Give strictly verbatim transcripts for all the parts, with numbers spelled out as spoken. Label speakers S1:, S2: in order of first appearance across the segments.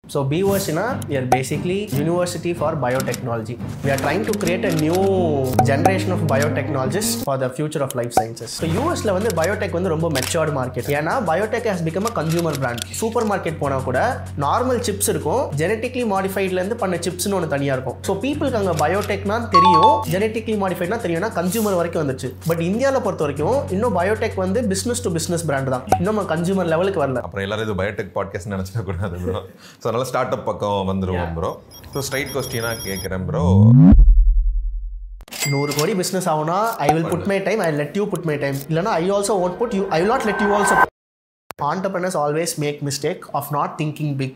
S1: So B U S I N A, we are basically University for Biotechnology. We are trying to create a new generation of biotechnologists for the future of life sciences. So U S la வந்து biotech வந்து ரொம்ப matured market. ஏன்னா biotech has become a consumer brand. Super market போனா கூட normal chips இருக்கும், genetically மாடிஃபைட்ல இருந்து பண்ண சிப்ஸ்னு ஒன்று தனியா இருக்கும். ஸோ பீப்புளுக்கு அங்கே பயோடெக்னா தெரியும், ஜெனட்டிக்லி மாடிஃபைட்னா தெரியும்னா கன்சூமர் வரைக்கும் வந்துச்சு. பட் இந்தியாவில் பொறுத்த வரைக்கும் இன்னும் பயோடெக் வந்து பிசினஸ் டு பிசினஸ் பிராண்ட் தான், இன்னும் கன்சூமர் லெவலுக்கு வரல.
S2: அப்புறம் எல்லாரும் இது பயோடெக் பாட்காஸ்ட் நினைச்சிட கூடாது ப்ரோ. ஸோ அதனால ஸ்டார்ட் அப் பக்கம் வந்துருவோம் ப்ரோ. ஸோ ஸ்ட்ரைட் கொஸ்டினா கேட்குறேன் ப்ரோ,
S1: நூறு கோடி பிஸ்னஸ் ஆகுனா I will put my time, I let you put my time. இல்லைனா I also won't put you, I will not let you also. Entrepreneurs always make mistake of not thinking big.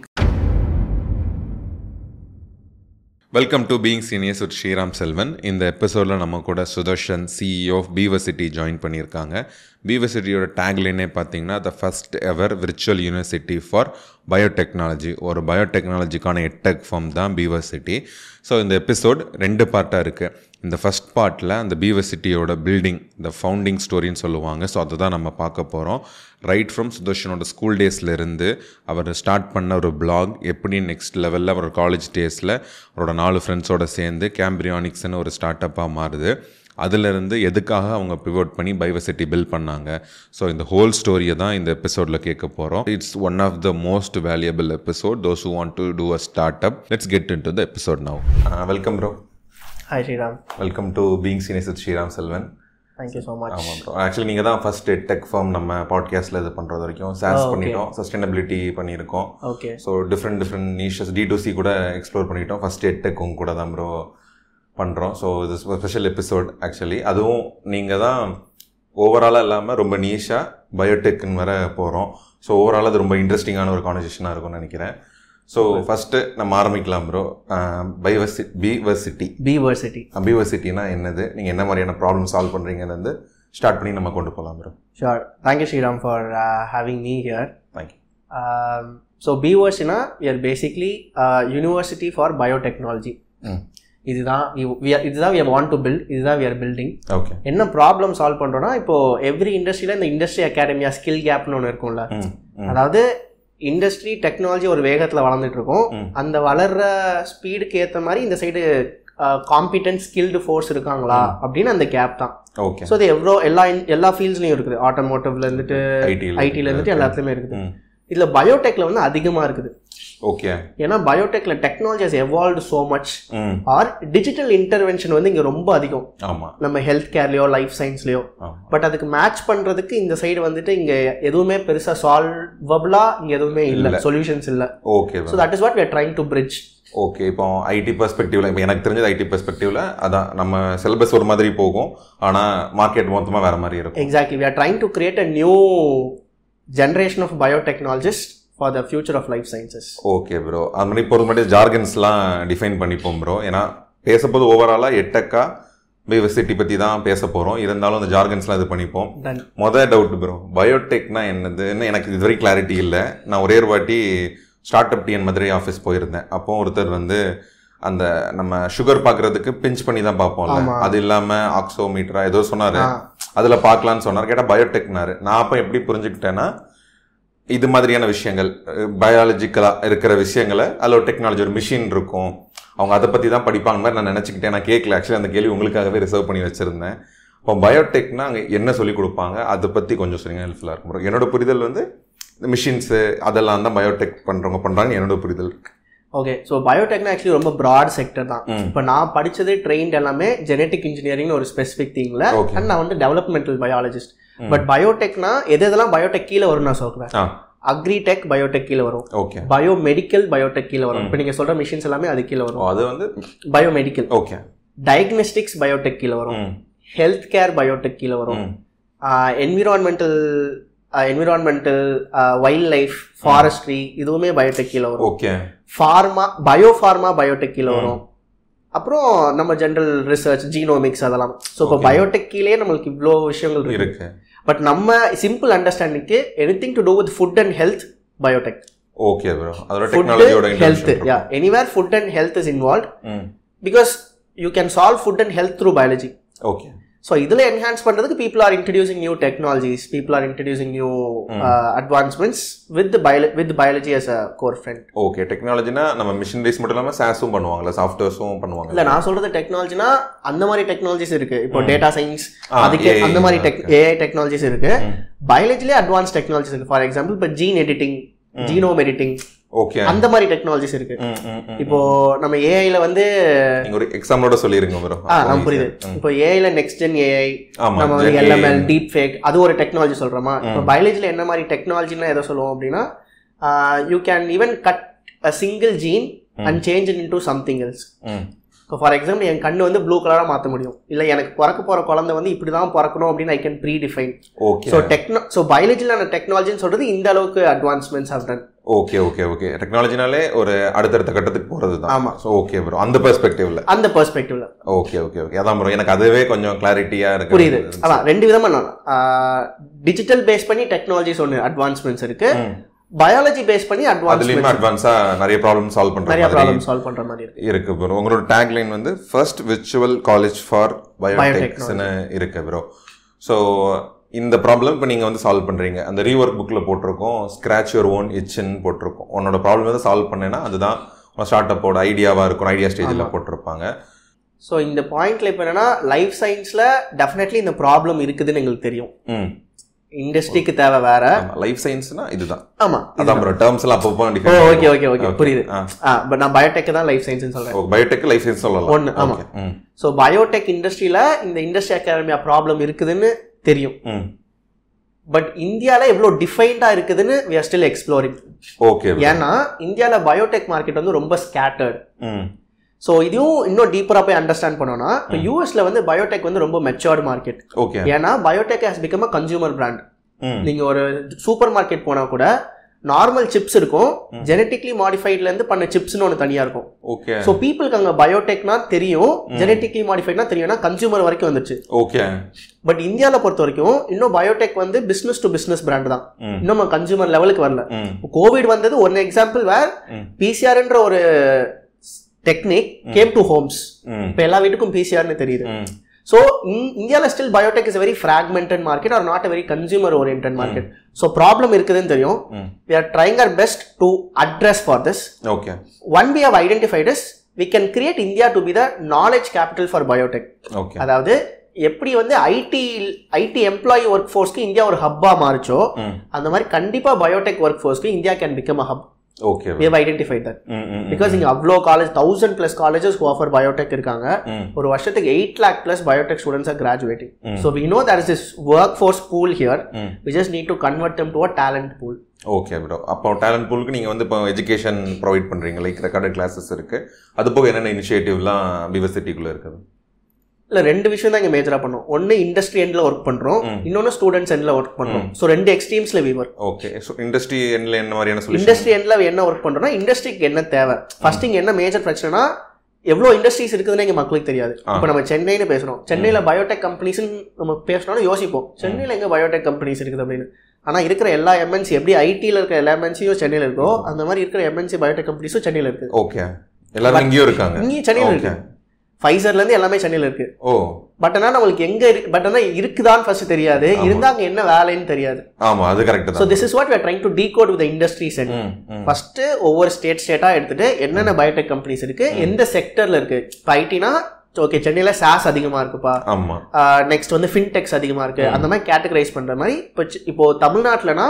S2: Welcome to being seniors with Sriram Selvan. இந்த எபிசோடில் நம்ம கூட Sudharshan CEO of Biversity join பண்ணியிருக்காங்க. பீவர்சிட்டியோட டேக்லைனே பார்த்தீங்கன்னா the first ever virtual university for biotechnology. ஒரு பயோடெக்னாலஜிக்கான எட்டெக் ஃபார்ம் தான் பீவர்சிட்டி. ஸோ இந்த எபிசோட் ரெண்டு பார்ட்டாக இருக்குது. இந்த ஃபஸ்ட் பார்ட்டில் அந்த பீவர்சிட்டியோட பில்டிங், இந்த ஃபவுண்டிங் ஸ்டோரின்னு சொல்லுவாங்க. ஸோ அதை தான் நம்ம பார்க்க போகிறோம். ரைட் ஃப்ரம் சுதர்ஷனோட ஸ்கூல் டேஸ்லேருந்து அவர் ஸ்டார்ட் பண்ண ஒரு பிளாக், எப்படி நெக்ஸ்ட் லெவலில் அவர் காலேஜ் டேஸில் அவரோட நாலு ஃப்ரெண்ட்ஸோடு சேர்ந்து கேம்பிரியானிக்ஸ்னு ஒரு ஸ்டார்ட் அப்பாக மாறுது. அதிலிருந்து எதுக்காக அவங்க பிவோட் பண்ணி பைவர்சிட்டி பில்ட் பண்ணாங்க. ஸோ இந்த ஹோல் ஸ்டோரியை தான் இந்த எபிசோடில் கேட்க போகிறோம். It's one of the most valuable episode. Those who want to do a start up. Let's get into the episode now. Welcome bro.
S1: Hi Sriram.
S2: Welcome to being seniors with Sriram Selvan.
S1: Thank you so much.
S2: ஆமாம் bro, actually நீங்கள் தான் first tech form நம்ம பாட்காஸ்ட்டில் இது பண்ணுறது வரைக்கும் sauce பண்ணிட்டோம், sustainability பண்ணியிருக்கோம்.
S1: Okay.
S2: So different different niches D to C கூட எக்ஸ்ப்ளோர் பண்ணிட்டோம். ஃபர்ஸ்ட் டெக் உங்க கூட தான் ப்ரோ பண்ணுறோம். ஸோ இது ஸ்பெஷல் எபிசோட் ஆக்சுவலி. அதுவும் நீங்கள் தான் ஓவராலாக இல்லாமல் ரொம்ப நீஷாக பயோடெக்குன்னு வர போகிறோம். ஸோ ஓவராலாக அது ரொம்ப இன்ட்ரெஸ்டிங்கான ஒரு கான்வர்சேஷனாக இருக்கும்னு நினைக்கிறேன். ஸோ ஃபஸ்ட்டு நம்ம ஆரம்பிக்கலாம் ப்ரோ. பைவர்சி பீவர்சிட்டி
S1: பீவர்சிட்டி
S2: பீவர்சிட்டினா என்னது, நீங்கள் என்ன மாதிரியான ப்ராப்ளம் சால்வ் பண்ணுறீங்கன்னு வந்து ஸ்டார்ட் பண்ணி நம்ம கொண்டு போகலாம் bro.
S1: Sure. Thank you Sriram for having me here.
S2: Thank you.
S1: So பீவர்சினா we are basically university for biotechnology. இதுதான் இதுதான் வி வாண்ட் டு பில்ட், இதுதான் வி ஆர் பில்டிங்.
S2: ஓகே.
S1: என்ன ப்ராப்ளம் சால்வ் பண்ணுறோன்னா, இப்போ எவ்ரி இண்டஸ்ட்ரியில் இந்த இண்டஸ்ட்ரி அகாடமியா ஸ்கில் கேப்னு ஒன்று இருக்கும்ல. அதாவது இண்டஸ்ட்ரி டெக்னாலஜி ஒரு வேகத்தில் வளர்ந்துட்டு இருக்கும். அந்த வளர்ற ஸ்பீடுக்கு ஏற்ற மாதிரி இந்த சைடு காம்பிடன்ட் ஸ்கில்டு ஃபோர்ஸ் இருக்காங்களா அப்படின்னு அந்த கேப் தான்.
S2: ஓகே.
S1: ஸோ அது எவ்வளோ எல்லா எல்லா ஃபீல்ட்ஸ்லையும் இருக்குது. ஆட்டோமோட்டிவ்ல இருந்துட்டு ஐடியில் இருந்துட்டு எல்லாத்துலேயுமே இருக்குது. இதில் பயோடெக்ல வந்து அதிகமாக இருக்குது.
S2: ஓகே.
S1: ஏன்னா பயோடெக்ல technology has evolved so much. Or digital intervention வந்து இங்கே ரொம்ப அதிகம்.
S2: ஆமாம்.
S1: நம்ம ஹெல்த் கேர்லையோ லைஃப் சயின்ஸ்லையோ. பட் அதுக்கு மேட்ச் பண்ணுறதுக்கு இந்த சைடு வந்துட்டு இங்கே எதுவுமே பெருசாக சால்வபிளா இங்கே எதுவுமே இல்லை, சொல்யூஷன்ஸ் இல்லை.
S2: Okay.
S1: So that is what we are trying to bridge.
S2: Okay. இப்போ ஐடி பெர்ஸ்பெக்டிவ்ல, இப்போ எனக்கு தெரிஞ்சது ஐடி பெர்ஸ்பெக்டிவ்ல அதான் நம்ம சிலபஸ் ஒரு மாதிரி போகும், ஆனால் மார்க்கெட் மொத்தமாக வேற மாதிரி இருக்கும்.
S1: Exactly. We are trying to create a new generation of biotechnologist for the future of life sciences.
S2: Okay bro. அது மாதிரி பொறுத்த மட்டும் ஜார்கன்ஸ்லாம் டிஃபைன் பண்ணிப்போம் ப்ரோ. ஏன்னா பேசப்போது ஓவராலாக எட்டக்கா பயோசிட்டி பற்றி தான் பேச போகிறோம். இருந்தாலும் அந்த ஜார்கன்ஸ்லாம் இது பண்ணிப்போம். மொதல் டவுட் ப்ரோ, பயோடெக்னா என்னதுன்னு எனக்கு இது வரைக்கும் கிளாரிட்டி இல்லை. நான் ஒரே ஒரு வாட்டி start up TN Madurai office போயிருந்தேன். அப்போ ஒருத்தர் வந்து அந்த நம்ம சுகர் பார்க்கறதுக்கு பிஞ்ச் பண்ணி தான் பார்ப்போம்ல, அது இல்லாமல் ஆக்சோமீட்டரா ஏதோ சொன்னார், அதில் பார்க்கலான்னு சொன்னார். கேட்டால் பயோடெக்னாரு. நான் அப்போ எப்படி புரிஞ்சுக்கிட்டேன்னா, இது மாதிரியான விஷயங்கள் பயாலஜிக்கலாக இருக்கிற விஷயங்களை அதில் ஒரு டெக்னாலஜி, ஒரு மிஷின் இருக்கும், அவங்க அதை பற்றி தான் படிப்பாங்க மாதிரி நான் நினச்சிக்கிட்டேன். நான் கேட்கல ஆக்சுவலி, அந்த கேள்வி உங்களுக்காகவே ரிசர்வ் பண்ணி வச்சுருந்தேன். இப்போ பயோடெக்னா அங்கே என்ன சொல்லிக் கொடுப்பாங்க அதை பற்றி கொஞ்சம் சொல்லுங்க, ஹெல்ப்ஃபுல்லாக இருக்கும். என்னோட புரிதல் வந்து இந்த மிஷின்ஸு அதெல்லாம் தான் பயோடெக் பண்ணுறவங்க பண்ணுறாங்க, என்னோட புரிதல் இருக்கு.
S1: ஓகே. ஸோ பயோடெக்னா ஆக்சுவலி ரொம்ப ப்ராட் செக்டர் தான். இப்போ நான் படித்தது ட்ரெயின்ட் எல்லாமே ஜெனட்டிக் இன்ஜினியரிங்னு ஒரு ஸ்பெசிஃபிக் திங்கில், அண்ட் நான் வந்து டெவலப்மெண்டல் பயாலஜிஸ்ட். பட் பயோடெக்னா எது எதெல்லாம் பயோடெக் கீழே வரும் நான் சொல்கிறேன். அக்ரிடெக் பயோடெக் கீழே வரும்.
S2: ஓகே.
S1: பயோமெடிக்கல் பயோடெக் கீழே வரும். இப்போ நீங்கள் சொல்கிற மிஷின்ஸ் எல்லாமே அது கீழே வரும்.
S2: அது வந்து
S1: பயோமெடிக்கல்.
S2: ஓகே.
S1: டயக்னோஸ்டிக்ஸ் பயோடெக் கீழே வரும். ஹெல்த் கேர் பயோடெக் கீழே வரும். Environmental environmental wildlife forestry இதுவுமே பயோடெக் கீழே வரும்.
S2: Okay.
S1: Pharma bio pharma biotech கீழே வரும். அப்புறம் நம்ம ஜென்ரல் ரிசர்ச் ஜீனோமிக்ஸ் அதெல்லாம். ஸோ இப்போ பயோடெக் கீழே நம்மளுக்கு இவ்வளோ விஷயங்கள் இருக்கு. பட் நம்ம சிம்பிள் அண்டர்ஸ்டாண்டிங்க்கு anything to do with food and health biotech.
S2: Okay bro. அதோட டெக்னாலஜியோட
S1: health, yeah, anywhere food and health is involved because you can solve food and health through biology.
S2: Okay.
S1: So இதில் enhance பண்ணுறதுக்கு people are introducing new technologies, people are introducing new advancements with bio with biology as a core friend.
S2: Okay, டெக்னாலஜினா நம்ம machineries மட்டும் இல்லாமல் சாஸும் பண்ணுவாங்கல்ல, சாஃப்ட்வேர்ஸும் பண்ணுவாங்க.
S1: இல்லை, நான் சொல்கிறது டெக்னாலஜினா அந்த மாதிரி டெக்னாலஜிஸ் இருக்கு. இப்போ டேட்டா சயின்ஸ் அதுக்கு அந்த மாதிரி டெக் ஏஐ டெக்னாலஜிஸ் இருக்கு. பயாலஜிலே அட்வான்ஸ் டெக்னாலஜிஸ் இருக்கு. ஃபார் எக்ஸாம்பிள் இப்போ gene editing, genome editing,
S2: okay, அந்த
S1: மாதிரி டெக்னாலஜிஸ் இருக்கு. இப்போ நம்ம ஏஐல வந்து
S2: ஒரு எக்ஸாம்பிளோட சொல்லிருங்க ப்ரோ.
S1: ஆ நம்ம புரியுது. இப்போ ஏஐல நெக்ஸ்ட் ஜென் ஏஐ, நம்ம வந்து எல்எம்எல், டீப் ஃபேக், அது ஒரு டெக்னாலஜி சொல்றோமா. இப்போ பயாலஜில என்ன மாதிரி டெக்னாலஜினா எதை சொல்லுவோம் அப்படின்னா, you can even cut a single gene and change it into something else. இப்போ ஃபார் எக்ஸாம்பிள் என் கண்ணு வந்து ப்ளூ கலராக மாற்ற முடியும், இல்லை எனக்கு பிறக்க போகிற குழந்தை வந்து இப்படி தான் பிறக்கணும் அப்படின்னு I can predefine.
S2: Okay,
S1: so techno so பயாலஜியில் டெக்னாலஜின்னு சொல்கிறது இந்த அளவுக்கு advancements of done.
S2: Okay okay okay டெக்னாலஜினாலே ஒரு அடுத்தடுத்த கட்டத்துக்கு போகிறது தான்.
S1: ஆமாம்.
S2: ஸோ ஓகே ப்ரோ, அந்த பெர்ஸ்பெக்டிவ்ல
S1: அந்த பெர்ஸ்பெக்டிவ்ல
S2: ஓகே ஓகே ஓகே அதான் ப்ரோ, எனக்கு அதுவே கொஞ்சம் கிளாரிட்டியாக இருக்கு.
S1: புரியுது. அதான் ரெண்டு விதமாக டிஜிட்டல் பேஸ் பண்ணி டெக்னாலஜிஸ் ஒன்று அட்வான்ஸ்மெண்ட்ஸ் இருக்கு, பயாலஜி பேஸ் பண்ணி அட்வான்ஸ்மென்ட்
S2: அட்வான்ஸா நிறைய ப்ராப்ளம் சால்வ் பண்ற
S1: நிறைய ப்ராப்ளம் சால்வ் பண்ற மாதிரி இருக்கு
S2: இருக்கு ப்ரோ. உங்களோட டேக் லைன் வந்து ஃபர்ஸ்ட் விர்ச்சுவல் காலேஜ் ஃபார் பயோடெக்ஸ்னு இருக்கு ப்ரோ. ஸோ இந்த ப்ராப்ளம் இப்போ நீங்கள் வந்து சால்வ் பண்ணுறீங்க. அந்த ரீவொர்க் புக்கில் போட்டிருக்கோம் ஸ்க்ராச் யுவர் ஓன் இட்ச்ன்னு போட்டிருக்கோம். உன்னோட ப்ராப்ளம் வந்து சால்வ் பண்ணேன்னா அதுதான் ஸ்டார்ட் அப்போட ஐடியாவாக இருக்கும், ஐடியா ஸ்டேஜில் போட்டிருப்பாங்க.
S1: ஸோ இந்த பாயிண்ட்ல இப்போ என்னன்னா லைஃப் சயின்ஸில் டெஃபினெட்லி இந்த ப்ராப்ளம் இருக்குதுன்னு எங்களுக்கு தெரியும்.
S2: ம்
S1: இண்டஸ்ட்ரிக்கு தேவை வேற.
S2: லைஃப் சயின்ஸ்னா இதுதான்.
S1: ஆமா,
S2: அதான் ப்ரோ டர்ம்ஸ் எல்லாம் அப்பப்போ
S1: டிஃபரண்ட். ஓகே ஓகே ஓகே புரியுது. ஆ பட் நான் பயோடெக் தான் லைஃப் சயின்ஸ்னு சொல்றேன்.
S2: பயோடெக் லைஃப் சயின்ஸ் சொல்லலாம்
S1: ஒன்னு. ஆமா. சோ பயோடெக் இண்டஸ்ட்ரியில இந்த இண்டஸ்ட்ரி அகாடமியா ப்ராப்ளம் இருக்குதுன்னு தெரியும். பட் இந்தியாவில் எவ்வளோ டிஃபைன்டா இருக்குதுன்னு we are still exploring.
S2: Okay.
S1: ஏன்னா இந்தியாவில் பயோடெக் மார்க்கெட் வந்து ரொம்ப ஸ்கேட்டர்ட். ஸோ இதுவும் இன்னும் டீப்பராக போய் அண்டர்ஸ்டாண்ட் பண்ணோம்னா, இப்போ யூஎஸ்ல வந்து பயோடெக் வந்து ரொம்ப மெச்சூர்டு மார்க்கெட்.
S2: ஓகே.
S1: ஏன்னா biotech has become a consumer brand. நீங்கள் ஒரு சூப்பர் மார்க்கெட் போனால் கூட நார்மல் சிப்ஸ் இருக்கும், ஜெனட்டிக்லி மாடிஃபைட்ல இருந்து பண்ண சிப்ஸ்னு ஒன்று தனியாக இருக்கும்.
S2: ஓகே.
S1: ஸோ பீப்புளுக்கு அங்கே பயோடெக்னா தெரியும், ஜெனட்டிக்லி மாடிஃபைட்னா தெரியும்னா கன்சூமர் வரைக்கும் வந்துச்சு.
S2: ஓகே.
S1: பட் இந்தியாவில் பொறுத்த வரைக்கும் இன்னும் பயோடெக் வந்து பிஸ்னஸ் டு பிஸ்னஸ் பிராண்ட் தான், இன்னும் கன்சூமர் லெவலுக்கு வரல. கோவிட் வந்தது ஒன் எக்ஸாம்பிள் வேர் பிசிஆர்ன்ற ஒரு டெக்னிக் கேம் டு ஹோம்ஸ். இப்போ எல்லா வீட்டுக்கும் பிசிஆர்னு தெரியுது. ஸோ இந்தியாவில் still biotech is very fragmented market or not a very consumer oriented market. So problem இருக்குதுன்னு தெரியும். we are trying our best to address for this.
S2: Okay.
S1: One we have identified is we can create India to be the knowledge capital for biotech.
S2: Okay.
S1: அதாவது எப்படி வந்து IT IT employee work ஃபோர்ஸ்க்கு India ஒரு ஹப்பா மாறிச்சோ அந்த மாதிரி கண்டிப்பா பயோடெக் ஒர்க் ஃபோர்ஸ்க்கு India can become a hub.
S2: Okay.
S1: We have identified that. Because இங்க அவ்வளோ college thousand plus colleges who offer biotech இருக்காங்க. ஒரு வருஷத்துக்கு eight lakh plus biotech students are graduating. So we know there is this workforce pool here. We just need to convert them to a talent pool.
S2: Okay bro. அப்போ talent பூலுக்கு நீங்கள் வந்து இப்போ education provide பண்ணுறீங்க, like recorded classes இருக்குது. அது போக என்னென்ன இனிஷியேட்டிவ்லாம் பிவர்சிட்டிக்குள்ளே இருக்குது?
S1: இல்லை, ரெண்டு விஷயம் தான் இங்கே மேஜராக பண்ணும். ஒன்று இண்டஸ்ட்ரி எண்டில் ஒர்க் பண்ணுறோம், இன்னொன்று ஸ்டூடெண்ட்ஸ் எண்டில் ஒர்க் பண்ணுறோம். ஸோ ரெண்டு எக்ஸ்ட்ரீம்ஸில் we work.
S2: Okay. So industry எண்டில் என்ன மாதிரியான சொல்யூஷன்?
S1: இண்டஸ்ட்ரி எண்டில் என்ன ஒர்க் பண்ணுறோம்னா, இண்டஸ்ட்ரிக்கு என்ன தேவை, ஃபர்ஸ்ட் இங்கே என்ன மேஜர் பிரச்சனைனா எவ்வளோ இண்டஸ்ட்ரீஸ் இருக்குதுன்னு எங்கள் மக்களுக்கு தெரியாது. இப்போ நம்ம சென்னைன்னு பேசுகிறோம், சென்னையில் பயோடெக் கம்பெனிஸ்ன்னு நம்ம பேசணும்னு யோசிப்போம், சென்னையில் எங்கே பயோடெக் கம்பெனிஸ் இருக்குது அப்படின்னு. ஆனால் இருக்கிற எல்லா எம்என்சி எப்படி ஐடியில் இருக்கிற எல்லா எம்என்சியும் சென்னையில் இருக்கோ அந்த மாதிரி இருக்கிற எம்என்சி பயோடெக் கம்பெனிஸும் சென்னையில் இருக்குது.
S2: ஓகே. எல்லாரும் இங்கேயும் இருக்காங்க.
S1: இங்கேயும் சென்னையில் இருக்கு. ஃபைசர்லேருந்து எல்லாமே சென்னையில் இருக்கு.
S2: ஓ.
S1: பட் ஆனால் நம்மளுக்கு எங்க இருக்கு, பட் ஆனால் இருக்குதான்னு ஃபர்ஸ்ட் தெரியாது, இருந்தா அங்க என்ன வேலைன்னு தெரியாது.
S2: ஆமா, அது கரெக்ட் தான்.
S1: So this is what we are trying to decode with industry sent. First ஒவ்வொரு ஸ்டேட் ஸ்டேட்டா எடுத்துட்டு என்னென்ன பயோடெக் கம்பெனிஸ் இருக்கு, எந்த செக்டர்ல இருக்கு. இப்போ ஐடினா ஓகே சென்னையில் சாஸ் அதிகமா இருக்குப்பா, நெக்ஸ்ட் வந்து ஃபின்டெக்ஸ் அதிகமா இருக்கு, அந்த மாதிரி கேட்டகரைஸ் பண்ற மாதிரி. இப்போ இப்போ தமிழ்நாட்டிலனா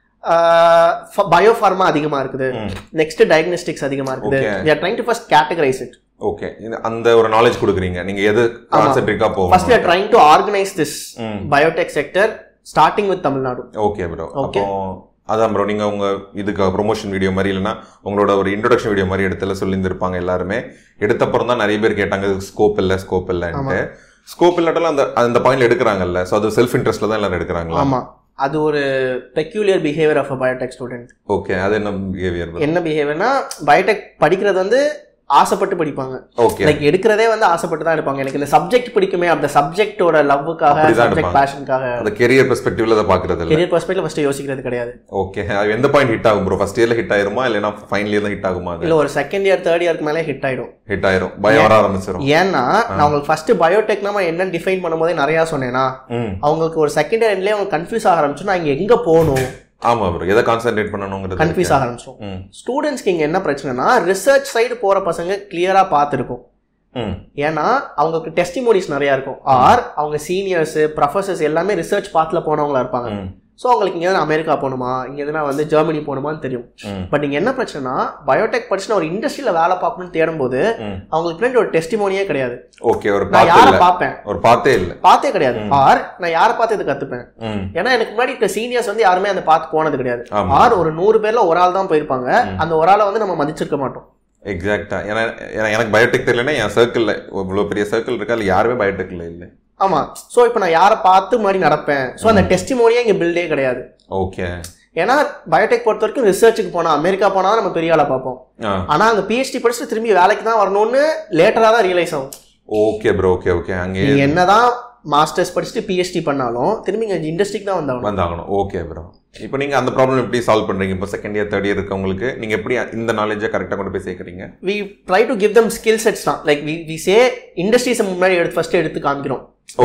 S1: பயோஃபார்மா அதிகமா இருக்குது, நெக்ஸ்ட் டயக்னோஸ்டிக்ஸ் அதிகமா இருக்குது. We are trying to first categorise it.
S2: Okay. அந்த ஒரு நாலேஜ் கொடுக்குறீங்க, நீங்க எது கான்சென்ட்ரிக்கா போவோம்.
S1: First we are trying to organize this biotech sector starting with Tamil Nadu.
S2: Okay bro. அப்போ அதான் ப்ரோ, நீங்க உங்க இதுக்கு ப்ரொமோஷன் வீடியோ மாதிரி இல்லைன்னா உங்களோட ஒரு இன்ட்ரோடக்ஷன் வீடியோ மாதிரி இடத்துல சொல்லியிருந்திருப்பாங்க. எல்லாருமே எடுத்தப்புறம் தான் நிறைய பேர் கேட்டாங்க ஸ்கோப் இல்லை ஸ்கோப் இல்லைன்ட்டு. ஸ்கோப் இல்லாட்டாலும் அந்த அந்த பாயிண்ட்ல எடுக்கிறாங்கல்ல, ஸோ அது செல்ஃப் இன்ட்ரெஸ்ட்ல தான் எல்லாரும் எடுக்கிறாங்களா?
S1: ஆமா, அது ஒரு peculiar behaviour of a biotech student.
S2: Okay. அது என்ன பிஹேவியர்?
S1: என்ன பிஹேவியர்னா பயோடெக் படிக்கிறது வந்து ஆசைப்பட்டு படிப்பாங்க.
S2: ஓகே.
S1: லைக் எடுக்கிறதே வந்து ஆசைப்பட்டு தான் எடுப்பாங்க. எனக்கு இந்த சப்ஜெக்ட் பிடிக்குமே, அந்த சப்ஜெக்ட்டோட லவ்வுக்காக, சப்ஜெக்ட் பேஷனுக்காக.
S2: அந்த கெரியர் பெர்ஸ்பெக்டிவ்ல அதை பார்க்கறது இல்ல.
S1: கெரியர் பெர்ஸ்பெக்டிவ்ல ஃபர்ஸ்ட் யோசிக்கிறது கிடையாது.
S2: ஓகே. அது எந்த பாயிண்ட் ஹிட் ஆகும் ப்ரோ? ஃபர்ஸ்ட் இயர்ல ஹிட் ஆயிருமா இல்லனா ஃபைனல் இயர்ல ஹிட் ஆகுமா?
S1: இல்ல ஒரு செகண்ட் இயர் தேர்ட் இயருக்கு மேலே ஹிட் ஆயிடும்.
S2: ஹிட் ஆயிரும். பயம் வர ஆரம்பிச்சிரும்.
S1: ஏன்னா நான் உங்களுக்கு ஃபர்ஸ்ட் பயோடெக் நம்ம என்ன டிஃபைன் பண்ணும்போதே நிறைய சொன்னேனா, அவங்களுக்கு ஒரு செகண்ட் இயர் எண்ட்லயே அவங்க கன்ஃபியூஸ் ஆக ஆரம்பிச்சு நான் இங்க எங்க போகணும்.
S2: ஆமா ப்ரோ, எதை கான்சென்ட்ரேட் பண்ணணும்ங்கிறது
S1: கன்ஃபியூஸ் ஆக ஆரம்பிச்சோம். ஸ்டூடெண்ட்ஸ்க்கு இங்க என்ன பிரச்சனைனா, ரிசர்ச் சைடு போற பசங்க கிளியரா பார்த்துருக்கும். ஏன்னா அவங்களுக்கு டெஸ்டிமோனிஸ் நிறைய இருக்கும். ஆர் அவங்க சீனியர்ஸ் ப்ரொஃபசர்ஸ் எல்லாமே ரிசர்ச் பாத்துல போனவங்களா இருப்பாங்க. ஸோ அவங்களுக்கு இங்கே எதுனா அமெரிக்கா போகணுமா, இங்கே எதுனா வந்து ஜெர்மனி போகணுமான்னு தெரியும். பட் இங்கே என்ன பிரச்சனைனா, பயோடெக் படிச்சுன்னா ஒரு இண்டஸ்ட்ரியில் வேலை பார்க்கணும்னு தேடும்போது அவங்களுக்கு பின்னாடி ஒரு டெஸ்டிமோனியே கிடையாது.
S2: ஓகே. ஒரு
S1: நான் யாரை பார்ப்பேன்?
S2: ஒரு பார்த்தே இல்லை,
S1: பார்த்தே கிடையாது. ஆர் நான் யாரை பார்த்து இது கற்றுப்பேன்? ஏன்னா எனக்கு முன்னாடி இருக்க சீனியர்ஸ் வந்து யாருமே அந்த பார்த்து போனது கிடையாது. ஆர் ஒரு நூறு பேர்ல ஒரு ஆள் தான் போயிருப்பாங்க. அந்த ஒரு ஆளை வந்து நம்ம மதிச்சிருக்க மாட்டோம்.
S2: எக்ஸாக்டா. ஏன்னா எனக்கு பயோடெக் தெரியலன்னா என் சர்க்கிள்ல இவ்வளோ பெரிய சர்க்கிள் இருக்கா, இல்லை யாருமே பயோடெக்ல இல்லை. ஆமா.
S1: ஸோ இப்போ நான் யாரை பார்த்து மாதிரி நடப்பேன். ஸோ அந்த டெஸ்டிமோனியே இங்கே பில்டே கிடையாது.
S2: ஓகே.
S1: ஏன்னா பயோடெக் பொறுத்த வரைக்கும் ரிசர்ச்சுக்கு போனா அமெரிக்கா போனா நம்ம பெரிய ஆளை பார்ப்போம். ஆனா அங்க பிஹெச்டி படிச்சுட்டு திரும்பி வேலைக்கு தான் வரணும்னு லேட்டரா தான் ரியலைஸ் ஆகும்.
S2: Okay bro. Okay okay. அங்கே
S1: என்னதான் மாஸ்டர்ஸ் படிச்சுட்டு பிஹெச்டி பண்ணாலும் திரும்பி இங்க இண்டஸ்ட்ரிக்கு தான் வந்தாகணும்
S2: வந்தாகணும் ஓகே ப்ரோ. இப்போ நீங்க அந்த ப்ராப்ளம் எப்படி சால்வ் பண்றீங்க? இப்போ செகண்ட் இயர் தேர்ட் இயர் இருக்கவங்களுக்கு நீங்க எப்படி இந்த நாலேஜை கரெக்டா கொண்டு போய் சேர்க்கறீங்க?
S1: we try to give them skill sets தான். லைக் we we say industries முன்னாடி எடுத்து ஃபர்ஸ்ட் எடுத்து காமிக்கிறோம்.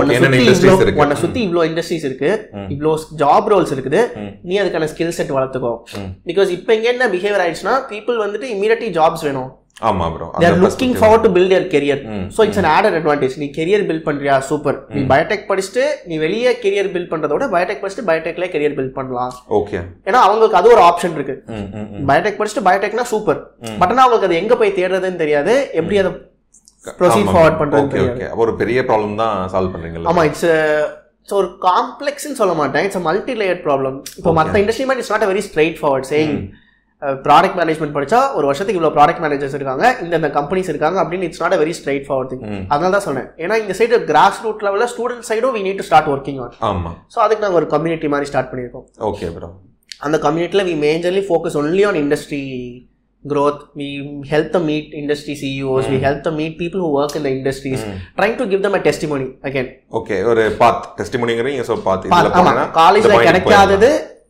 S1: உன்னை சுத்தி இவ்வளோ இண்டஸ்ட்ரீஸ் இருக்கு, இவ்வளோ ஜாப் ரோல்ஸ் இருக்குது, நீ அதுக்கான ஸ்கில் செட் வளர்த்துக்கோ. பிகாஸ் இப்போ இங்க என்ன பிஹேவியர் ஆயிடுச்சுன்னா, பீப்புள் வந்துட்டு இமீடியட்லி ஜாப்ஸ் வேணும்.
S2: ஆமா bro.
S1: they are looking forward to build their career. so it's an added advantage. நீ career build பண்றியா, சூப்பர். நீ பயோடெக் படிச்சுட்டு நீ வெளியே career build பண்றத விட பயோடெக் படிச்சுட்டு பயோடெக்ல career build பண்ணலாம்.
S2: ஓகே.
S1: ஏன்னா அவங்களுக்கு அது ஒரு ஆப்ஷன் இருக்கு. பயோடெக் படிச்சுட்டு பயோடெக்னா சூப்பர். பட் ஆனா அவங்களுக்கு அது எங்க போய் தேடுறதுன்னு தெரியாது, எப்படி அதை ப்ரொசீட் ஃபார்வர்ட் பண்றது தெரியாது.
S2: ஒரு பெரிய ப்ராப்ளம் தான் சால்வ் பண்றீங்க.
S1: ஆமா, இட்ஸ் ஸோ ஒரு காம்ப்ளெக்ஸ்ன்னு சொல்ல மாட்டேன், இட்ஸ் மல்டி லேயர் ப்ராப்ளம். இப்போ மற்ற இண்டஸ்ட்ரி மாதிரி it's not a very straightforward saying product management படிச்சா ஒரு வருஷத்துக்கு இவ்வளோ ப்ராடக்ட் மேனேஜர்ஸ் இருக்காங்க, இந்த கம்பெனிஸ் இருக்காங்க அப்படின்னு it's not a very straightforward thing. அதனால தான் சொன்னேன். ஏன்னா இந்த சைடு கிராஸ் ரூட் லெவலில் ஸ்டூடெண்ட் சைடும் we need to start working on.
S2: ஆமா.
S1: ஸோ அதுக்கு நாங்கள் ஒரு கம்யூனிட்டி மாதிரி ஸ்டார்ட் பண்ணியிருக்கோம்.
S2: Okay bro.
S1: அந்த கம்யூனிட்டியில் we majorly focus only on industry growth. We help them meet industry C E Os. Mm. We help them meet people who work in the industries, mm. trying to give them a testimony again.
S2: Okay, ஒரு பாத் டெஸ்டிமோனிங்கறீங்க. So பாத்
S1: இதுல போனா காலேஜ்ல கிடைக்காதது.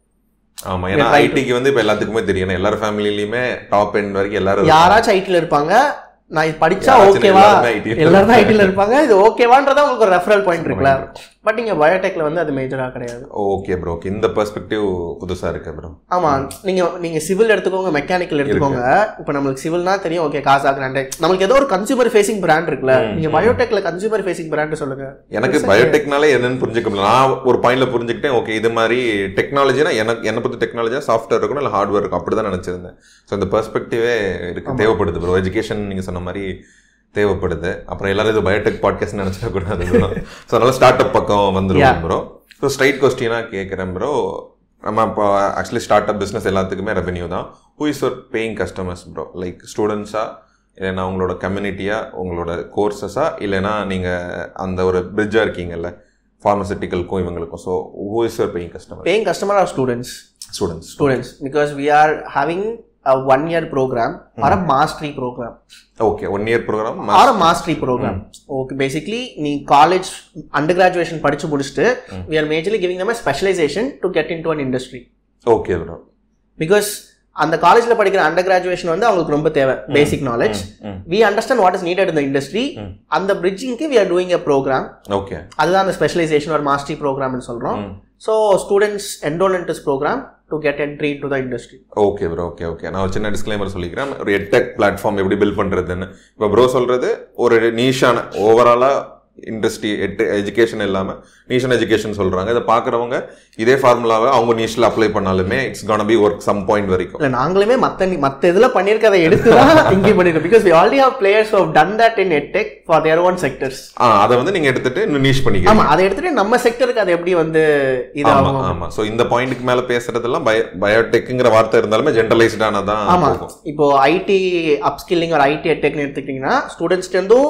S2: ஆமா, ஏன்னா ஐடிக்கு வந்து இப்ப எல்லாத்துக்குமே தெரியும். எல்லார ஃபேமிலிலயுமே டாப் எண்ட் வரைக்கும் எல்லாரும்
S1: யாராச்சும் ஐடில இருப்பாங்க. நான் இது படிச்சா ஓகேவா, எல்லாரும் ஐடில இருப்பாங்க, இது ஓகேவான்றதா உங்களுக்கு ஒரு ரெஃபரல் பாயிண்ட் இருக்குல்ல. பட் இங்க பயோடெக்ல வந்து அது மேஜரா கிடையாது.
S2: Okay bro. இந்த பெர்ஸ்பெக்டிவ் புதுசா இருக்கு ப்ரோ.
S1: ஆமா, நீங்க நீங்க சிவில் எடுத்துக்கோங்க, மெக்கானிக்கல் எடுத்துக்கோங்க. இப்போ நம்மளுக்கு சிவில்னா தெரியும், ஓகே காசா கிராண்ட். நம்மளுக்கு ஏதோ ஒரு கன்சியூமர் ஃபேசிங் பிராண்ட் இருக்குல்ல, நீங்க பயோடெக்ல கன்சியூமர் ஃபேசிங் பிராண்ட் சொல்லுங்க.
S2: எனக்கு பயோடெக்னாலே என்னன்னு புரிஞ்சுக்கல. நான் ஒரு பாயிண்ட்ல புரிஞ்சுக்கிட்டேன், ஓகே இது மாதிரி டெக்னாலஜினா எனக்கு என்ன பத்தி டெக்னாலஜியா சாஃப்ட்வேர் இருக்கணும் இல்லை ஹார்ட்வேர் இருக்கும் அப்படிதான் நினைச்சிருந்தேன். ஸோ இந்த பெர்ஸ்பெக்டிவே இருக்கு, தேவைப்படுது ப்ரோ. எஜுகேஷன் நீங்க சொன்ன மாதிரி தேவைப்படுது. அப்புறம் எல்லாரும் இது பயோடெக் பாட்காஸ்ட் நினைச்சிட கூடாது. ஸோ அதனால ஸ்டார்ட் அப் பக்கம் வந்துருவோம் ப்ரோ. ஸோ ஸ்ட்ரைட் கொஸ்டினா கேட்குறேன் ப்ரோ. நம்ம இப்போ ஆக்சுவலி ஸ்டார்ட் அப் பிஸ்னஸ் எல்லாத்துக்குமே ரெவென்யூ தான். Who is your paying customers bro? Like ஸ்டூடெண்ட்ஸா, இல்லைன்னா உங்களோட கம்யூனிட்டியா, உங்களோட கோர்சஸா, இல்லைன்னா நீங்கள் அந்த ஒரு பிரிட்ஜாக இருக்கீங்கல்ல ஃபார்மசூட்டிக்கலுக்கும் இவங்களுக்கும். So who is your paying customer?
S1: Paying customer are students?
S2: Students.
S1: Students because we are having a one year program or a mastery program.
S2: Okay, one year program
S1: or a mastery program. Mm. Okay, basically நீ college undergraduation படிச்சு முடிச்சிட்டு we are majorly giving them a specialization to get into an industry.
S2: Okay bro.
S1: Because அந்த காலேஜ்ல படிக்கிற under graduation வந்து அவங்களுக்கு ரொம்ப தேவை, basic knowledge. we understand what is needed in the industry. அந்த bridging-க்கு we are doing a program.
S2: Okay.
S1: அதுதான் அந்த specialization or mastery program னு சொல்றோம். So students enroll into this program to get entry into the industry.
S2: Okay bro. Okay okay. நான் ஒரு சின்ன disclaimer சொல்லிக்கிறேன். ஒரு எட்டெக் பிளாட்ஃபார்ம் எப்படி பில்ட் பண்றதுன்னு. இப்போ ப்ரோ சொல்றது ஒரு நீஷான ஓவராலா இண்டஸ்ட்ரி எட்டு எஜுகேஷன் இல்லாமல் நீஷன் எஜுகேஷன் சொல்கிறாங்க. இதை பார்க்குறவங்க இதே ஃபார்முலாவை அவங்க நீஷில் அப்ளை பண்ணாலுமே it's can be work some point வரைக்கும்.
S1: இல்லை நாங்களுமே மற்ற மற்ற இதில் பண்ணியிருக்கதை எடுத்து தான் இங்கே பண்ணியிருக்கோம். Because we already have players who have done that in edtech for their own sectors.
S2: ஆ, அதை வந்து நீங்கள் எடுத்துட்டு இன்னும் நீஷ் பண்ணிக்கலாம்.
S1: ஆமாம், அதை எடுத்துட்டு நம்ம செக்டருக்கு அது எப்படி வந்து
S2: இதாகும். ஆமாம். ஸோ இந்த பாயிண்ட்டுக்கு மேலே பேசுறதெல்லாம் பயோ பயோடெக்குங்கிற வார்த்தை இருந்தாலுமே ஜென்ரலைஸ்டானதான்.
S1: ஆமாம். இப்போ ஐடி அப்ஸ்கில்லிங் ஒரு ஐடி எட்டெக்னு எடுத்துக்கிட்டிங்கன்னா ஸ்டூடெண்ட்ஸ்டேருந்தும்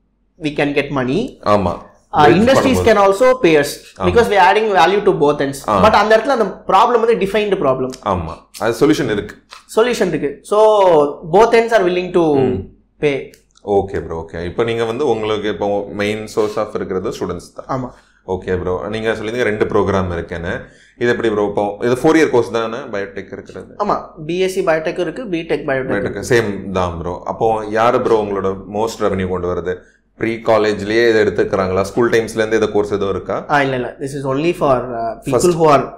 S1: we can get money.
S2: ஆமா.
S1: uh, industries can also pay us because we are adding value to both ends. But அந்த இடத்துல அந்த ப்ராப்ளம் வந்து டிஃபைன்ட் ப்ராப்ளம்.
S2: ஆமா, அது சொல்யூஷன் இருக்கு.
S1: சொல்யூஷன் இருக்கு. so both ends are willing to pay.
S2: Okay bro. Okay, இப்போ நீங்கள் வந்து உங்களுக்கு இப்போ மெயின் சோர்ஸ் ஆஃப் இருக்கிறது ஸ்டூடெண்ட்ஸ் தான்.
S1: ஆமாம். ஓகே
S2: ப்ரோ, நீங்கள் சொல்லியிருந்தீங்க ரெண்டு ப்ரோக்ராம் இருக்குன்னு. இது எப்படி ப்ரோ? இப்போ இது ஃபோர் இயர் கோர்ஸ் தானே பயோடெக் இருக்கிறது?
S1: ஆமாம், பிஎஸ்சி பயோடெக் இருக்குது, பிடெக் பயோடெக்
S2: சேம் தான் ப்ரோ. அப்போ யார் ப்ரோ உங்களோட மோஸ்ட் ரெவன்யூ கொண்டு வருது? ப்ரீ காலேஜ்லேயே இதை எடுத்துக்கிறாங்களா? ஸ்கூல் டைம்ஸ்லேருந்து இந்த கோர்ஸ் எதுவும் இருக்கா?
S1: ஆ இல்லை இல்லை, this is only for people who are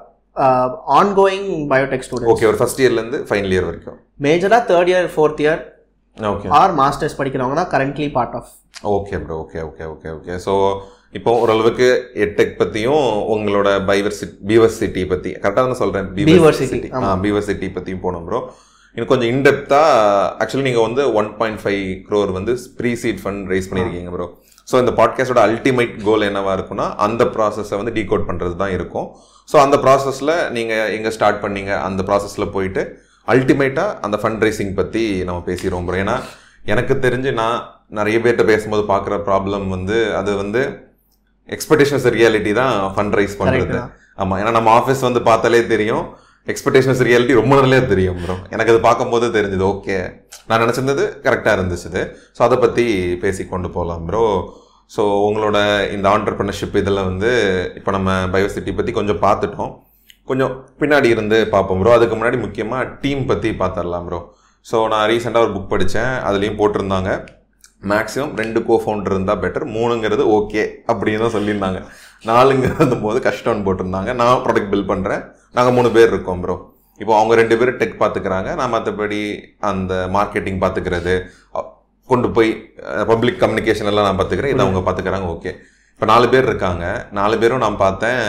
S1: ongoing biotech students.
S2: Okay, ஒரு ஃபர்ஸ்ட் இயர்லேருந்து ஃபைனல் இயர் வரைக்கும்.
S1: மேஜராக third year fourth year
S2: okay
S1: or masters படிக்கிறவங்க தான் currently part of.
S2: Okay bro. Okay okay okay okay so இப்போ ஓரளவுக்கு edtech பற்றியும் உங்களோட பைவர்சிட்டி பீவர்சிட்டி பற்றி கரெக்டாக தான் சொல்கிறேன், பீவர்சிட்டி ஆ பீவர்சிட்டி பற்றியும் போனோம் ப்ரோ. இன்னும் கொஞ்சம் இன்டெப்த்தாக ஆக்சுவலி நீங்கள் வந்து ஒன் பாயிண்ட் ஃபைவ் க்ரோர் வந்து ப்ரீ சீட் ஃபண்ட் ரைஸ் பண்ணியிருக்கீங்க ப்ரோ. ஸோ இந்த பாட்காஸ்டோட அல்டிமேட் கோல் என்னவா இருக்குன்னா அந்த ப்ராசஸை வந்து டீகோட் பண்ணுறது தான் இருக்கும். ஸோ அந்த ப்ராசஸில் நீங்கள் எங்கே ஸ்டார்ட் பண்ணீங்க, அந்த ப்ராசஸில் போயிட்டு அல்டிமேட்டாக அந்த ஃபண்ட் ரைசிங் பற்றி நம்ம பேசிடுவோம் ப்ரோ. ஏன்னா எனக்கு தெரிஞ்சு நான் நிறைய பேர்கிட்ட பேசும்போது பார்க்குற ப்ராப்ளம் வந்து அது வந்து எக்ஸ்பெக்டேஷன்ஸ் ரியாலிட்டி தான் ஃபண்ட் ரைஸ் பண்ணுறது. ஆமாம், ஏன்னா நம்ம ஆஃபீஸ் வந்து பார்த்தாலே தெரியும், எக்ஸ்பெக்டேஷன்ஸ் ரியாலிட்டி ரொம்ப நாளே தெரியும் ப்ரோ. எனக்கு அது பார்க்கும்போது தெரிஞ்சுது, ஓகே நான் நினச்சிருந்தது கரெக்டாக இருந்துச்சு. ஸோ அதை பற்றி பேசி கொண்டு போகலாம் ப்ரோ. ஸோ உங்களோட இந்த ஆண்டர்பிரினர்ஷிப் இதில் வந்து இப்போ நம்ம பயோசிட்டி பற்றி கொஞ்சம் பார்த்துட்டோம், கொஞ்சம் பின்னாடி இருந்து பார்ப்போம் ப்ரோ. அதுக்கு முன்னாடி முக்கியமாக டீம் பற்றி பார்த்துடலாம் ப்ரோ. ஸோ நான் ரீசெண்டாக ஒரு புக் படித்தேன், அதுலேயும் போட்டிருந்தாங்க மேக்ஸிமம் ரெண்டு கோ ஃபவுண்டர் இருந்தால் பெட்டர், மூணுங்கிறது ஓகே அப்படின்னு தான் சொல்லியிருந்தாங்க. நாலுங்கிறது போது கஷ்டம்னு போட்டிருந்தாங்க. நான் ப்ராடக்ட் பில்ட் பண்ணுறேன், நாங்கள் மூணு பேர் இருக்கோம் ப்ரோ. இப்போ அவங்க ரெண்டு பேரும் டெக் பார்த்துக்கிறாங்க, நான் மற்றபடி அந்த மார்க்கெட்டிங் பார்த்துக்கிறது, கொண்டு போய் பப்ளிக் கம்யூனிகேஷன் எல்லாம் நான் பார்த்துக்கிறேன், இதை அவங்க பார்த்துக்கிறாங்க. ஓகே, இப்போ நாலு பேர் இருக்காங்க. நாலு பேரும் நான் பார்த்தேன்,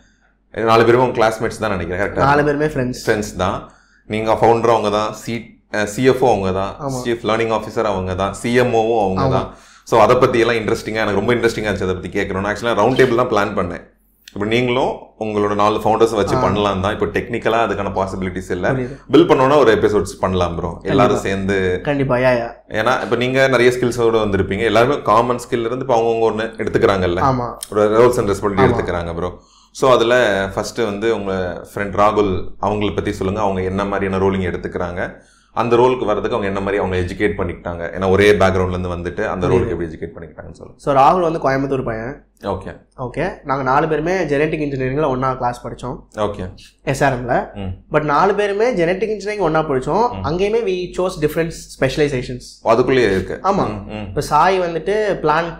S2: நாலு பேருமே உங்கள் கிளாஸ்மேட்ஸ் தான் நினைக்கிறேன். கரெக்டாக நாலு பேருமே ஃப்ரெண்ட்ஸ் ஃப்ரெண்ட்ஸ் தான். நீங்கள் ஃபவுண்டர் அவங்க தான், சி சிஎஃப்ஓ அவங்க தான், சீஃப் லேர்னிங் ஆஃபீஸர் அவங்க தான், சிஎம்ஓவும் அவங்க தான். ஸோ அதை பற்றி எல்லாம் இன்ட்ரெஸ்டிங்காக எனக்கு ரொம்ப இன்ட்ரெஸ்டிங்காக இருந்துச்சு அதை பற்றி கேட்கணும். ஆக்சுவலாக ரவுண்ட் டேபிள் தான் பிளான் பண்ணேன். இப்போ நீங்களும் உங்களோட நாலு ஃபவுண்டர்ஸ் வச்சு பண்ணலாம் தான். இப்போ டெக்னிக்கலாக அதுக்கான பாசிபிலிட்டிஸ் இல்லை, பில் பண்ணோன்னா ஒரு எபிசோட்ஸ் பண்ணலாம் ப்ரோ எல்லாரும் சேர்ந்து. கண்டிப்பாக. ஏன்னா இப்போ நீங்கள் நிறைய ஸ்கில்ஸோடு வந்திருப்பீங்க, எல்லாருமே காமன் ஸ்கில் இருந்து இப்போ அவங்கவுங்க ஒன்று எடுத்துக்கிறாங்கல்ல, ஒரு ரோல்ஸ் அண்ட் ரெஸ்பான்சிபிலிட்டி எடுத்துக்கிறாங்க ப்ரோ. ஸோ அதில் ஃபஸ்ட்டு வந்து உங்கள் ஃப்ரெண்ட் ராகுல் அவங்கள பற்றி சொல்லுங்கள், அவங்க என்ன மாதிரியான ரோலிங் எடுத்துக்கிறாங்க, அந்த ரோலுக்கு வரதுக்கு அவங்க என்ன மாதிரி அவங்க எஜுகேட் பண்ணிக்கிட்டாங்க, ஏன்னா ஒரே பேக்ரவுண்ட்லேருந்து வந்துட்டு அந்த ரோலுக்கு எப்படி எஜுகேட் பண்ணிக்கிட்டாங்கன்னு சொல்லுங்கள்.
S1: ஸோ ராகுல் வந்து கோயம்புத்தூர் பையன்.
S2: ஓகே
S1: ஓகே நாங்கள் நாலு பேருமே ஜெனட்டிக் இன்ஜினியரிங்கில் ஒன்றா கிளாஸ் படித்தோம்.
S2: ஓகே
S1: எஸ்ஆர்எம்ல. பட் நாலு பேருமே ஜெனட்டிக் இன்ஜினியரிங் ஒன்றா படித்தோம். அங்கேயுமே வி சோஸ் டிஃப்ரெண்ட் ஸ்பெஷலைசேஷன்ஸ் அதுக்குள்ளேயே இருக்கு. ஆமாம், இப்போ சாய் வந்துட்டு பிளான்ட்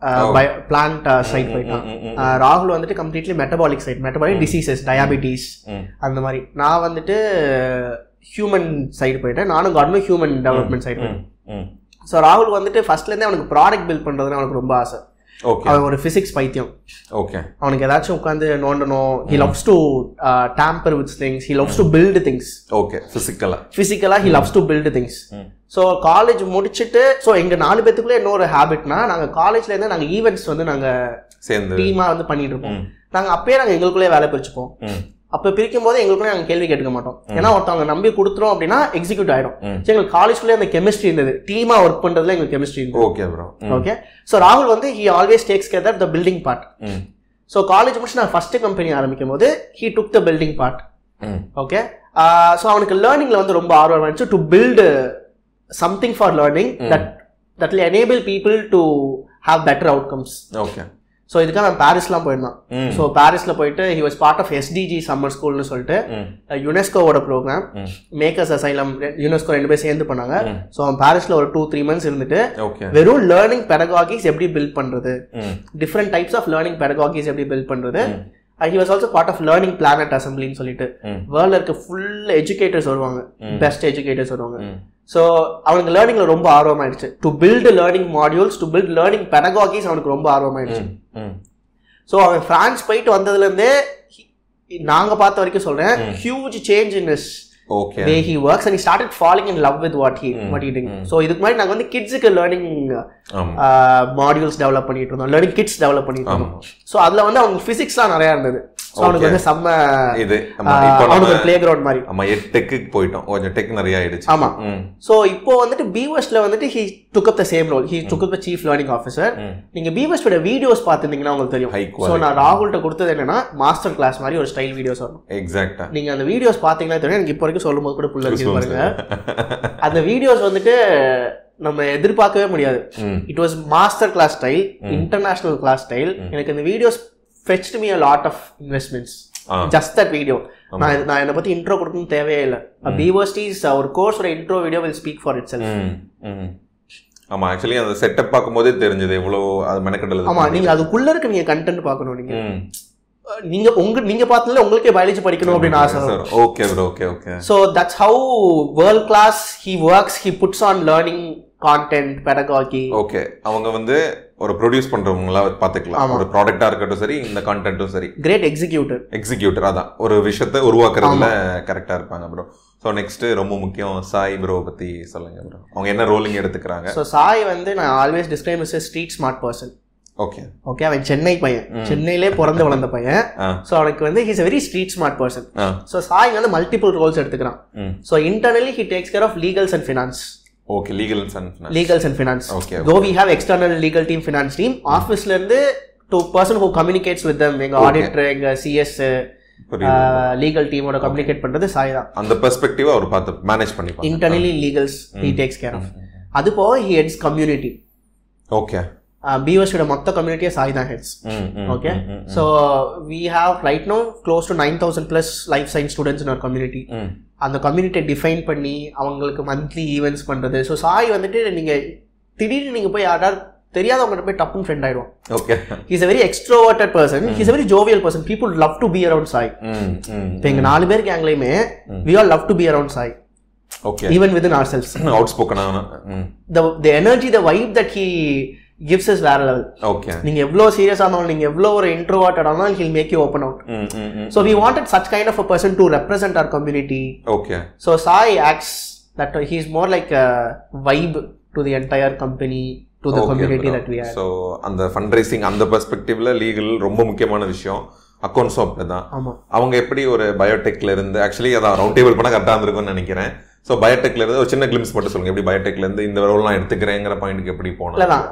S1: பிளான்ட் சைட் போயிட்டான், ராகுல் வந்துட்டு completely metabolic side, metabolic diseases, diabetes அந்த மாதிரி. நான் வந்துட்டு ஹியூமன் சைடு போயிட்டேன், நானும் காட்டும் ஹியூமன் டெவலப்மெண்ட் சைடு போயிட்டேன். ஸோ ராகுல் வந்துட்டு ஃபர்ஸ்ட்லேருந்தே அவனுக்கு ப்ராடக்ட் பில்ட் பண்ணுறதுன்னு அவனுக்கு ரொம்ப ஆசை. அவன் ஒரு ஃபிசிக்ஸ் பைத்தியம். ஓகே அவனுக்கு ஏதாச்சும் உட்காந்து நோண்டணும். He loves to tamper with things, he loves to build things. Okay ஃபிசிக்கலா ஃபிசிக்கலா he loves to build things. So college முடிச்சுட்டு, ஸோ எங்கள் நாலு பேத்துக்குள்ளே இன்னொரு ஹேபிட்னா, நாங்கள் காலேஜ்லேருந்து நாங்கள் ஈவெண்ட்ஸ் வந்து நாங்கள் சேர்ந்து டீமாக வந்து பண்ணிட்டு இருப்போம். நாங்கள் அப்பயே நாங்கள் எங்களுக்குள்ளே வேலை பிரிச்சுப்போம். அப்போ பிரிக்கும் போது எங்களுக்குள்ளே நாங்கள் கேள்வி கேட்க மாட்டோம், ஏன்னா ஒருத்தவங்க நம்பி கொடுத்துரும் அப்படின்னா எக்ஸிக்யூட் ஆகிடும். சரி, எங்களுக்கு காலேஜ்குள்ளே அந்த கெமிஸ்ட்ரி இருந்தது, டீமாக ஒர்க் பண்ணுறதுல எங்களுக்கு கெமிஸ்ட்ரி இருந்தது. Okay bro. ஓகே ஸோ ராகுல் வந்து he always takes care the building part. So college முடிச்சு நான் ஃபர்ஸ்ட் கம்பெனி ஆரம்பிக்கும் போது he took the building part. Okay so அவனுக்கு லேர்னிங்ல வந்து ரொம்ப ஆர்வம் இருந்துச்சு, to build something for learning mm. that that will enable people to have better outcomes. Okay. So இதுக்காக நான் பாரிஸ்லாம் போயிருந்தான். ஸோ பாரிஸ்ல போயிட்டு he was part of S D G summer ஸ்கூல்னு சொல்லிட்டு யுனெஸ்கோவோட ப்ரோக்ராம், மேக்கர்ஸ் அசைலம், யுனெஸ்கோ ரெண்டு பேர் சேர்ந்து பண்ணாங்க. ஸோ அவன் பாரிஸ்ல ஒரு டூ த்ரீ மந்த்ஸ் இருந்துட்டு வெறும் லேர்னிங் பெடகாகிஸ் எப்படி பில்ட் பண்றது, different types of learning pedagogies எப்படி பில்ட் பண்றது. He was also part of learning planet assemblyன்னு சொல்லிட்டு வேர்ல்ட்ல இருக்க ஃபுல் எஜுகேட்டர்ஸ் வருவாங்க, பெஸ்ட் எஜுகேட்டர்ஸ் வருவாங்க. ஸோ அவனுக்கு லேர்னிங்ல ரொம்ப ஆர்வமாயிடுச்சு. To build learning modules, to build learning pedagogies அவனுக்கு ரொம்ப ஆர்வமாயிடுச்சு. ஸோ அவன் பிரான்ஸ் போயிட்டு வந்ததுல இருந்தே நாங்க பார்த்த வரைக்கும் சொல்றேன், huge change in his way he works and he started falling in love with what he what he did. So இதுக்கு மாதிரி நாங்க வந்து கிட்ஸ்க்கு லேர்னிங் மாடியூல்ஸ் டெவலப் பண்ணிட்டு இருந்தோம், லேர்னிங் கிட்ஸ் டெவலப் பண்ணிட்டு இருந்தோம். ஸோ அதுல வந்து அவங்க பிசிக்ஸ்லாம் நிறைய இருந்தது. ஸோ அவனுக்கு வந்து செம்ம இது அவனுக்கு பிளே கிரவுண்ட் மாதிரி. ஆமா, டெக்கு போயிட்டோம், கொஞ்சம் டெக் நிறைய ஆயிடுச்சு. ஆமா. ஸோ இப்போ வந்துட்டு பீவர்ஸ்ட்ல வந்துட்டு he took up the same role. he took up the chief learning officer. நீங்க பீவர்ஸ்டோட வீடியோஸ் பார்த்துருந்தீங்கன்னா உங்களுக்கு தெரியும். ஸோ நான் ராகுல்கிட்ட கொடுத்தது என்னன்னா மாஸ்டர் கிளாஸ் மாதிரி ஒரு ஸ்டைல் வீடியோஸ் வரும். எக்ஸாக்டா நீங்க அந்த வீடியோஸ் பாத்தீங்கன்னா தெரியும். எனக்கு இப்போ வரைக்கும் சொல்லும் போது கூட புள்ள இருக்கு பாருங்க. அந்த வீடியோஸ் வந்துட்டு நம்ம எதிர்பார்க்கவே முடியாது. It was master class style, international class style. எனக்கு இந்த videos fetched me a lot of investments. Just that video. நான் நான் என்னை பத்தி இன்ட்ரோ கொடுக்கணும் தேவையே இல்லை. பீவர்சிட்டிஸ் ஒரு கோர்ஸோட intro video will speak for itself.
S2: ஆமா, ஆக்சுவலி அந்த செட்டப் பார்க்கும்போதே தெரிஞ்சது எவ்வளோ அது மெனக்கடல்.
S1: ஆமா, நீங்க அதுக்குள்ள இருக்க நீங்க கண்டென்ட் பார்க்கணும். நீங்க நீங்க உங்க நீங்க பார்த்ததுல உங்களுக்கே பயாலஜி படிக்கணும் அப்படின்னு ஆசை.
S2: Okay bro, okay okay.
S1: So that's how world class he works. He puts on learning content, pedagogy.
S2: Okay, அவங்க வந்து ஒரு ப்ரொடியூஸ் பண்றவங்களா பாத்துக்கலாம். ஒரு ப்ராடக்ட்டா இருக்கட்டும் சரி, இந்த கண்டென்ட்டும் சரி.
S1: Great executor.
S2: எக்ஸிக்யூட்டர் அதான் ஒரு விஷயத்தை உருவாக்குறதுல கரெக்டா இருப்பாங்க ப்ரோ. ஸோ நெக்ஸ்ட் ரொம்ப முக்கியம் சாய் ப்ரோ பத்தி சொல்லுங்க ப்ரோ. அவங்க என்ன ரோலிங் எடுத்துக்கிறாங்க? ஸோ
S1: சாய் வந்து நான் always describe as a street smart person.
S2: Okay okay.
S1: அவன் சென்னை பையன், சென்னையிலே பிறந்து வளர்ந்த பையன். ஸோ அவனுக்கு வந்து he's a very street smart person. So Sai வந்து மல்டிபிள் ரோல்ஸ் எடுத்துக்கிறான். So internally he takes care of legals and finance.
S2: Okay, legals and finance.
S1: Legals and finance. Okay. Though we have external legal team, finance team. ஆஃபீஸ்ல இருந்து two person who communicates with them, எங்க auditor, எங்க CS, legal டீமோட communicate பண்றது சாய் தான்.
S2: அந்த perspective அவர் பார்த்து manage பண்ணிப்பாங்க.
S1: Internally legals he takes care of. அது போக ஹி ஹெட்ஸ் கம்யூனிட்டி.
S2: ஓகே.
S1: பீவர்ஸோட மொத்த கம்யூனிட்டியை சாய் தான் heads. Okay. So we have right now close to nine thousand plus life science students in our community. அந்த கம்யூனிட்டியை டிஃபைன் பண்ணி அவங்களுக்கு மந்த்லி ஈவெண்ட்ஸ் பண்றது. ஸோ சாய் வந்துட்டு நீங்க திடீர்னு நீங்க போய் யாராவது தெரியாதவங்ககிட்ட போய் டப்புன்னு ஃப்ரெண்ட் ஆயிடுவோம்.
S2: Okay.
S1: He's a very extroverted person. He's a very jovial person. People love to be around Sai. இப்போ எங்க நாலு பேர் கேங்லயுமே we all love to be around Sai.
S2: Okay.
S1: Even within ourselves.
S2: Outspoken ஆன.
S1: The the energy, the vibe that he gives us வேற level.
S2: Okay.
S1: நீங்க எவ்வளோ serious ஆனாலும், நீங்க எவ்வளோ ஒரு introverted ஆனாலும் he'll make you open out. So we wanted such kind of a person to represent our community.
S2: Okay.
S1: So Sai acts that he's more like a vibe to the entire company, to the okay, community bro. That we have.
S2: So அந்த fundraising அந்த பெர்ஸ்பெக்டிவ்ல legal ரொம்ப முக்கியமான விஷயம். அக்கௌண்ட்ஸும் அப்படிதான். அவங்க எப்படி ஒரு பயோடெக்ல இருந்து ஆக்சுவலி அதான் ரவுண்ட் டேபிள் பண்ணா கரெக்டாக இருந்திருக்கும்னு நினைக்கிறேன். ஸோ பயோடெக்ல இருந்து ஒரு சின்ன கிளிம்ஸ் மட்டும் சொல்லுங்க, எப்படி பயோடெக்ல இருந்து இந்த ரோல் நான் எடுத்துக்கிறேங்கிற பாயிண்ட்க்கு எப்படி போனோம்?
S1: இல்லைதான்.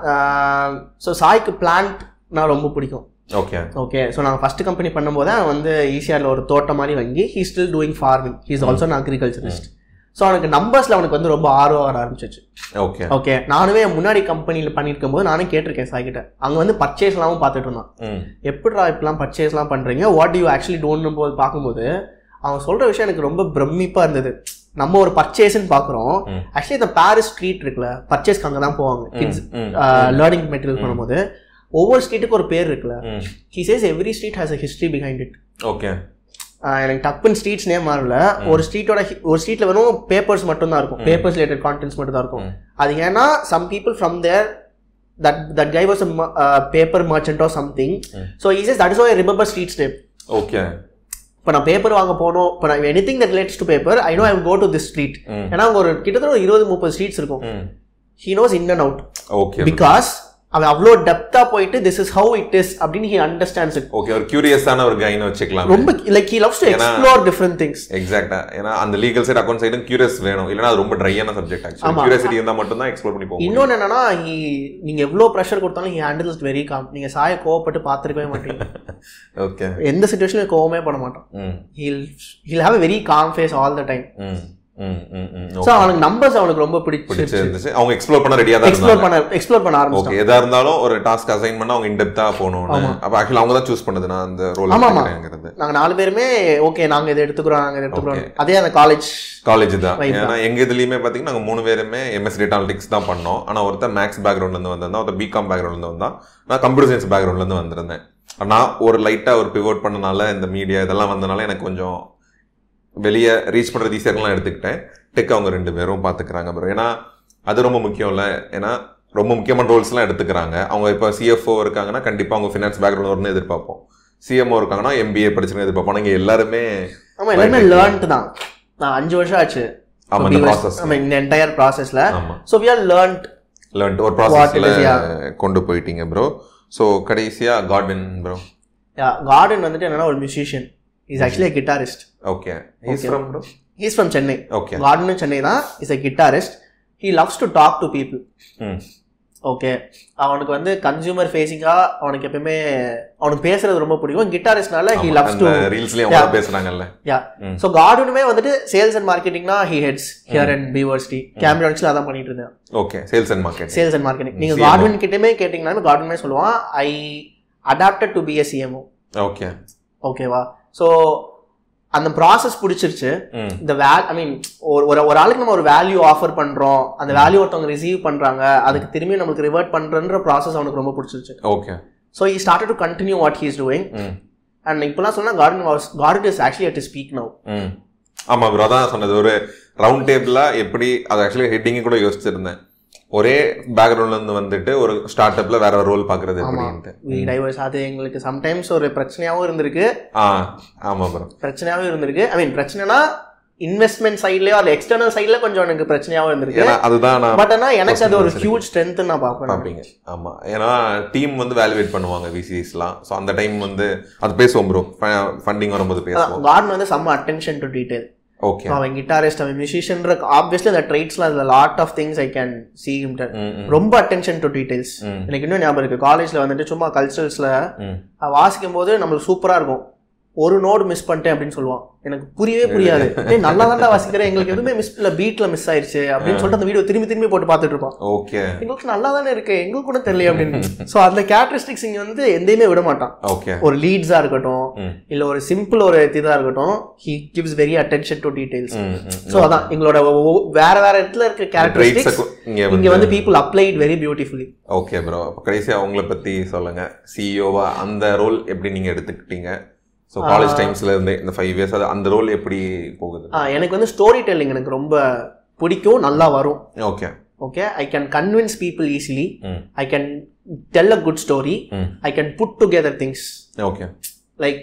S1: ஸோ சாய்க்கு பிளான்ட் நான் ரொம்ப பிடிக்கும்.
S2: Okay
S1: okay. ஸோ நாங்கள் ஃபர்ஸ்ட் கம்பெனி பண்ணும்போது வந்து ஈசிஆரில் ஒரு தோட்டம் மாதிரி வாங்கி he still doing farming. He is also நான் அக்ரிகல்ச்சரிஸ்ட். ஸோ அவனுக்கு நம்பர்ஸில் அவனுக்கு வந்து ரொம்ப ஆர்வம் வர ஆரம்பிச்சிச்சு.
S2: Okay
S1: okay. நானுமே முன்னாடி கம்பெனியில் பண்ணியிருக்கும் போது நானே கேட்டிருக்கேன் சாய்கிட்ட. அங்கே வந்து பர்ச்சேஸ்லாம் பார்த்துட்டு இருந்தான். எப்படிடா இப்பெல்லாம் பர்ச்சேஸ்லாம் பண்ணுறீங்க, வாட் யூ ஆக்சுவலி டோன்னும் போது பார்க்கும்போது அவன் சொல்கிற விஷயம் எனக்கு ரொம்ப பிரமிப்பாக இருந்தது. நம்ம ஒரு பர்ச்சேஸ்ன்னு பார்க்குறோம், ஆக்சுவலி இந்த பாரிஸ் ஸ்ட்ரீட் இருக்குல்ல, பர்ச்சேஸ்க்கு அங்கே தான் போவாங்க கிட்ஸ் லேர்னிங் மெட்டீரியல் பண்ணும்போது. ஒவ்வொரு ஸ்ட்ரீட்டுக்கு ஒரு பேர் இருக்குல்ல. He says every street has a history behind it.
S2: Okay.
S1: எனக்கு டப்புன்னு ஸ்ட்ரீட்ஸ் நேம் மாறல. ஒரு ஸ்ட்ரீட்டோட ஒரு ஸ்ட்ரீட்ல வெறும் பேப்பர்ஸ் மட்டும் தான் இருக்கும், பேப்பர்ஸ் ரிலேட்டட் கான்டென்ட்ஸ் மட்டும் தான் இருக்கும். அது ஏன்னா some people from there that that guy was a paper merchant or something. So he says that is why I remember streets name.
S2: Okay.
S1: இப்போ நான் பேப்பர் வாங்க போனோம், இப்போ நான் anything that relates to paper I know I will go to this street. ஏன்னா அங்கே ஒரு கிட்டத்தட்ட ஒரு இருபது முப்பது ஸ்ட்ரீட்ஸ் இருக்கும். He knows in and out.
S2: Okay.
S1: Because அவன் அவ்வளோ டெப்தா போயிட்டு this is how it is அப்படின்னு ஹி அண்டர்ஸ்டாண்ட்ஸ் இட்.
S2: ஓகே. ஒரு கியூரியஸான ஒரு கைன்னு வச்சுக்கலாம்.
S1: ரொம்ப like he loves to explore different things.
S2: எக்ஸாக்ட்டா. ஏன்னா அந்த லீகல் சைடு அக்கவுண்ட் சைடும் கியூரியஸ் வேணும், இல்லனா அது ரொம்ப ட்ரையான சப்ஜெக்ட். ஆக்சுவலி கியூரியாசிட்டி இருந்தா மட்டும் தான் எக்ஸ்ப்ளோர் பண்ணி போகும். இன்னொன்னு
S1: என்னன்னா ஹி நீங்க எவ்வளவு பிரஷர் கொடுத்தாலும் he handles it very calm. நீங்க சாய கோவப்பட்டு பார்த்திருக்கவே மாட்டீங்க.
S2: ஓகே.
S1: எந்த சிச்சுவேஷன்ல கோவமே பட மாட்டான். He'll he'll have a very calm face all the time. So அவனுக்கு நம்பர்ஸ் அவனுக்கு ரொம்ப பிடிச்சிருந்துச்சு.
S2: அவங்க எக்ஸ்ப்ளோர் பண்ண ரெடியா தான்
S1: எக்ஸ்ப்ளோர் பண்ண எக்ஸ்ப்ளோர் பண்ண ஆரம்பிச்சாங்க.
S2: ஓகே. எதா இருந்தாலும் ஒரு டாஸ்க் அசைன் பண்ணா அவங்க இன்டெப்தா போணும்னு. அப்ப ஆக்சுவலி அவங்க தான் சூஸ் பண்ணது நான் அந்த ரோல் எடுத்துக்கிறேங்கிறது.
S1: நாங்க நாலு பேருமே ஓகே நாங்க இத எடுத்துக்கறோம் நாங்க இத எடுத்துக்கறோம். அதே அந்த காலேஜ்
S2: காலேஜ் தான். ஏன்னா எங்க இதுலயுமே பாத்தீங்கன்னா நாங்க மூணு பேருமே எம்எஸ் டேட்டா அனலிட்டிக்ஸ் தான் பண்ணோம். ஆனா ஒருத்தர் மேக்ஸ் பேக்ரவுண்ட்ல இருந்து வந்திருந்தா, ஒருத்தர் பிகாம் பேக்ரவுண்ட்ல இருந்து வந்தா, நான் கம்ப்யூட்டர் சயின்ஸ் பேக்ரவுண்ட்ல இருந்து வந்திருந்தேன். நான் ஒரு லைட்டா ஒரு பிவோட் பண்ணனால இந்த மீடியா இதெல்லாம் வந்தனால எனக்கு கொஞ்சம் வெளியே ரீச் பண்றது ஈஸியாக எடுத்துக்கிட்டேன். டெக் அவங்க ரெண்டு பேரும் பார்த்துக்கிறாங்க ப்ரோ. ஏன்னா அது ரொம்ப முக்கியம் இல்லை. ஏன்னா ரொம்ப முக்கியமான ரோல்ஸ்லாம் எடுத்துக்கிறாங்க. அவங்க இப்போ சிஎஃப்ஓ இருக்காங்கன்னா கண்டிப்பாக அவங்க ஃபினான்ஸ் பேக்ரவுண்ட் வரும்னு எதிர்பார்ப்போம். சிஎம்ஓ இருக்காங்கன்னா எம்பிஏ படிச்சுன்னு எதிர்பார்ப்போம். இங்கே எல்லாருமே
S1: ஆமாம் எல்லாருமே லேர்ன்ட் தான். நான் அஞ்சு வருஷம் ஆச்சு
S2: ஆமாம் இந்த ப்ராசஸ்
S1: இந்த என்டையர் ப்ராசஸில். So we are learned
S2: learned ஒரு ப்ராசஸில் கொண்டு போயிட்டீங்க ப்ரோ. ஸோ கடைசியாக கார்டன் ப்ரோ.
S1: கார்டன் வந்துட்டு என்னன்னா ஒரு musician. Is actually a guitarist.
S2: Okay. He's from bro?
S1: He's from Chennai.
S2: Okay.
S1: Gordon Chennai da is a guitarist. He loves to talk to people.
S2: Hmm.
S1: Okay, அவனுக்கு வந்து consumer ஃபேஸிங்கா அவனுக்கு எப்பயுமே அவனுக்கு பேசுறது ரொம்ப பிடிக்கும். கிட்டாரிஸ்ட்னால ஹி லவ்ஸ் டு
S2: ரீல்ஸ்லயே அவங்க பேசுறாங்கல்ல.
S1: யா சோ கார்டனுமே வந்துட்டு சேல்ஸ் அண்ட் மார்க்கெட்டிங்னா he heads here and Beeversity கேம்பிரான்ஸ்ல அதான் பண்ணிட்டு இருந்தேன்.
S2: Okay, sales and marketing sales and marketing
S1: நீங்க கார்டன் கிட்டமே கேட்டிங்கனா கார்டனுமே சொல்லுவான் I adapted to be a CMO.
S2: Okay
S1: ஓகேவா, சோ அந்த ப்ராசஸ் பிடிச்சிருச்சு. இந்த வே ஐ மீன் ஒரு ஒரு ஆளுக்கு நம்ம ஒரு வேல்யூ ஆஃபர் பண்றோம், அந்த வேல்யூ ஒருத்தவங்க ரிசீவ் பண்றாங்க, அதுக்கு திரும்பி நமக்கு ரிவர்ட் பண்றன்ற ப்ராசஸ் அவனுக்கு ரொம்ப பிடிச்சிருச்சு.
S2: Okay,
S1: so he started to continue what he is doing. And இப்பெல்லாம் சொன்னா Gordon was Gordon is actually at speak now.
S2: ஆமா ப்ரோ, அதான் சொன்னது. ஒரு ரவுண்ட் டேபிளா எப்படி அது ஆக்சுவலி ஹெட்டிங் கூட யோசிச்சிருந்தேன். ஒரே பேக்ரவுண்ட்ல இருந்து வந்துட்டு ஒரு ஸ்டார்ட் அப்ல வேற ரோல் பாக்குறது எப்படின்ட்டு.
S1: டைவர்ஸ் அது எங்களுக்கு சம்டைம்ஸ் ஒரு பிரச்சனையாவும் இருந்திருக்கு.
S2: ஆமா ப்ரோ,
S1: பிரச்சனையாவும் இருந்திருக்கு. ஐ மீன் பிரச்சனைனா இன்வெஸ்ட்மெண்ட் சைட்லயோ அல்ல எக்ஸ்டர்னல் சைட்ல கொஞ்சம் எனக்கு பிரச்சனையாவும் இருந்திருக்கு.
S2: அதுதான்
S1: பட் ஆனா எனக்கு அது ஒரு ஹியூஜ் ஸ்ட்ரென்த் நான் பாப்பேன்.
S2: ஆமா, ஏன்னா டீம் வந்து வேல்யூவேட் பண்ணுவாங்க விசிஸ்லாம். சோ அந்த டைம் வந்து அது பேசுவோம் ப்ரோ, ஃபண்டிங் வரும்போது பேசுவோம்.
S1: கார்டன் வந்து some attention to detail.
S2: Okay,
S1: அவன் கிட்டாரிஸ்ட், அவன் மியூசிஷியன், ஆப்வியஸ்லி அந்த ட்ரைட்ஸ்லாம் அதுல lot of things I can see him done. ரொம்ப அட்டென்ஷன் டு டீடைல்ஸ். எனக்கு இன்னும் ஞாபகம் இருக்கு, காலேஜ்ல வந்துட்டு சும்மா கல்ச்சரல்ஸ்ல வாசிக்கும் போது நம்மளுக்கு சூப்பரா இருக்கும். ஒரு நோடு மிஸ் பண்ணிட்டேன் அப்படின்னு சொல்லுவான், எனக்கு புரியவே புரியாது. நல்லா தான்டா வாசிக்கிறேன், எங்களுக்கு எதுவுமே மிஸ் இல்ல, பீட்ல மிஸ் ஆயிடுச்சு அப்படின்னு சொல்லிட்டு அந்த வீடியோ திரும்பி திரும்பி போட்டு பார்த்துட்டு இருப்பான்.
S2: ஓகே,
S1: எங்களுக்கு நல்லா தானே இருக்கு, எங்களுக்கு கூட தெரியல அப்படின்னு. சோ அந்த கேரக்டரிஸ்டிக்ஸ் இங்க வந்து எந்தையுமே விட மாட்டான்.
S2: ஓகே,
S1: ஒரு லீட்ஸா இருக்கட்டும் இல்ல ஒரு சிம்பிள் ஒரு இதா இருக்கட்டும், he gives very attention to details. So அதான் எங்களோட வேற வேற இடத்துல இருக்க கேரக்டரிஸ்டிக்ஸ் இங்க வந்து people applied very beautifully.
S2: Okay bro, கடைசியா அவங்கள பத்தி சொல்லுங்க. சிஇஓவா அந்த ரோல் எப்படி நீங்க எடுத்துக்கிட்டீங்க? ஸோ காலேஜ் டைம்ஸ்ல இருந்து இந்த ஃபைவ் இயர்ஸ் அது அந்த ரோல் எப்படி போகுது?
S1: எனக்கு வந்து ஸ்டோரி டெல்லிங் எனக்கு ரொம்ப பிடிக்கும், நல்லா வரும்.
S2: Okay
S1: okay, I can convince people easily, I can tell a good story, I can put together things.
S2: Okay,
S1: like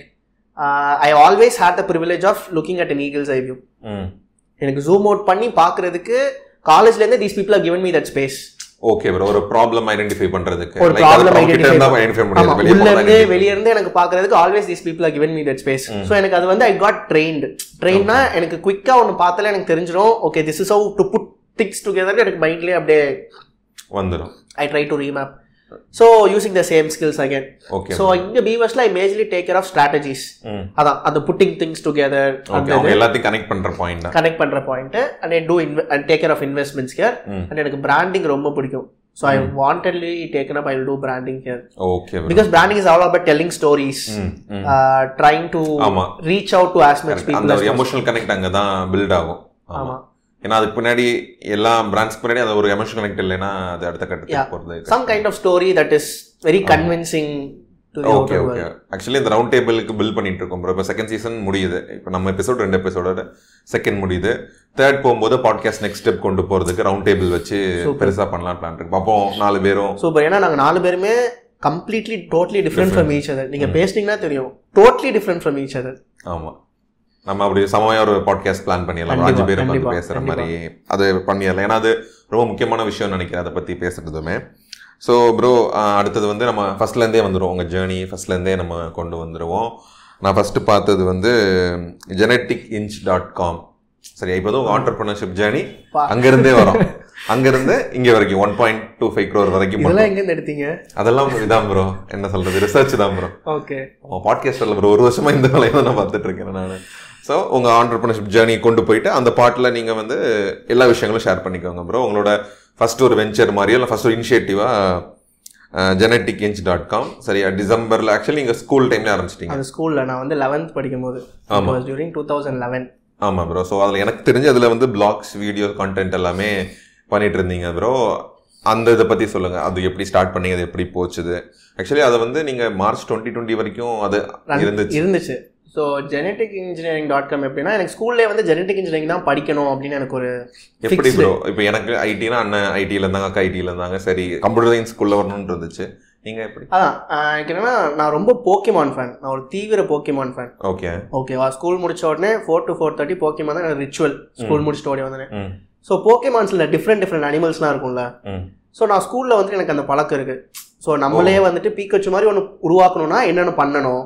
S1: I always had the privilege of looking at an eagle's eye view. எனக்கு zoom out பண்ணி பார்க்கறதுக்கு காலேஜ்ல இருந்து these people have given me that space.
S2: Okay bro, ஒரு problem identify பண்றதுக்கு
S1: ஒரு problem identify பண்ண உள்ள இருந்து வெளிய இருந்து எனக்கு பார்க்கிறதுக்கு always these people have given me that space. So எனக்கு அது வந்து I got trained. ட்ரெயின்னா எனக்கு குயிக்கா ஒன்னு பார்த்தாலே எனக்கு தெரிஞ்சிரும், okay this is how to put things together. எனக்கு மைண்ட்லயே அப்படியே வந்துரும். I try to remap. So using the same skills again.
S2: Okay.
S1: So இங்க பீவர்ஸ்ல I majorly take care of strategies. அதான் அந்த putting things together.
S2: Okay, அவங்க எல்லாத்தையும் கனெக்ட் பண்ற point தான்.
S1: கனெக்ட் பண்ற point and I do and take care of investments here. And எனக்கு branding ரொம்ப பிடிக்கும். So I wantedly taken up I will do branding here.
S2: Okay.
S1: Because branding is all about telling stories. Uh, trying to reach out to as much people.
S2: அந்த emotional connect அங்க தான் build ஆகும். ஆமா. ஏன்னா அதுக்கு பின்னாடி எல்லா பிராண்ட்ஸ்க்கு பின்னாடி அது ஒரு எமோஷனல் கனெக்ட் இல்லைன்னா அது அடுத்த கட்டத்துக்கு போறது.
S1: Some kind of story that is very convincing to the
S2: okay okay actually இந்த ரவுண்ட் டேபிளுக்கு பில்ட் பண்ணிட்டு இருக்கோம் bro. இப்போ செகண்ட் சீசன் முடியுது, இப்போ நம்ம எபிசோட் ரெண்டு எபிசோடோட செகண்ட் முடியுது. தேர்ட் போகும்போது பாட்காஸ்ட் நெக்ஸ்ட் ஸ்டெப் கொண்டு போறதுக்கு ரவுண்ட் டேபிள் வச்சு பெருசா பண்ணலாம் பிளான் இருக்கு. அப்போ நாலு பேரும்
S1: சூப்பர். ஏன்னா நாங்க நாலு பேருமே completely totally different from each other. நீங்க பேசிட்டீங்கன்னா தெரியும், totally different from each other.
S2: ஆமா, நம்ம அப்படி சமயம் ஒரு பாட்காஸ்ட் பிளான் பண்ணிடலாம், அஞ்சு பேரும் வந்து பேசுற மாதிரி அது பண்ணிடலாம். ஏன்னா அது ரொம்ப முக்கியமான விஷயம் நினைக்கிறேன் அதை பத்தி பேசுறதுமே. ஸோ ப்ரோ, அடுத்தது வந்து நம்ம ஃபர்ஸ்ட்லேருந்தே வந்துடுவோம், உங்கள் ஜேர்னி ஃபர்ஸ்ட்லேருந்தே நம்ம கொண்டு வந்துடுவோம். நான் ஃபர்ஸ்ட் பார்த்தது வந்து ஜெனட்டிக் இன்ச் டாட் காம். சரி, இப்போ வந்து உங்கள் ஆண்டர்பிரினர்ஷிப் ஜேர்னி அங்கேருந்தே வரும், அங்கிருந்து இங்கே வரைக்கும் one point two five crore வரைக்கும்.
S1: இதெல்லாம் எங்கேருந்து எடுத்தீங்க?
S2: அதெல்லாம் இதான் ப்ரோ, என்ன சொல்றது, ரிசர்ச் தான் ப்ரோ.
S1: ஓகே,
S2: பாட்காஸ்டில் ப்ரோ ஒரு வருஷமா இந்த வேலையை தான் நான் பார்த்துட்டு இருக்கேன் நான். ஸோ உங்கள் ஆண்டர்பிரினர்ஷிப் ஜேர்னி கொண்டு போயிட்டு அந்த பாட்டில் நீங்கள் வந்து எல்லா விஷயங்களும் ஷேர் பண்ணிக்கோங்க ப்ரோ. உங்களோட ஃபர்ஸ்ட் ஒரு வெஞ்சர் மாதிரியோ இல்லை ஃபர்ஸ்ட் ஒரு இனிஷியேட்டிவாக ஜெனட்டிக் இன்ச் டாட் காம். சரியா, டிசம்பரில் ஆக்சுவலி நீங்கள் ஸ்கூல் டைம்ல ஆரம்பிச்சிட்டீங்க?
S1: அந்த ஸ்கூலில் நான் வந்து லெவன்த் படிக்கும் போது. ஆமாம், டியூரிங் டூ தௌசண்ட் லெவன்.
S2: ஆமாம் ப்ரோ. ஸோ அதில் எனக்கு தெரிஞ்சு அதில் வந்து பிளாக்ஸ், வீடியோ, கான்டென்ட் எல்லாமே பண்ணிட்டு இருந்தீங்க ப்ரோ. அந்த இதை பற்றி சொல்லுங்கள், அது எப்படி ஸ்டார்ட் பண்ணீங்க, அது எப்படி போச்சுது? ஆக்சுவலி அதை வந்து நீங்கள் மார்ச் டுவெண்ட்டி டுவெண்ட்டி வரைக்கும் அது இருந்துச்சு
S1: இருந்துச்சு so genetic engineering dot com எப்படின்னா, எனக்கு ஸ்கூல்லேயே வந்து ஜெனட்டிக் இன்ஜினியரிங் தான் படிக்கணும் அப்படின்னு எனக்கு ஒரு
S2: எப்படி ப்ரோ. இப்போ எனக்கு ஐடினா அண்ணன் ஐடியில் இருந்தாங்க, அக்கா ஐடியில் இருந்தாங்க. சரி, கம்ப்யூட்டர் சயின்ஸ் ஸ்கூலில் வரணும்னு இருந்துச்சு. நீங்கள் எப்படி?
S1: அதான் எனக்கு என்னன்னா, நான் ரொம்ப போக்கிமான் ஃபேன், நான் ஒரு தீவிர போக்கிமான் ஃபேன்.
S2: ஓகே
S1: ஓகேவா, ஸ்கூல் முடிச்ச உடனே four to four thirty Pokemon தான் ரிச்சுவல். ஸ்கூல் முடிச்சிட்ட உடனே வந்தேன். ஸோ போக்கிமான்ஸில் டிஃப்ரெண்ட் டிஃப்ரெண்ட் அனிமல்ஸ்லாம் இருக்கும்ல. ஸோ நான் ஸ்கூலில் வந்துட்டு எனக்கு அந்த பழக்கம் இருக்குது. ஸோ நம்மளே வந்துட்டு பீக்கச்சு மாதிரி ஒன்று உருவாக்கணும்னா என்னென்ன பண்ணணும்.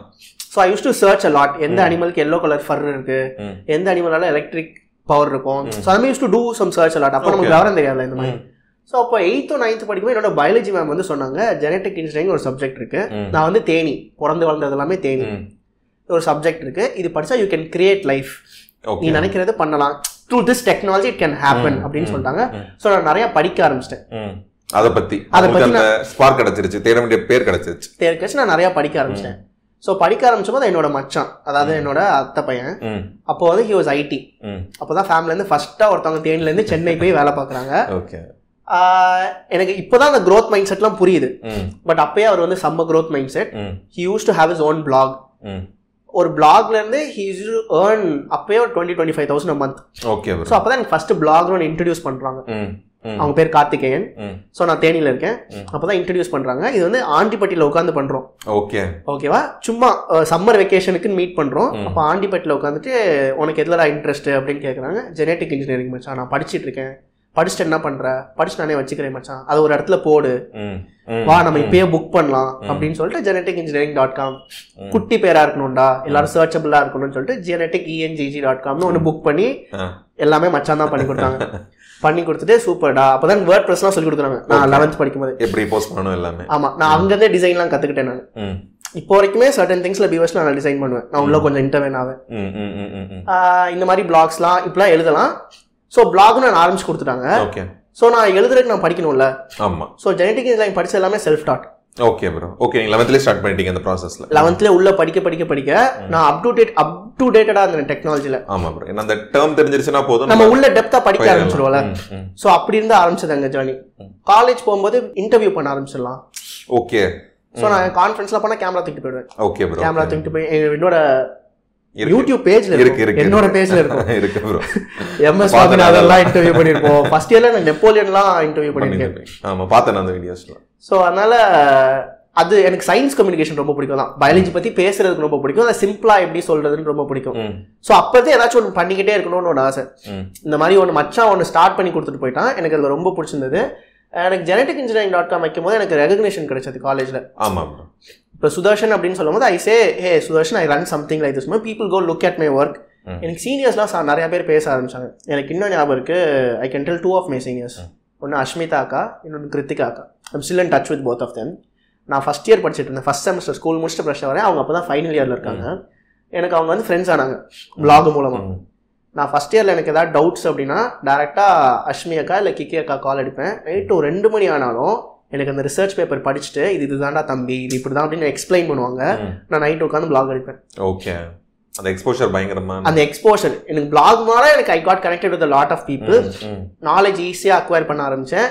S1: So I use to search a lot. எந்த அனிமலுக்கு எல்லோ கலர் ஃபர் இருக்கு, எந்த அனிமலால எலக்ட்ரிக் பவர் இருக்கும். ஸோ அது use to do some search a lot. அப்போ நமக்கு விவரம் தெரியாதுல இந்த மாதிரி. ஸோ அப்போ எயித்தோ நைன்த் படிக்கும்போது என்னோட பயாலஜி மேம் வந்து சொன்னாங்க ஜெனட்டிக் இன்ஜினியரிங் ஒரு சப்ஜெக்ட் இருக்கு. நான் வந்து தேனி பிறந்து வளர்ந்தது எல்லாமே தேனி. ஒரு சப்ஜெக்ட் இருக்கு, இது படிச்சா யூ கேன் கிரியேட் லைஃப், நீ நினைக்கிறது பண்ணலாம், through this technology it can happen அப்படின்னு சொல்லிட்டாங்க. ஸோ நான் நிறைய படிக்க ஆரம்பிச்சிட்டேன்.
S2: அதை பத்தி அதை பத்தி ஸ்பார்க் கிடைச்சிருச்சு, தேட வேண்டிய பேர் கிடைச்சிருச்சு.
S1: பேர் கிடைச்சு நான் நிறைய படிக்க ஆரம்பிச்சிட்டேன். ஸோ படிக்க ஆரம்பிச்ச போது என்னோட மச்சான், அதாவது என்னோட அத்தை பையன், அப்போ வந்து ஹி வாஸ் ஐடி. அப்போதான் ஃபேமிலியிலேருந்து ஃபர்ஸ்டா ஒருத்தவங்க தேனிலேருந்து சென்னை போய் வேலை பார்க்குறாங்க.
S2: ஓகே.
S1: எனக்கு இப்போதான் அந்த க்ரோத் மைண்ட் செட்லாம் புரியுது. பட் அப்பயே அவர் வந்து செம்ம growth mind set. He use to have his own blog. ஒரு பிளாக்ல இருந்து ஹி யூஸ் டு ஏர்ன் அப்பயே ஒரு twenty twenty five thousand month.
S2: Okay.
S1: So அப்போதான் எனக்கு ஃபர்ஸ்ட் பிளாக் ஒன்று இன்ட்ரடியூஸ் பண்றாங்க. அவங்க பேர் கார்த்திகேயன். ஸோ நான் தேனியில் இருக்கேன். அப்போதான் இன்ட்ரடியூஸ் பண்றாங்க. இது வந்து ஆண்டிப்பட்டியில் உட்காந்து பண்றோம்.
S2: ஓகே.
S1: ஓகேவா, சும்மா சம்மர் வெக்கேஷனுக்கு மீட் பண்றோம். அப்போ ஆண்டிப்பட்டியில் உட்காந்துட்டு உனக்கு எதுலடா இன்ட்ரெஸ்ட் அப்படின்னு கேட்குறாங்க. ஜெனட்டிக் இன்ஜினியரிங் மச்சான், நான் படிச்சுட்டு இருக்கேன். படிச்சுட்டு என்ன பண்ற? படிச்சு நானே வச்சுக்கிறேன் மச்சான், அது ஒரு இடத்துல போடு, வா நம்ம இப்பயே புக் பண்ணலாம் அப்படின்னு சொல்லிட்டு ஜெனட்டிக் இன்ஜினியரிங் டாட் காம் குட்டி பேரா இருக்கணும்டா, எல்லாரும் சர்ச்சபிளா இருக்கணும்னு சொல்லிட்டு ஜெனட்டிக் இஎன்ஜிஜி டாட் காம்னு ஒன்று புக் பண்ணி எல்லாமே மச்சான் தான் பண்ணி கொடுத்தாங்க. பண்ணி கொடுத்துட்டு சூப்பர்டா. அப்பதான் வேர்ட் ப்ரெஸ்லாம் சொல்லி கொடுக்குறாங்க. நான் லெவன்த் படிக்கும்போது
S2: எப்படி போஸ்ட் பண்ணணும் எல்லாமே.
S1: ஆமா, நான் அங்கேருந்தே டிசைன்லாம் கத்துக்கிட்டேன். நான் இப்போ வரைக்குமே சர்டன் திங்ஸ்ல பீவர்ஸ்ல நான் டிசைன் பண்ணுவேன். நான் உள்ள கொஞ்சம் இன்டர்வென் ஆவேன். இந்த மாதிரி பிளாக்ஸ்லாம் இப்பெல்லாம் எழுதலாம். ஸோ பிளாக் நான் ஆரம்பிச்சு கொடுத்துட்டாங்க.
S2: ஓகே.
S1: ஸோ நான் எழுதுறதுக்கு நான் படிக்கணும்ல.
S2: ஆமா.
S1: ஸோ ஜெனட்டிக் இன்ஜினியரிங் படிச்சது எல்லாமே self taught.
S2: Okay bro. Okay, நீங்க லெவன்த்ல ஸ்டார்ட் பண்ணிட்டீங்க அந்த ப்ராசஸ்ல.
S1: லெவன்த்ல உள்ள படிக்க படிக்க படிக்க நான் up to date up to டேட்டடா இருந்தேன் டெக்னாலஜில.
S2: ஆமா ப்ரோ, ஏன்னா அந்த டேர்ம் தெரிஞ்சிருச்சுனா போதும்,
S1: நம்ம உள்ள டெப்தா படிக்க ஆரம்பிச்சிடுவோம்ல. ஸோ அப்படி இருந்து ஆரம்பிச்சது எங்க ஜர்னி. காலேஜ் போகும்போது இன்டர்வியூ பண்ண ஆரம்பிச்சிடலாம்.
S2: ஓகே.
S1: ஸோ நான் கான்ஃபரன்ஸ்ல போனா கேமரா தூக்கிட்டு போயிடுவேன்.
S2: Okay bro.
S1: கேமரா தூக்கிட்டு போய் என்னோட யூடியூப் பேஜ்ல இருக்கு, என்னோட பேஜ்ல இருக்கும்.
S2: இருக்கு ப்ரோ.
S1: எம்எஸ் வாங்கி அதெல்லாம் இன்டர்வியூ பண்ணிருப்போம். ஃபர்ஸ்ட் இயர்ல நான் நெப்போலியன்லாம் இன்டர்வியூ பண்ணிருக்கேன்.
S2: ஆமா, பார்த்தேன் அந்த வீடியோஸ்ல.
S1: சோ அதனால அது எனக்கு சயின்ஸ் கம்யூனிகேஷன் ரொம்ப பிடிக்கும் தான். பயாலஜி பத்தி பேசுறதுக்கு ரொம்ப பிடிக்கும். அதை சிம்பிளா எப்படி சொல்றதுன்னு ரொம்ப பிடிக்கும். ஸோ அப்பதே ஏதாச்சும் ஒன்று பண்ணிக்கிட்டே இருக்கணும்னு ஒரு ஆசை. இந்த மாதிரி ஒன்று மச்சான் ஒன்று ஸ்டார்ட் பண்ணி கொடுத்துட்டு போயிட்டான். எனக்கு அது ரொம்ப பிடிச்சிருந்தது. எனக்கு ஜெனட்டிக் இன்ஜினியரிங் டாட் காம் வைக்கும் போது எனக்கு ரெகக்னேஷன் கிடைச்சது காலேஜ்ல.
S2: ஆமா.
S1: இப்போ சுதர்ஷன் அப்படின்னு சொல்லும் போது I say hey Sudarshan I run something like this. People go look at my work. எனக்கு சீனியர்ஸ்லாம் நிறைய பேர் பேச ஆரம்பிச்சாங்க. எனக்கு இன்னும் ஞாபகம் இருக்கு. I can tell two of my seniors. ஒன்று அஷ்மிதா அக்கா, இன்னொன்று கிருத்திகா அக்கா. I'm still in touch with both of them. நான் ஃபர்ஸ்ட் இயர் படிச்சுட்டு இருந்தேன். ஃபர்ஸ்ட் செமஸ்டர் ஸ்கூல் முடிச்சுட்டு ஃப்ரெஷ்ஷாக வரேன். அவங்க அப்போ தான் ஃபைனல் இயரில் இருக்காங்க. எனக்கு அவங்க வந்து ஃப்ரெண்ட்ஸ் ஆனாங்க பிளாக் மூலமாக. நான் ஃபர்ஸ்ட் இயரில் எனக்கு ஏதாவது டவுட்ஸ் அப்படின்னா டேரெக்டாக அஷ்மி அக்கா இல்லை கிக்கி அக்கா கால் அடிப்பேன். நைட்டு ஒரு ரெண்டு மணி ஆனாலும் எனக்கு அந்த ரிசர்ச் பேப்பர் படிச்சுட்டு இது இதுதான்டா தம்பி, இது இப்படி தான் அப்படின்னு எக்ஸ்பிளைன் பண்ணுவாங்க. நான் நைட்டு உட்காந்து பிளாக் அடிப்பேன்.
S2: ஓகே. அந்த எக்ஸ்போஷர் பயங்கரமா, அந்த
S1: எக்ஸ்போஷர் எனக்கு பிளாக் மேல எனக்கு I got connected with a lot of people. Knowledge ஈஸியாக அக்வயர் பண்ண ஆரம்பிச்சேன்.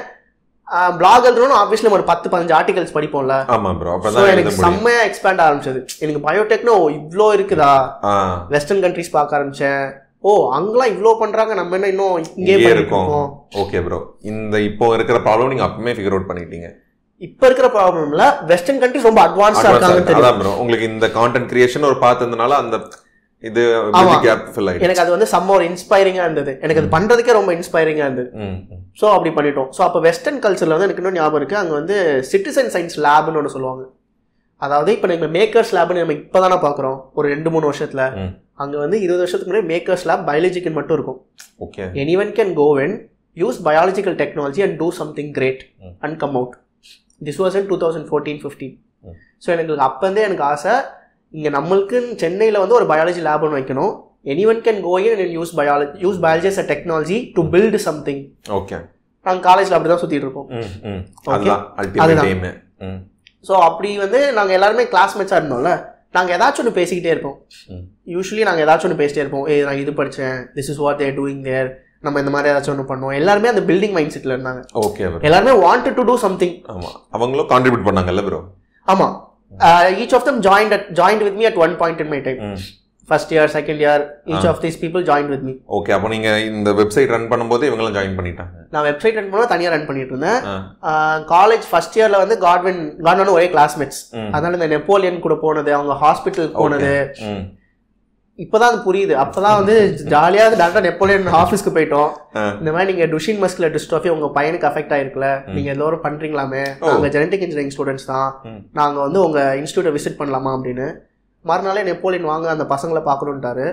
S1: பிளாக் எழுதணும் ஆப்வியஸ்லி ஒரு பத்து பதினஞ்சு ஆர்டிகல்ஸ் படிப்போம்ல.
S2: ஆமா ப்ரோ.
S1: எனக்கு செம்மையா எக்ஸ்பேண்ட் ஆரம்பிச்சது. எனக்கு பயோடெக்னோ இவ்வளோ இருக்குதா, வெஸ்டர்ன் கண்ட்ரிஸ் பார்க்க ஆரம்பிச்சேன். ஓ அங்கெல்லாம் இவ்வளோ பண்றாங்க, நம்ம என்ன இன்னும் இங்கே இருக்கோம்.
S2: Okay bro. இந்த இப்போ இருக்கிற ப்ராப்ளம் நீங்க அப்பவே ஃபிகர் அவுட் பண்ணிட்டீங்க.
S1: இப்ப இருக்கிற ப்ராப்ளம்ல வெஸ்டர்ன் கண்ட்ரிஸ் ரொம்ப அட்வான்ஸ்டா இருக்காங்க.
S2: அதான் ப்ரோ, உங்களுக்கு இந்த கான்டென்ட் கிரியேஷன் ஒரு பார்த்ததுனால அந்த இது
S1: எனக்கு அது வந்து செம்ம ஒரு இன்ஸ்பைரிங்கா இருந்தது. எனக்கு அது பண்றதுக்கே ரொம்ப இன்ஸ்பைரிங்கா இருந்தது. ஸோ அப்படி பண்ணிட்டோம். ஸோ அப்போ வெஸ்டர்ன் கல்ச்சர்ல வந்து எனக்கு இன்னும் ஞாபகம் இருக்கு. அங்கே வந்து சிட்டிசன் சயின்ஸ் லேப்னு ஒன்று சொல்லுவாங்க. அதாவது இப்போ நம்ம மேக்கர்ஸ் லேப்னு நம்ம இப்போ தானே பார்க்குறோம் ஒரு ரெண்டு மூணு வருஷத்துல. அங்கே வந்து இருபது வருஷத்துக்கு முன்னாடி மேக்கர்ஸ் லேப் பயாலஜிக்கு மட்டும் இருக்கும்.
S2: Okay.
S1: Anyone can go and use biological technology and do something great and come out. This was in two thousand fourteen fifteen. So எனக்கு அப்போந்தே எனக்கு ஆசை, இங்கே நம்மளுக்கு சென்னையில் வந்து ஒரு பயாலஜி லேப் ஒன்று வைக்கணும். anyone can go in and use biology use biology as a technology to build something.
S2: Okay.
S1: நாங்க காலேஜ்ல அப்படி தான் சுத்திட்டு இருப்போம்.
S2: ம். அதுதான் அல்டிமேட் எய்ம். ம்.
S1: சோ அப்படி வந்து நாங்க எல்லாரும் கிளாஸ்மேட்ஸா இருந்தோம்ல, நாங்க ஏதாச்சும் ஒன்று பேசிக்கிட்டே இருப்போம். யூஸ்வலி நாங்க ஏதாச்சும் ஒன்று பேசிட்டே இருப்போம். ஏ நான் இது படிச்சேன், this is what they are doing there, நம்ம இந்த மாதிரி ஏதாச்சும் ஒன்று பண்ணுவோம். எல்லாருமே அந்த பில்டிங் மைண்ட் செட்ல இருந்தாங்க.
S2: ஓகே.
S1: எல்லாருமே வாண்டட் டு டூ சம்திங்.
S2: ஆமா, அவங்களும் கான்ட்ரிபியூட் பண்ணாங்கல்ல ப்ரோ.
S1: ஆமா. each of them joined at joined with me at one point in my time. First year, second year, each of these people joined with me.
S2: Okay, அப்போ நீங்க இந்த website run பண்ணும்போது இவங்களும் join பண்ணிட்டாங்க.
S1: நான் website run பண்ணா தனியா run பண்ணிட்டு இருந்தேன். காலேஜ் ஃபர்ஸ்ட் இயர்ல வந்து காட்வின் காட்வின் ஒரே கிளாஸ்மேட்ஸ். அதனால இந்த நெப்போலியன் கூட போனது, அவங்க ஹாஸ்பிட்டல் போனது, இப்பதான் அது புரியுது. அப்பதான் வந்து ஜாலியா டாக்டர் நெப்போலியன் ஆஃபீஸ்க்கு போயிட்டோம். இந்த மாதிரி நீங்க டுஷின் மஸ்குலர் டிஸ்ட்ரோஃபி உங்க பையனுக்கு அஃபெக்ட் ஆயிருக்குல, நீங்க எல்லாரும் பண்றீங்களாமே, நாங்க ஜெனடிக் இன்ஜினியரிங் ஸ்டூடெண்ட்ஸ் தான், நாங்க வந்து உங்க இன்ஸ்டியூட்டை விசிட் பண்ணலாமா அப்படின்னு. மறுநாளே நெப்போலியன் வாங்க அந்த பசங்களை பார்க்கணுன்ட்டாரு.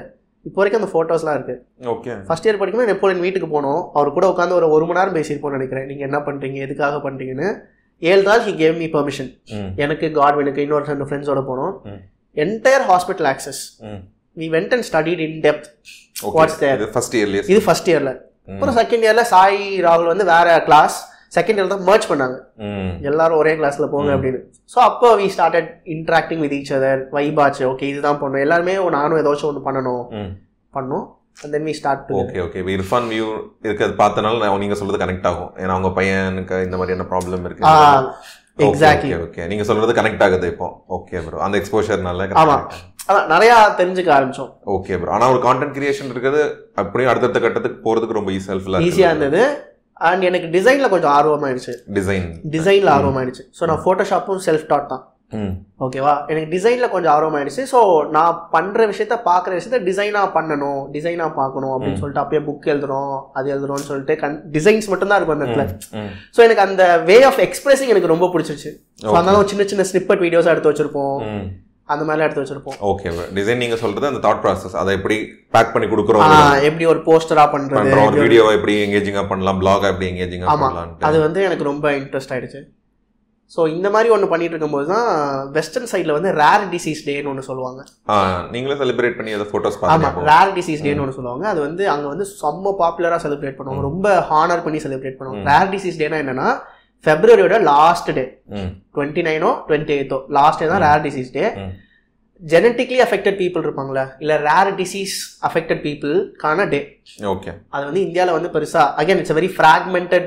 S1: இப்போ வரைக்கும் அந்த ஃபோட்டோஸ்லாம் இருக்குது.
S2: ஓகே.
S1: ஃபஸ்ட் இயர் படிக்கும்போது நெப்போலியன் வீட்டுக்கு போனோம். அவர் கூட உட்காந்து ஒரு ஒரு மணி நேரம் பேசியிருப்போம்னு நினைக்கிறேன். நீங்கள் என்ன பண்ணுறீங்க, எதுக்காக பண்ணுறீங்கன்னு. ஏழு நாள் ஹி கேவ் மீ பெர்மிஷன். எனக்கு காட்வினுக்கு இன்னொரு ரெண்டு ஃப்ரெண்ட்ஸோட போனோம். Entire hospital access. we went and studied in depth what's there.
S2: இது ஃபர்ஸ்ட் இயர்ல
S1: இது ஃபர்ஸ்ட் இயர்ல. அப்புறம் செகண்ட் இயர்ல சாய் ராகுல் வந்து வேற கிளாஸ் செகண்ட் இயர்ல தான் மர்ஜ் பண்ணாங்க. எல்லாரும் ஒரே கிளாஸ்ல போங்க அப்படின்னு. ஸோ அப்போ we started interacting with each other. Vibe ஆச்சு. ஓகே இதுதான் பண்ணணும், எல்லாருமே நானும் ஏதாச்சும் ஒன்று பண்ணணும் பண்ணோம். and then we start to
S2: okay okay Irfan view இருக்கிறது பார்த்தனால நீங்க சொல்றது கனெக்ட் ஆகும். ஏன்னா அவங்க பையனுக்கு இந்த மாதிரியான ப்ராப்ளம் இருக்கு.
S1: எக்ஸாக்ட்லி.
S2: ஓகே நீங்க சொல்றது கனெக்ட் ஆகுது இப்போ. ஓகே ப்ரோ அந்த எக்ஸ்போஷர்னால.
S1: ஆமா அதான் நிறைய தெரிஞ்சுக்க ஆரம்பிச்சோம்.
S2: Okay bro. ஆனா ஒரு கான்டென்ட் கிரியேஷன் இருக்குது அப்படியே அடுத்தடுத்த கட்டத்துக்கு போறதுக்கு ரொம்ப ஈஸியா
S1: ஈஸியா இருந்தது. அண்ட் எனக்கு டிசைன்ல கொஞ்சம் ஆர்வமாயிடுச்சு.
S2: டிசைன்
S1: டிசைன்ல ஆர்வமாயிடுச்சு. ஸோ நான் ஃபோட்டோஷாப்பும் செல்ஃப் டாட் தான். ஓகேவா. எனக்கு டிசைன்ல கொஞ்சம் ஆர்வமாயிடுச்சு. ஸோ நான் பண்ற விஷயத்த பாக்குற விஷயத்த டிசைனா பண்ணணும், டிசைனா பார்க்கணும் அப்படின்னு சொல்லிட்டு அப்பயே புக் எழுதுறோம் அது எழுதுறோம்னு சொல்லிட்டு கன் டிசைன்ஸ் மட்டும் தான் இருக்கும் அந்த இடத்துல. ஸோ எனக்கு அந்த வே ஆஃப் எக்ஸ்பிரஸிங் எனக்கு ரொம்ப பிடிச்சிருச்சு. ஸோ அதனால சின்ன சின்ன ஸ்னிப்பட் வீடியோஸ் எடுத்து வச்சிருப்போம், அந்த மாதிரி எடுத்து வச்சிருப்போம்.
S2: ஓகே டிசைன் நீங்க சொல்றது அந்த தாட் ப்ராசஸ், அதை எப்படி பேக் பண்ணி கொடுக்குறோம்,
S1: எப்படி ஒரு போஸ்டரா பண்றது,
S2: ஒரு வீடியோவை எப்படி எங்கேஜிங்கா பண்ணலாம், பிளாகா எப்படி எங்கேஜிங்கா பண்ணலாம்,
S1: அது வந்து எனக்கு ரொம்ப இன்ட்ரெஸ்ட் ஆயிடுச்சு. ஸோ இந்த மாதிரி ஒன்று பண்ணிட்டு இருக்கும்போது தான் வெஸ்டர்ன் சைடில் வந்து ரேர் டிசீஸ் டேன்னு ஒன்று சொல்லுவாங்க.
S2: நீங்களே செலிப்ரேட் பண்ணி அதை ஃபோட்டோஸ்
S1: ஆமாம் ரேர் டிசீஸ் டேன்னு ஒன்று சொல்லுவாங்க. அது வந்து அங்கே வந்து செம்ம பாப்புலராக செலிப்ரேட் பண்ணுவாங்க, ரொம்ப ஹானர் பண்ணி செலிப்ரேட் பண்ணுவாங்க. ரேர் டிசீஸ் டேனா என்னன்னா ஃபெப்ரவரியோட லாஸ்ட் டே டுவெண்ட்டி நைனோ டுவெண்ட்டி எயித்தோ லாஸ்ட் டே தான் rare disease day. Genetically affected people இருப்பாங்களா இல்லை ரேர் டிசீஸ் அஃபெக்டட் பீப்புளுக்கான டே.
S2: ஓகே
S1: அது வந்து இந்தியாவில் வந்து பெருசாக அகைன் இட்ஸ் வெரி ஃப்ராக்மெண்டட்.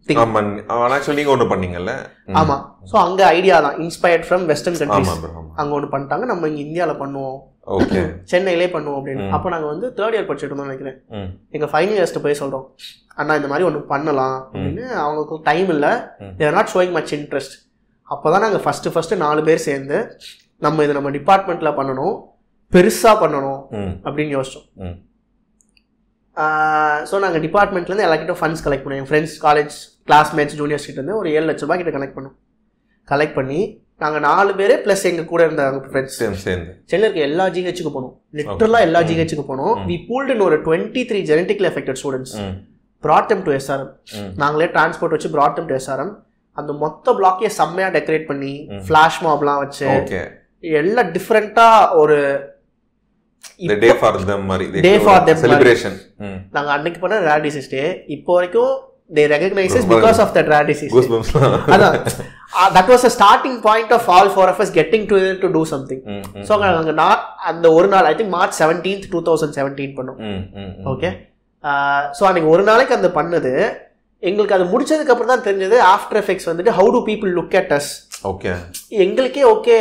S1: ஆமா சோ அங்க ஐடியா தான் இன்ஸ்பயர்ட் ஃப்ரம் வெஸ்டர்ன் கண்ட்ரீஸ். அங்க ஒன்று பண்ணிட்டாங்க, நம்ம இங்க இந்தியாவில் பண்ணுவோம், சென்னையிலே பண்ணுவோம் அப்படின்னு. அப்போ நாங்க வந்து தேர்ட் இயர் படிச்சுட்டு இருந்தோம் நினைக்கிறேன். எங்க ஃபைனல் இயர்ஸ்ட்டு போய் சொல்றோம், அண்ணா இந்த மாதிரி ஒன்று பண்ணலாம் அப்படின்னு. அவங்களுக்கு டைம் இல்லை, they're not showing much interest. அப்போதான் நாங்கள் ஃபர்ஸ்ட் ஃபர்ஸ்ட் நாலு பேர் சேர்ந்து நம்ம இது நம்ம டிபார்ட்மெண்ட்ல பண்ணணும், பெருசா பண்ணணும் அப்படின்னு யோசிச்சோம். ஸோ நாங்கள் டிபார்ட்மெண்ட்லேருந்து எல்லாக்கிட்டும் ஃபண்ட்ஸ் கலெக்ட் பண்ணோம். என் ஃப்ரெண்ட்ஸ் காலேஜ் கிளாஸ்மேட்ஸ் ஜூனியர்ஸ் கிட்ட இருந்து ஒரு ஏழு லட்ச ரூபாய் கிட்ட கலெக்ட் பண்ணோம். கலெக்ட் பண்ணி நாங்கள் நாலு பேர் ப்ளஸ் எங்கள் கூட இருந்த ஃப்ரெண்ட்ஸ் சேர்ந்து சென்னையில் இருக்க எல்லா ஜிஹெச்சுக்கு போனோம். லிட்டரலாக எல்லா ஜிஹெச்சுக்கு போனோம். வி பூல்ட் இன் ஒரு twenty three genetically affected students, brought them to SRM. நாங்களே டிரான்ஸ்போர்ட் வச்சு brought them to எஸ்ஆர்எம். அந்த மொத்த பிளாக்கையே செம்மையாக டெக்கரேட் பண்ணி ஃப்ளாஷ் மாப்லாம் வச்சு எல்லாம் டிஃப்ரெண்ட்டாக ஒரு
S2: டே ஃபார் देम மாதிரி
S1: டே ஃபார் देम
S2: செலிப்ரேஷன்
S1: நாங்க அன்னைக்கு பண்ண ரேர் டிசீஸ் டே. இப்போ வரைக்கும் they recognize us because of that rare disease. அதான் that was a starting point of all four of us getting to to do something. so நாங்க நான் அந்த ஒரு நாள் I think March seventeenth two thousand seventeen பண்ணோம். Okay so அன்னைக்கு ஒரு நாளைக்கு அந்த பண்ணது எங்களுக்கு அது முடிச்சதுக்கு அப்புறம் தான் தெரிஞ்சது ஆஃப்டர் எஃபெக்ட்ஸ் வந்துட்டு how do people look at us.
S2: Okay
S1: எங்களுக்கே ஓகே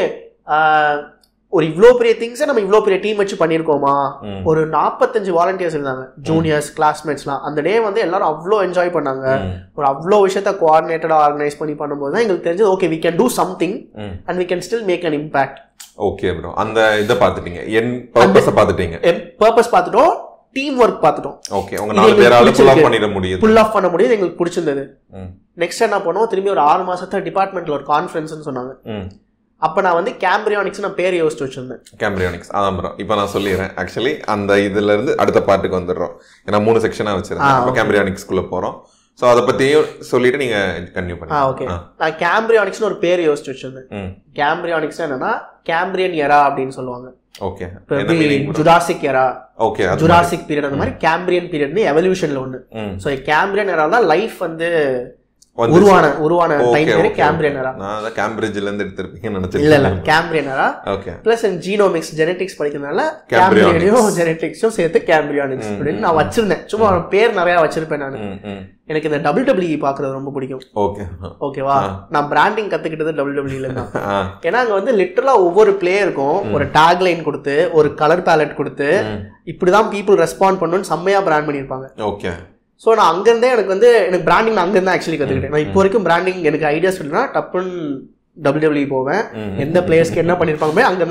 S1: ஒரு இவ்வளோ பெரிய திங்ஸை நம்ம இவ்வளோ பெரிய டீம் வச்சு பண்ணியிருக்கோமா. ஒரு நாற்பத்தஞ்சு வாலண்டியர்ஸ் இருந்தாங்க, ஜூனியர்ஸ் கிளாஸ்மேட்ஸ்லாம். அந்த டே வந்து எல்லாரும் அவ்வளோ என்ஜாய் பண்ணாங்க. ஒரு அவ்வளோ விஷயத்த கோஆர்டினேட்டடாக ஆர்கனைஸ் பண்ணி பண்ணும்போது தான் எங்களுக்கு தெரிஞ்சது okay we can do something and we can still make an impact.
S2: Okay bro அந்த இதை பார்த்துட்டீங்க, என் பர்பஸை பார்த்துட்டீங்க.
S1: பர்பஸ் பார்த்துட்டோம், டீம் ஒர்க் பார்த்துட்டோம்.
S2: ஓகே உங்க நாலு பேரால புல் ஆஃப் பண்ணிட முடியுது,
S1: புல் ஆஃப் பண்ண முடியுது, எங்களுக்கு பிடிச்சிருந்தது. நெக்ஸ்ட் என்ன பண்ணோம், திரும்பி ஒரு ஆறு மாசத்துல டிபார்ட்மெண்ட்ல ஒரு கான்ஃபரன்ஸ்னு சொன்னாங்க. அப்போ நான் வந்து கேம்பிரியானிக்ஸ் நான் பேர் யோசிச்சு வச்சிருந்தேன்.
S2: கேம்பிரியானிக்ஸ் அதான் ப்ரோ. இப்போ நான் சொல்லிடுறேன் ஆக்சுவலி அந்த இதுல இருந்து அடுத்த பார்ட்டுக்கு வந்துடுறோம். ஏன்னா மூணு செக்ஷனாக வச்சிருந்தேன். இப்போ கேம்பிரியானிக்ஸ்குள்ளே போகிறோம். ஸோ அதை பற்றியும் சொல்லிட்டு நீங்கள் கன்டினியூ பண்ணுங்க.
S1: ஓகே நான் கேம்பிரியானிக்ஸ்னு ஒரு பேர் யோசிச்சு வச்சிருந்தேன். கேம்பிரியானிக்ஸ் என்னன்னா கேம்பிரியன் எரா அப்படின்னு சொல்லுவாங்க.
S2: Okay
S1: Jurassic era,
S2: okay
S1: Jurassic period அந்த மாதிரி கேம்பிரியன் பீரியட்னு எவல்யூஷன்ல ஒன்று. ஸோ கேம்பிரியன் எரா தான் லைஃப் வந்து உருவான உருவான டைம் பேரு கேம்பிரியன் எரா.
S2: நான் கேம்பிரிட்ஜ்ல இருந்து எடுத்துருப்பீங்கன்னு நினைச்சேன்.
S1: இல்ல இல்ல Cambrian era.
S2: Okay
S1: plus genomics genetics படிக்கிறதுனால கேம்பிரியனையும் ஜெனெடிக்ஸும் சேர்த்து கேம்பிரியானிக்ஸ் அப்படின்னு நான் வச்சிருந்தேன். சும்மா பேர் நிறைய வச்சிருப்பேன் நான். எனக்கு இந்த டபிள்யூ டபிள்யூ இ பாக்குறது ரொம்ப பிடிக்கும்.
S2: ஓகே
S1: ஓகேவா நான் பிராண்டிங் கத்துக்கிட்டது டபிள்யூ டபிள்யூல தான். ஏன்னா அங்க வந்து லிட்டரலா ஒவ்வொரு பிளேயருக்கும் ஒரு டேக் லைன் கொடுத்து ஒரு கலர் பேலட் கொடுத்து இப்படிதான் பீப்புள் ரெஸ்பாண்ட் பண்ணணும்னு செம்மையா பிராண்ட் பண்ணிருப்பாங்க.
S2: ஓகே
S1: ஸோ நான் அங்கேருந்தே எனக்கு வந்து எனக்கு பிராண்டிங் நான் அங்கேருந்து ஆக்சுவலி கற்றுக்கிட்டேன். நான் இப்போ வரைக்கும் பிராண்டிங் எனக்கு ஐடியாஸ் இல்லைனா டப்புன்னு டபிள்யூ டபிள்யூ போவேன், எந்த பிளேயர்ஸ்க்கு என்ன பண்ணியிருப்பாங்க அங்கே தான்.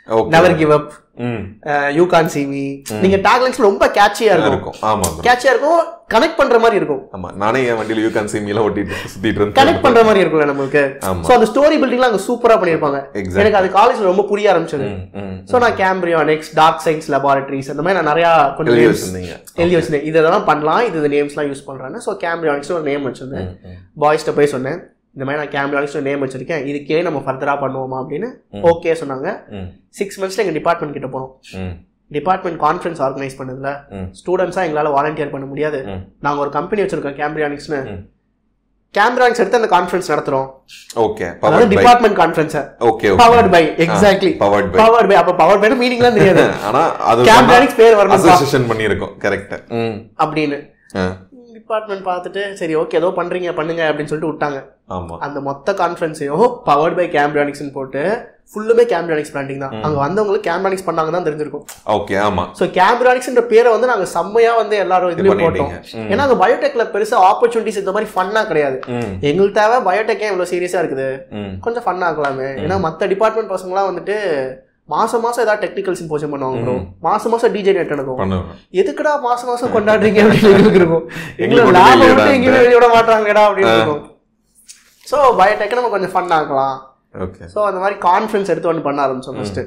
S1: never give up, you can't see me. நீங்க டாக்லைன்ஸ் ரொம்ப கேட்சியா இருக்கும். ஆமா, கேட்சியா இருக்கும், கனெக்ட் பண்ற மாதிரி இருக்கும்.
S2: ஆமா, நானே என் வண்டியில you can see me ல ஓட்டிட்டு சுத்திட்டு இருந்தேன்.
S1: கனெக்ட் பண்ற மாதிரி இருக்கும்ல நமக்கு. சோ அந்த ஸ்டோரி பில்டிங்லாம் அங்க சூப்பரா பண்ணிருப்பாங்க. எனக்கு அது காலேஜ்ல ரொம்ப புரிய ஆரம்பிச்சது. சோ நான் கேம்பிரியானிக்ஸ், டார்க் சயின்ஸ் லேபரேட்டரிஸ் அந்த மாதிரி நான் நிறைய கொஞ்சம் எழுதி வச்சிருந்தேன். எழுதி வச்சிருந்தேன் இதெல்லாம் பண்ணலாம், இது நேம்ஸ்லாம் யூஸ் பண்றானே. சோ கேம்பிரியானிக்ஸ் ஒரு நேம் வச்சிருந்தேன். பாய்ஸ்ட்ட போய் சொன்னேன், இந்த மாதிரி நான் கேம்பிரியானிக்ஸ் நேம் வச்சிருக்கேன், இதுக்கே நம்ம ஃபர்தரா பண்ணுவோமா அப்படின்னு. ஓகே சொன்னாங்க. சிக்ஸ் மந்த்ஸ்ல எங்க டிபார்ட்மெண்ட் கிட்ட போனோம். டிபார்ட்மெண்ட் கான்ஃபரன்ஸ் ஆர்கனைஸ் பண்ணதுல ஸ்டூடெண்ட்ஸா எங்களால வாலண்டியர் பண்ண முடியாது, நாங்க ஒரு கம்பெனி வச்சிருக்கோம் கேம்பிரியானிக்ஸ்னு. கேம்பிரியானிக்ஸ் எடுத்து அந்த கான்ஃபரன்ஸ் நடத்துறோம். ஓகே, அதாவது department conference. Okay, powered by. Exactly, powered by. Powered by. அப்ப பவர்ட் பை மீனிங்லாம் தெரியாது, ஆனா அது கேம்பிரியானிக்ஸ் பேர் வரணும், அசோசியேஷன் பண்ணியிருக்கோம். கரெக்ட் அப்படின்னு டிபார்ட்மெண்ட் பார்த்துட்டு சரி ஓகே ஏதோ பண்றீங்க பண்ணுங்க அப்படின்னு சொல்லிட்டு விட்டாங்க. அந்த மொத்த கான்ஃபரன்ஸையும் பவர்ட் பை கேம்பிரியானிக்ஸ் போட்டு ஃபுல்லுமே கேம்பிரியானிக்ஸ் பிராண்டிங் தான். அங்க வந்தவங்களுக்கு கேம்பிரியானிக்ஸ் பண்ணாங்க தான் தெரிஞ்சிருக்கும். ஓகே, ஆமா. சோ கேம்பிரியானிக்ஸ்ன்ற பேரை வந்து நாங்க செம்மையா வந்து எல்லாரும் இதுலயும் போட்டோம். ஏன்னா அந்த பயோடெக்ல பெருசா ஆப்பர்ச்சுனிட்டிஸ் இந்த மாதிரி ஃபன்னா கிடையாது. எங்களுக்கு தேவை பயோடெக்கே இவ்வளவு சீரியஸா இருக்குது, கொஞ்சம் ஃபன்னா ஆக்கலாமே. ஏன்னா மத்த டிபார்ட்மெண்ட் பசங்களாம் வந்துட்டு மாசம் மாசம் ஏதாவது டெக்னிக்கல் சிம்போசியம் பண்ணுவாங்க ப்ரோ, மாசம் மாசம் டிஜே நெட் நடக்கும். எதுக்குடா மாசம் மாசம் கொண்டாடுறீங்க அப்படின்னு எங்களுக்கு இருக்கும். எங்களுக்கு லேப் விட்டு எங்கேயுமே வெளிய விட மாட்டாங்கடா அப்படின்னு இருக்கும். ஸோ பயோடெக் நம்ம கொஞ்சம் ஃபன் ஆக்கலாம். ஸோ அந்த மாதிரி கான்ஃபரன்ஸ் எடுத்து ஒன்று பண்ண ஆரம்பிச்சோம் ஃபர்ஸ்ட்.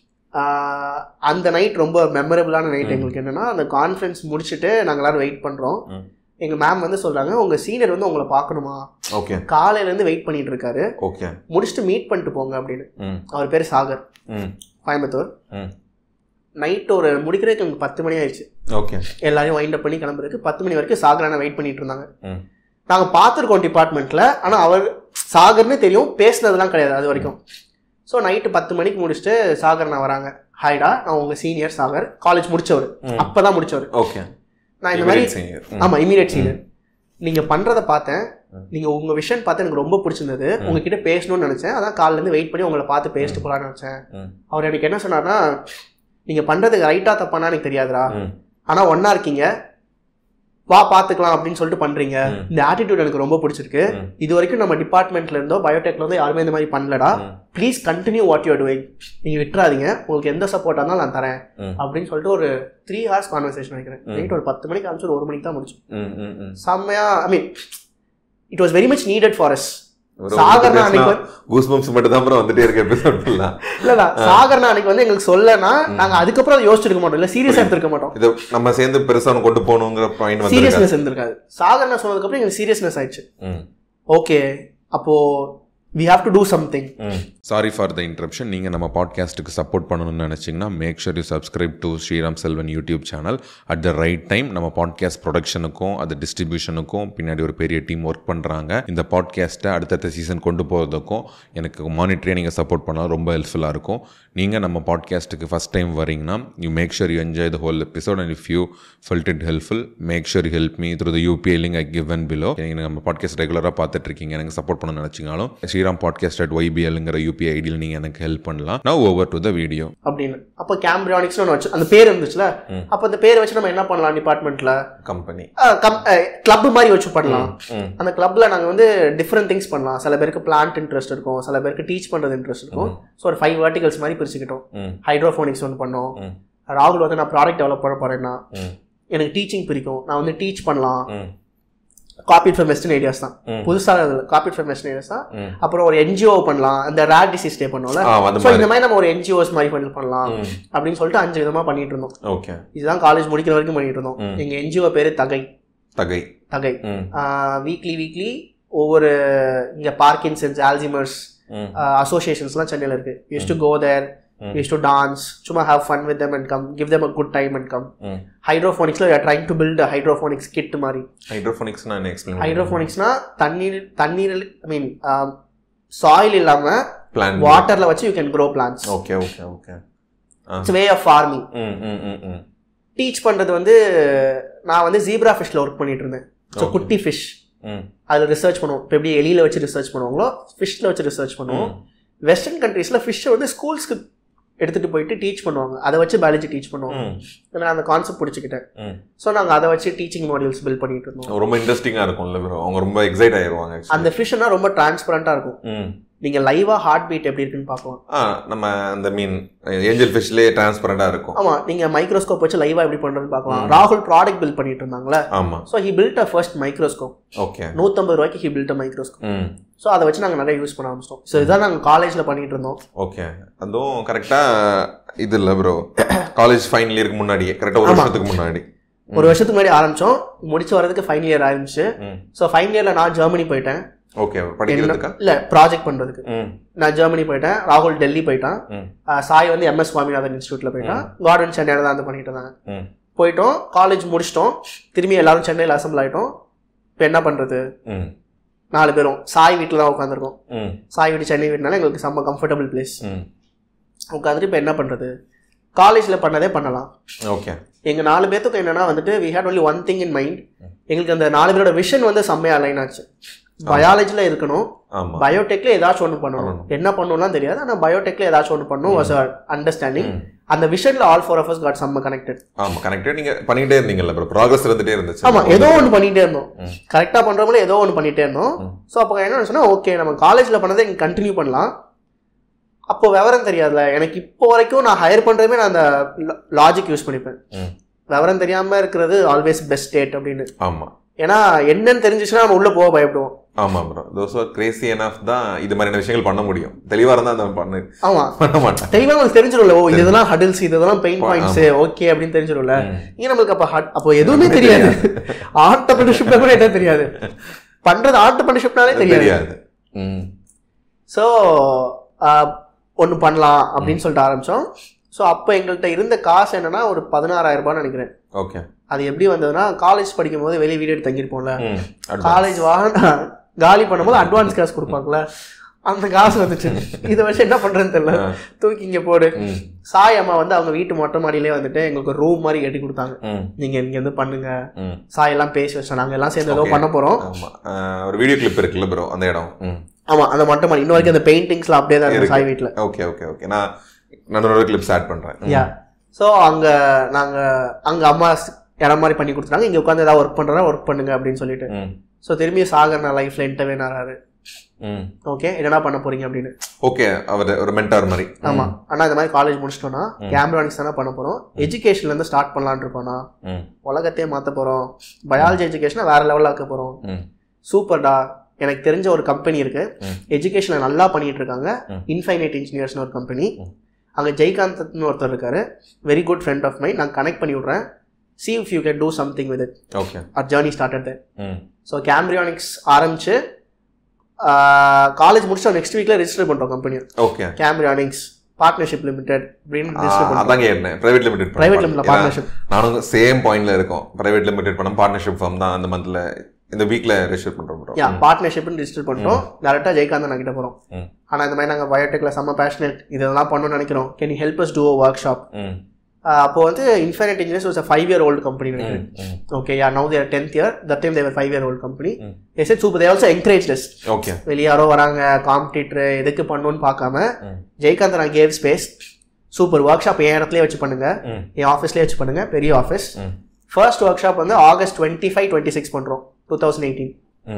S1: அந்த நைட் ரொம்ப மெமரபிளான நைட் எங்களுக்கு. என்னன்னா அந்த கான்ஃபரன்ஸ் முடிச்சுட்டு நாங்கள் எல்லாரும் வெயிட் பண்றோம். எங்க மேம் வந்து சொல்றாங்க, உங்க சீனியர் வந்து உங்களை பார்க்கணுமா, காலையில இருந்து வெயிட் பண்ணிட்டு இருக்காரு, முடிச்சுட்டு மீட் பண்ணிட்டு போங்க அப்படின்னு. அவர் பேரு சாகர், கோயம்புத்தூர். நைட் ஒரு முடிக்கிறதுக்கு எனக்கு பத்து மணி ஆயிடுச்சு. எல்லாரையும் வைண்ட் அப் பண்ணி கிளம்புறதுக்கு பத்து மணி வரைக்கும் சாகரான வெயிட் பண்ணிட்டு இருந்தாங்க. நாங்க பார்த்துருக்கோம் டிபார்ட்மெண்ட்ல, ஆனா அவர் சாகர்னு தெரியும், பேசினதுலாம் கிடையாது அது வரைக்கும். ஸோ நைட்டு பத்து மணிக்கு முடிச்சுட்டு சாகர் நான் வராங்க. ஹாய்டா, நான் உங்க சீனியர் சாகர், காலேஜ் முடிச்சவர், அப்பதான் முடிச்சவர். ஓகே, நான் இந்த மாதிரி ஆமா இமீடியட் சீனியர். நீங்க பண்றதை பார்த்தேன், நீங்க உங்க விஷன் பார்த்து எனக்கு ரொம்ப பிடிச்சிருந்தது, உங்ககிட்ட பேசணும்னு நினைச்சேன், அதான் காலைல இருந்து வெயிட் பண்ணி உங்களை பார்த்து பேசிட்டு போலான்னு நினைச்சேன். அவர் எனக்கு என்ன சொன்னார்னா, நீங்க பண்றதுக்கு ரைட்டா தப்பானா எனக்கு தெரியாதுரா, ஆனா ஒன்னா இருக்கீங்க, வா பாத்துக்கலாம் அப்படின்னு சொல்லிட்டு பண்றீங்க. இந்த ஆட்டிடியூட் எனக்கு ரொம்ப பிடிச்சிருக்கு. இது வரைக்கும் நம்ம டிபார்ட்மெண்ட்ல இருந்தோ பயோடெக்ல இருந்தோ யாருமே இந்த மாதிரி பண்ணலடா, please continue what you are doing, நீங்க விட்டுறாதீங்க, உங்களுக்கு எந்த சப்போர்ட்டா இருந்தாலும் நான் தரேன் அப்படின்னு சொல்லிட்டு ஒரு த்ரீ ஹவர்ஸ் கான்வர்சேஷன் வைக்கிறேன். நைட் ஒரு பத்து மணிக்கு ஆரம்பிச்சு ஒரு மணிக்கு தான் முடிச்சோம். செம்மையா, I mean it was very much needed for us. சாகர்னா அன்னைக்கு கூஸ்பம்ஸ் மட்டும் தான் வந்துட்டே இருக்க எபிசோட் இல்ல இல்ல சாகர்னா அன்னைக்கு வந்து எங்களுக்கு சொல்லனா நாங்க அதுக்கப்புறம் யோசிச்சிருக்க மாட்டோம், இல்ல சீரியஸா எடுத்துக்க மாட்டோம். இது நம்ம சேர்ந்து பெருசா கொண்டு போகணுங்கிற பாயிண்ட் வந்து சீரியஸ்னஸ் இருந்திருக்காது. சாகர்னா சொன்னதுக்கு அப்புறம் எங்களுக்கு சீரியஸ்னஸ் ஆயிடுச்சு. ஓகே, அப்போ we have to do something.
S2: Sorry for the interruption. நீங்க நம்ம பாட்காஸ்ட்டுக்கு சப்போர்ட் பண்ணணும்னு நினைச்சீங்கன்னா make sure you subscribe to Sriram Selvan YouTube channel. At the right time நம்ம பாட்காஸ்ட் ப்ரொடக்ஷனுக்கும் அது டிஸ்ட்ரிபியூஷனுக்கும் பின்னாடி ஒரு பெரிய டீம் ஒர்க் பண்ணுறாங்க. இந்த பாட்காஸ்ட்டை அடுத்தடுத்த சீசன் கொண்டு போகிறதுக்கும் எனக்கு மானிட்டரியாக நீங்கள் சப்போர்ட் பண்ணால் ரொம்ப ஹெல்ப்ஃபுல்லாக இருக்கும். நீங்கள் நம்ம பாட்காஸ்ட்டுக்கு ஃபஸ்ட் டைம் வரீங்கன்னா you make sure you enjoy the whole episode and if you felt it helpful make sure you help me through the UPI link I given below. நீங்கள் நம்ம பாட்காஸ்ட் ரெகுலராக பார்த்துட்டு இருக்கீங்க, எனக்கு சப்போர்ட் பண்ண நினச்சிங்கனாலும் ஸ்ரீராம் பாட்காஸ்ட் அட் ஒய்பிஎல்ங்கிற யூபிஐ ஐடியில் நீங்கள் எனக்கு ஹெல்ப் பண்ணலாம். Now over to the video.
S1: அப்படின்னு அப்போ கேம்பிரியானிக்ஸ்னு ஒன்று வச்சு அந்த பேர் இருந்துச்சுல, அப்போ அந்த பேரை வச்சு நம்ம என்ன பண்ணலாம், டிபார்ட்மெண்ட்ல கம்பெனி கிளப் மாதிரி வச்சு பண்ணலாம். அந்த கிளப்ல நாங்கள் வந்து டிஃப்ரெண்ட் திங்ஸ் பண்ணலாம். சில பேருக்கு பிளான்ட் இன்ட்ரெஸ்ட் இருக்கும், சில பேருக்கு டீச் பண்ணுறது இன்ட்ரெஸ்ட் இருக்கும். ஸோ ஒரு ஃபைவ் வெர்டிகல்ஸ் மாதிரி பிரிச்சுக்கிட்டோம். ஹைட்ரோஃபோனிக்ஸ் ஒன்று பண்ணோம். ராகுல் வந்து நான் ப்ராடக்ட் டெவலப் பண்ண போறேன்னா எனக்கு டீச்சிங் பிடிக்கும், நான் வந்து டீச் பண்ணலாம். காப்பி ஃப்ரம் வெஸ்டர்ன் ஐடியாஸ் தான், புதுசாக காப்பி ஃப்ரம் வெஸ்டர்ன் ஐடியாஸ் தான். அப்புறம் ஒரு என்ஜிஓ பண்ணலாம், இந்த ரேர் டிசீஸ் டே பண்ணோம்ல, ஸோ இந்த மாதிரி நம்ம ஒரு என்ஜிஓஸ் மாதிரி பண்ணலாம் அப்படின்னு சொல்லிட்டு அஞ்சு விதமா பண்ணிட்டு இருந்தோம். ஓகே, இதுதான் காலேஜ் முடிக்கிற வரைக்கும் பண்ணிட்டு இருந்தோம். எங்க என்ஜிஓ பேரு தகை தகை தகை வீக்லி வீக்லி ஒவ்வொரு இங்க பார்க்கின்சன்ஸ், ஆல்சிமர்ஸ் அசோசியேஷன்ஸ்லாம் சென்னையில் இருக்கு. Use to go there, use to dance, சும்மா have fun with them and come, give them a good time and come. ஹைட்ரோஃபோனிக்ஸ்ல we are trying to build a hydroponics kit மாதிரி.
S2: ஹைட்ரோஃபோனிக்ஸ்னா என்ன explain?
S1: ஹைட்ரோஃபோனிக்ஸ்னா தண்ணீர் தண்ணீர் ஐ மீன் சாயில் இல்லாம வாட்டர்ல வச்சு you can grow plants.
S2: Okay okay okay
S1: it's way of farming. Teach பண்றது வந்து நான் வந்து ஜீப்ரா ஃபிஷ்ல ஒர்க் பண்ணிட்டு இருந்தேன். ஸோ குட்டி ஃபிஷ் அதில் ரிசர்ச் பண்ணுவோம். இப்போ எப்படி எலியில் வச்சு ரிசர்ச் பண்ணுவாங்களோ ஃபிஷ்ல வச்சு ரிசர்ச் பண்ணுவோம். வெஸ்டர்ன் கண்ட்ரீஸ்ல ஃபிஷ்ஷை வந்து ஸ்கூல்ஸ்க்கு எடுத்துட்டு போயிட்டு டீச் பண்ணுவாங்க, அதை வச்சு பயாலஜி டீச் பண்ணுவாங்க. நான் அந்த கான்செப்ட் பிடிச்சிக்கிட்டேன். ஸோ நாங்கள் அதை வச்சு டீச்சிங் மாடியூல்ஸ் பில்ட் பண்ணிட்டு இருந்தோம்.
S2: ரொம்ப இன்ட்ரெஸ்டிங்காக இருக்கும்ல, அவங்க ரொம்ப எக்ஸைட் ஆயிடுவாங்க.
S1: அந்த ஃபிஷ்னா ரொம்ப டிரான்ஸ்பரண்டா இருக்கும். நீங்கள் லைவாக ஹார்ட் பீட் எப்படி இருக்குன்னு பார்க்கலாம்.
S2: ஆ நம்ம அந்த மீன் ஏஞ்சல் ஃபிஷ்லேயே டிரான்ஸ்பரண்டாக இருக்கும்.
S1: ஆமாம், நீங்கள் மைக்ரோஸ்கோப் வச்சு லைவாக எப்படி பண்ணுறதுன்னு பார்க்கலாம். ராகுல் ப்ராடக்ட் பில்ட் பண்ணிட்டு இருந்தாங்களே.
S2: ஆமாம்.
S1: So he build a first microscope.
S2: Okay.
S1: நூற்றம்பது ரூபாய்க்கு he build a microscope. So அதை வச்சு நாங்கள் நிறைய யூஸ் பண்ண ஆரம்பிச்சிட்டோம். ஸோ இதான் நாங்கள் காலேஜில் பண்ணிட்டு இருந்தோம்.
S2: ஓகே. அதுவும் கரெக்டாக இது இல்லை ப்ரோ, காலேஜ் ஃபைனல் இயருக்கு முன்னாடியே, கரெக்டாக ஒரு வருஷத்துக்கு முன்னாடி
S1: ஒரு வருஷத்துக்கு முன்னாடி ஆரம்பித்தோம். முடிச்சு வரதுக்கு ஃபைனல் இயர் ஆரம்பிச்சு. ஸோ ஃபைனல் இயரில் நான் ஜெர்மனி போயிட்டேன்.
S2: ஓகே. படிக்கிறதுக்கா?
S1: இல்லை, ப்ராஜெக்ட் பண்ணுறதுக்கு நான் ஜெர்மனி போயிட்டேன். ராகுல் டெல்லி போயிட்டான். சாய் வந்து எம்எஸ் சுவாமிநாதன் இன்ஸ்டியூட்டில் போயிட்டான். கார்டன் சென்னையில் தான் வந்து பண்ணிட்டு இருந்தாங்க. போயிட்டோம், காலேஜ் முடிச்சிட்டோம். திரும்பி எல்லாரும் சென்னையில் அசம்பிள் ஆகிட்டோம். இப்போ என்ன பண்ணுறது? நாலு பேரும் சாய் வீட்டில் தான் உட்காந்துருக்கோம். சாய் வீட்டு சென்னை வீட்டுனால எங்களுக்கு செம்ம கம்ஃபர்டபுள் பிளேஸ். உட்காந்துட்டு இப்போ என்ன பண்ணுறது? காலேஜில் பண்ணதே பண்ணலாம்.
S2: ஓகே.
S1: எங்கள் நாலு பேர்த்துக்கு என்னன்னா வந்துட்டு we had only one thing in mind. எங்களுக்கு அந்த நாலு பேரோட விஷன் வந்து செம்மையாக அலைன் ஆச்சு. பயாலஜியில் இருக்கணும், பயோடெக்ல ஏதாச்சும் ஒன்று பண்ணணும். என்ன பண்ணணும்லாம் தெரியாது, ஆனால் பயோடெக்ல ஏதாச்சும் ஒன்று பண்ணணும் வாஸ் அண்டர்ஸ்டாண்டிங். அந்த விஷன்ல all four of us got சம்ம கனெக்டட்.
S2: ஆமா, கனெக்டட். நீங்க பண்ணிட்டே இருந்தீங்கல்ல ப்ரோ, ப்ராக்ரஸ் இருந்துட்டே இருந்துச்சு.
S1: ஆமா, ஏதோ ஒன்று பண்ணிட்டே இருந்தோம். கரெக்டாக பண்றவங்களே ஏதோ ஒன்று பண்ணிட்டே இருந்தோம். ஸோ அப்போ என்ன சொன்னா, ஓகே நம்ம காலேஜில் பண்ணதை இங்கே கண்டினியூ பண்ணலாம். அப்போ விவரம் தெரியாதுல எனக்கு. இப்போ வரைக்கும் நான் ஹையர் பண்றதுமே நான் அந்த லாஜிக் யூஸ் பண்ணிப்பேன். விவரம் தெரியாம இருக்கிறது ஆல்வேஸ் பெஸ்ட் ஸ்டேட் அப்படின்னு.
S2: ஆமா,
S1: ஏன்னா என்னன்னு தெரிஞ்சிச்சுன்னா நம்ம உள்ள போக பயப்படுவோம்.
S2: ஆமா bro, those are crazy enough தான் இது மாதிரியான விஷயங்கள் பண்ண முடியும். தெளிவா இருந்தா அதை பண்ணு.
S1: ஆமா,
S2: பண்ண மாட்டேன்.
S1: தெளிவா உங்களுக்கு தெரிஞ்சிடும்ல, ஓ இதெல்லாம் ஹடில்ஸ், இதெல்லாம் பெயின் பாயிண்ட்ஸ், ஓகே அப்படின்னு தெரிஞ்சிடும்ல. இங்க நம்மளுக்கு அப்ப அப்போ எதுவுமே தெரியாது. ஆண்டர்பிரினர்ஷிப்ல கூட என்ன தெரியாது, பண்றது ஆண்டர்பிரினர்ஷிப்னாலே தெரியாது. ஸோ ஒன்று பண்ணலாம் அப்படின்னு சொல்லிட்டு ஆரம்பித்தோம். ஸோ அப்போ எங்கள்கிட்ட இருந்த காசு என்னன்னா ஒரு பதினாறாயிரம் ரூபான்னு நினைக்கிறேன்.
S2: ஓகே.
S1: அது எப்படி வந்ததுன்னா, காலேஜ் படிக்கும் போது வெளியே வீடு எடுத்து தங்கியிருப்போம்ல, காலேஜ் வாங்க காலி பண்ணும்போது அட்வான்ஸ் காசு கொடுப்பாங்களே, அந்த காசு வந்துச்சு. இதை வச்சு என்ன பண்றேன்னு தெரியல, தூக்கி இங்க போடு. சாய் அம்மா வந்து அவங்க வீட்டு மொட்டை மாடியிலே வந்துட்டு எங்களுக்கு ஒரு ரூம் மாதிரி கட்டி கொடுத்தாங்க. நீங்க இங்க இருந்து பண்ணுங்க. சாய் எல்லாம் பேசி வச்சோம், நாங்க எல்லாம் சேர்ந்து ஏதோ பண்ண போறோம்.
S2: ஒரு வீடியோ கிளிப் இருக்குல்ல ப்ரோ அந்த இடம்.
S1: ஆமா, அந்த மொட்டை மாடி இன்ன வரைக்கும் அந்த பெயிண்டிங்ஸ்லாம் அப்படியே தான் இருக்கு சாய் வீட்டுல.
S2: Okay okay okay. நான் நான் கிளிப்ஸ் ஆட் பண்றேன். யா.
S1: ஸோ அங்க நாங்க அங்க அம்மா இடம் மாதிரி பண்ணி கொடுத்துட்டாங்க. இங்க உட்காந்து ஏதாவது ஒர்க் பண்றதா ஒர்க் பண்ணுங்க அப்படின்னு சொல்லிட்டு. ஸோ திரும்பி சாகர் நான் லைஃப்ல இன்டர்வியூ ஆறாரு. ஓகே, என்னடா பண்ண போறீங்க அப்படின்னு.
S2: ஓகே, அவர் ஒரு மென்டார் மாதிரி.
S1: ஆமா, ஆனா இந்த மாதிரி காலேஜ் முடிச்சிட்டோம்னா கேம்பரானிக்ஸ் தானே பண்ண போறோம், எஜுகேஷன்ல இருந்து ஸ்டார்ட் பண்ணலான்னு இருக்கோம்னா, உலகத்தையே மாத்த போறோம், பயாலஜி எஜுகேஷனை வேற லெவலில் ஆக்க போறோம். சூப்பர்டா, எனக்கு தெரிஞ்ச ஒரு கம்பெனி இருக்கு, எஜுகேஷனை நல்லா பண்ணிட்டு இருக்காங்க, இன்ஃபைனைட் இன்ஜினியர்ஸ்னு ஒரு கம்பெனி. அங்கே ஜெய்காந்த்னு ஒருத்தர் இருக்காரு, very good friend of mind. நான் கனெக்ட் பண்ணி விட்றேன், see if you can do something with it.
S2: Okay.
S1: Our journey started there. Mm. So Cambrionics ஆரம்பிச்சு காலேஜ் முடிச்சா நெக்ஸ்ட் வீக்ல ரெஜிஸ்டர் பண்றோம் கம்பெனியை.
S2: ஓகே.
S1: Cambrionics பார்ட்னர்ஷிப் லிமிடெட் அப்படின்னு ரெஜிஸ்டர் பண்றோம்.
S2: அதாங்க என்ன பிரைவேட் லிமிடெட்
S1: பிரைவேட் லிமிட்ல பார்ட்னர்ஷிப்.
S2: நானும் சேம் பாயிண்ட்ல இருக்கோம். பிரைவேட் லிமிடெட் பண்ண பார்ட்னர்ஷிப் ஃபார்ம் தான் அந்த மந்த்ல இந்த வீக்ல ரெஜிஸ்டர் பண்றோம் ப்ரோ.
S1: யா, பார்ட்னர்ஷிப்னு ரெஜிஸ்டர் பண்ணிட்டோம். டைரக்டா ஜெயகாந்தன் கிட்ட போறோம். ஆனா இந்த மாதிரி நாங்க பயோடெக்ல செம்ம பேஷனேட், இதெல்லாம் பண்ணணும்னு நினைக்கிறோம், can you help us to a workshop. அப்போ வந்து infinite engineers was a five year old company நினைக்கிறேன். Okay, yeah, now they are tenth year, that time they were five year old company. they said super, they also encouraged us.
S2: Okay,
S1: வெளியாரோ வராங்க competitor எதுக்கு பண்ணணும்னு பார்க்காம ஜெயகாந்தன் நான் gave space, super workshop என் இடத்துலயே வச்சு பண்ணுங்க, என் ஆஃபீஸ்லேயே வச்சு பண்ணுங்க, பெரிய ஆஃபீஸ். ஃபர்ஸ்ட் ஒர்க் ஷாப் வந்து August twenty five twenty six பண்ணுறோம் டூ தௌசண்ட் எயிட்டீன்.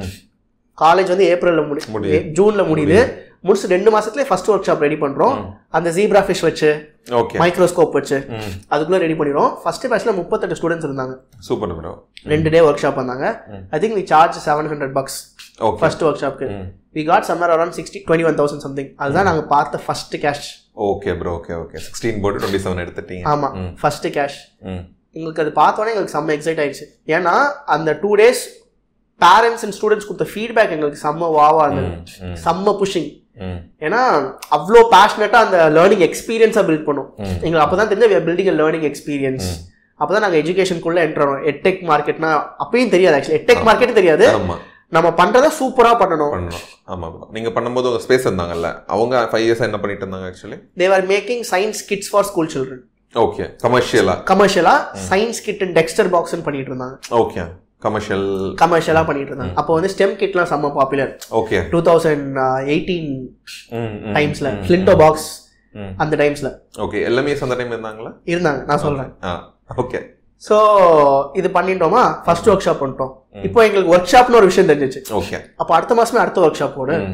S1: காலேஜ் வந்து ஏப்ரலில் முடி ஜூனில் முடியுது. முடிச்சு ரெண்டு மாசத்துலேயே ஃபர்ஸ்ட் ஒர்க் ஷாப் ரெடி பண்ணுறோம். அந்த ஜீப்ரா ஃபிஷ் வச்சு, மைக்ரோஸ்கோப் வச்சு அதுக்குள்ளே ரெடி பண்ணிடுவோம். ஃபர்ஸ்ட் பேட்ச்ல முப்பத்தெட்டு ஸ்டூடெண்ட்ஸ் இருந்தாங்க.
S2: Super bro.
S1: ரெண்டு டே ஒர்க் ஷாப் வந்தாங்க. I think we charge seven hundred bucks first ஒர்க் ஷாப்க்கு. We got summer around sixty twenty one thousand something. அதுதான் நாங்கள் பார்த்த first cash.
S2: Okay bro, okay okay. Sixteen போட்டு டுவெண்ட்டி செவன் எடுத்துட்டீங்க.
S1: ஆமாம், ஃபர்ஸ்ட் கேஷ். எங்களுக்கு அது பார்த்தோன்னே எங்களுக்கு செம்ம எக்ஸைட் ஆயிடுச்சு. ஏன்னா அந்த two days parents and students கொடுத்த ஃபீட்பேக் எங்களுக்கு செம்ம வாவா இருந்தது, செம்ம புஷிங். ஏன்னா அவ்வளோ பேஷனட்டா அந்த லேர்னிங் எக்ஸ்பீரியன்ஸா பில்ட் பண்ணும். எங்களுக்கு அப்பதான் தெரிஞ்ச we are building a learning experience. அப்பதான் நாங்க எஜுகேஷனுக்குள்ள என்டர் ஆனோம். எட்டெக் மார்க்கெட்னா அப்பயும் தெரியாது, ஆக்சுவலி எட்டெக் மார்க்கெட் தெரியாது, நம்ம பண்றத சூப்பரா பண்ணணும்.
S2: ஆமா, நீங்க பண்ணும்போது ஒரு ஸ்பேஸ் இருந்தாங்கல்ல, அவங்க ஃபைவ் இயர்ஸ் என்ன பண்ணிட்டு இருந்தாங்க actually?
S1: they were making science kits for school children.
S2: ஓகே, கமர்ஷியலா
S1: கமர்ஷியலா சயின்ஸ் கிட் அண்ட் டெக்ஸ்டர் பாக்ஸ்னு பண்ணிட்டு இருந்தாங்க.
S2: ஓகே, கமர்ஷியல்
S1: கமர்ஷியலா பண்ணிட்டு இருந்தாங்க. அப்போ வந்து ஸ்டெம் கிட்லாம் செம்ம popular.
S2: Okay,
S1: two thousand eighteen டைம்ஸ்ல ஃபிளின்டோ பாக்ஸ் அந்த டைம்ஸ்ல.
S2: ஓகே, எல்லாமே அந்த டைம் இருந்தாங்களா?
S1: இருந்தாங்க, நான் சொல்றேன்.
S2: ஓகே,
S1: ஸோ இது பண்ணிட்டோமா, ஃபர்ஸ்ட் ஒர்க் ஷாப் பண்ணிட்டோம். இப்போ எங்களுக்கு ஒர்க் ஷாப்னு ஒரு விஷயம் தெரிஞ்சிச்சு.
S2: ஓகே,
S1: அப்போ அடுத்த மாசமே அடுத்த ஒர்க் ஷாப் போடு.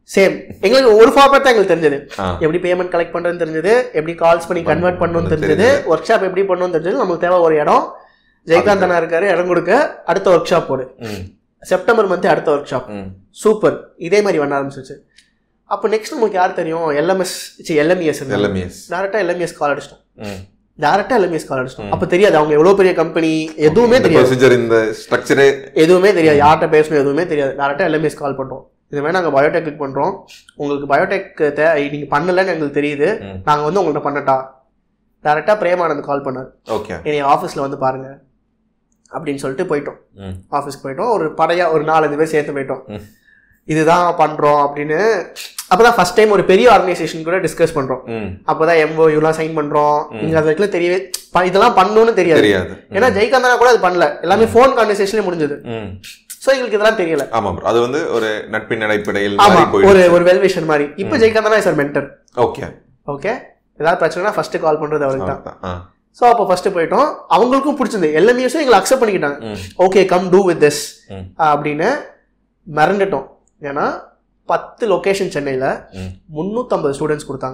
S1: சேம். எங்களுக்கு ஒரு ஃபார்மேட் தான் எங்களுக்கு தெரிஞ்சது. எப்படி பேமெண்ட் கலெக்ட் பண்றதுன்னு தெரிஞ்சது, எப்படி கால்ஸ் பண்ணி கன்வெர்ட் பண்ணணும்னு தெரிஞ்சது, ஒர்க் ஷாப் எப்படி பண்ணணும்னு தெரிஞ்சது. நமக்கு தேவை ஒரு இடம். ஜெயகாந்த் அண்ணா இருக்காரு, இடம் கொடுக்க அடுத்த ஒர்க் ஷாப் போடு. செப்டம்பர் மந்த் அடுத்த ஒர்க் ஷாப். சூப்பர். இதே மாதிரி பண்ண ஆரம்பிச்சிச்சு. அப்போ நெக்ஸ்ட் நமக்கு யார் தெரியும்? எல்எம்எஸ் எல்எம்இஎஸ் டேரக்டா எல்எம்இஎஸ் கால் அடிச்சிட்டோம். டேரக்டா எல்எம்இஎஸ் கால் அடிச்சிட்டோம். அப்ப தெரியாது அவங்க எவ்வளவு பெரிய கம்பெனி, எதுவுமே தெரியாது. இந்த ஸ்ட்ரக்சரே எதுவுமே தெரியாது, யார்கிட்ட பேசணும் எதுவுமே தெரியாது. டேரக்டா எல்எம்இஎஸ் கால் பண்றோம். இது வேணா நாங்கள் பயோடெக் பண்றோம், உங்களுக்கு பயோடெக் நீங்க பண்ணலன்னு எங்களுக்கு தெரியுது, நாங்க வந்து உங்கள்கிட்ட பண்ணட்டா? டேரக்டா பிரேமானந்த் கால் பண்ணார். ஓகே, என்னை ஆஃபீஸ்ல வந்து பாருங்க அப்படின்னு சொல்லிட்டு போயிட்டோம். ஆஃபீஸ்க்கு போயிட்டோம். ஒரு படையா ஒரு நாலஞ்சு பேர் சேர்த்து போயிட்டோம். இதுதான் பண்றோம் அப்படின்னு. அப்பதான் ஃபர்ஸ்ட் டைம் ஒரு பெரிய ஆர்கனைசேஷன் கூட டிஸ்கஸ் பண்றோம். அப்பதான் எம்ஓயூலாம் சைன் பண்றோம். நீங்க அதுக்குள்ள தெரியவே இதெல்லாம் பண்ணணும்னு தெரியாது. ஏன்னா ஜெயகாந்தனா கூட அது பண்ணல, எல்லாமே போன் கான்வர்சேஷன்ல முடிஞ்சது. சோ எங்களுக்கு இதெல்லாம் தெரியல. ஆமா ப்ரோ, அது வந்து ஒரு நட்பின் அடிப்படையில் ஒரு ஒரு வெல்விஷன் மாதிரி. இப்போ ஜெயகாந்தனா இஸ் அவர் மென்டர். ஓகே ஓகே, ஏதாவது பிரச்சனைனா ஃபர்ஸ்ட் கால் பண்றது அவருக்கு தான். ஸோ அப்போ ஃபர்ஸ்ட் போயிட்டோம். அவங்களுக்கும் பிடிச்சிருந்து, எல்லாமே எங்களை அக்செப்ட் பண்ணிக்கிட்டாங்க. Okay come to with this அப்படின்னு மறந்துட்டோம். ஏன்னா பத்து லொகேஷன் சென்னையில முன்னூத்தி ஐம்பது ஸ்டூடெண்ட்ஸ் கொடுத்தாங்க.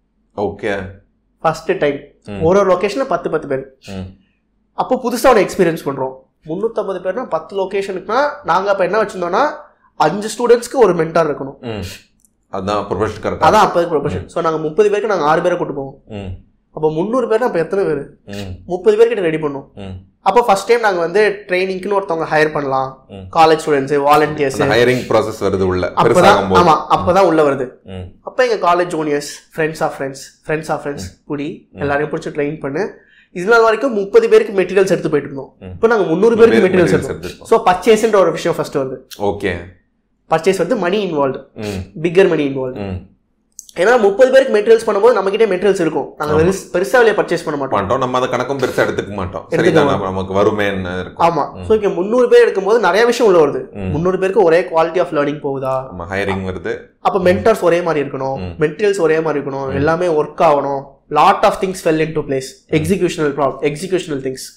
S1: ஓகே, ஃபர்ஸ்ட் டைம் ஒரு ஒரு லொகேஷன்ல பத்து பத்து பேர். அப்போ புதுசா ஒரு எக்ஸ்பீரியன்ஸ் பண்றோம். முன்னூத்தி ஐம்பது பேர்னா பத்து லொகேஷனுக்குனா நாங்க அப்ப என்ன வச்சிருந்தோம்னா அஞ்சு ஸ்டூடெண்ட்ஸ்க்கு ஒரு மென்டார் இருக்கணும். அதான் ப்ரொஃபஷன் கரெக்ட். அதான் அப்போ ப்ரொஃபஷன். ஸோ நாங்க முப்பது பேருக்கு நாங்க ஆறு பேரை கூட்டு போவோம். அப்போ முந்நூறு பேர் அப்போ எத்தனை பேர்? முப்பது பேர்கிட்ட ரெடி பண்ணோம். அப்போ ஃபர்ஸ்ட் டைம் நாங்க வந்து ட்ரைனிங்க்குன்னு ஒருத்தவங்க ஹையர் பண்ணலாம். College students, volunteers, hiring process வருது உள்ள. அப்பதான் ஆமா அப்பதான் உள்ள வருது. அப்போ எங்க college juniors, friends of friends, friends of friends கூடி எல்லாரையும் பிடிச்சி ட்ரெயின் பண்ணு. இது நாள் வரைக்கும் முப்பது பேருக்கு மெட்டீரியல்ஸ் எடுத்து போயிட்டு இருந்தோம். இப்போ நாங்க முந்நூறு பேருக்கு மெட்டீரியல்ஸ் எடுத்தோம். ஸோ பர்ச்சேஸ்ன்ற ஒரு விஷயம் ஃபர்ஸ்ட் வருது. ஓகே, பர்ச்சேஸ் வந்து money involve, bigger money involve. ஏன்னா முப்பது பேருக்கு மெட்டீரியல்ஸ் பண்ணும்போது நம்ம கிட்டே மெட்டீரியல்ஸ் இருக்கும். நாங்க பெருசா வெளியே பர்ச்சேஸ் பண்ண மாட்டோம். நம்ம அதை கணக்கும் பெருசா எடுத்துக்க மாட்டோம். நமக்கு வருமே. ஆமா, சோ இங்க முந்நூறு பேர் எடுக்கும்போது நிறைய விஷயம் உள்ள வருது. முந்நூறு பேருக்கு ஒரே குவாலிட்டி ஆஃப் லேர்னிங் போகுதா, ஹையரிங் வருது. அப்ப மென்டர்ஸ் ஒரே மாதிரி இருக்கணும், மெட்டீரியல்ஸ் ஒரே மாதிரி இருக்கணும், எல்லாமே ஒர்க் ஆகணும். Lot of things fell into place. Executional problem, executional things.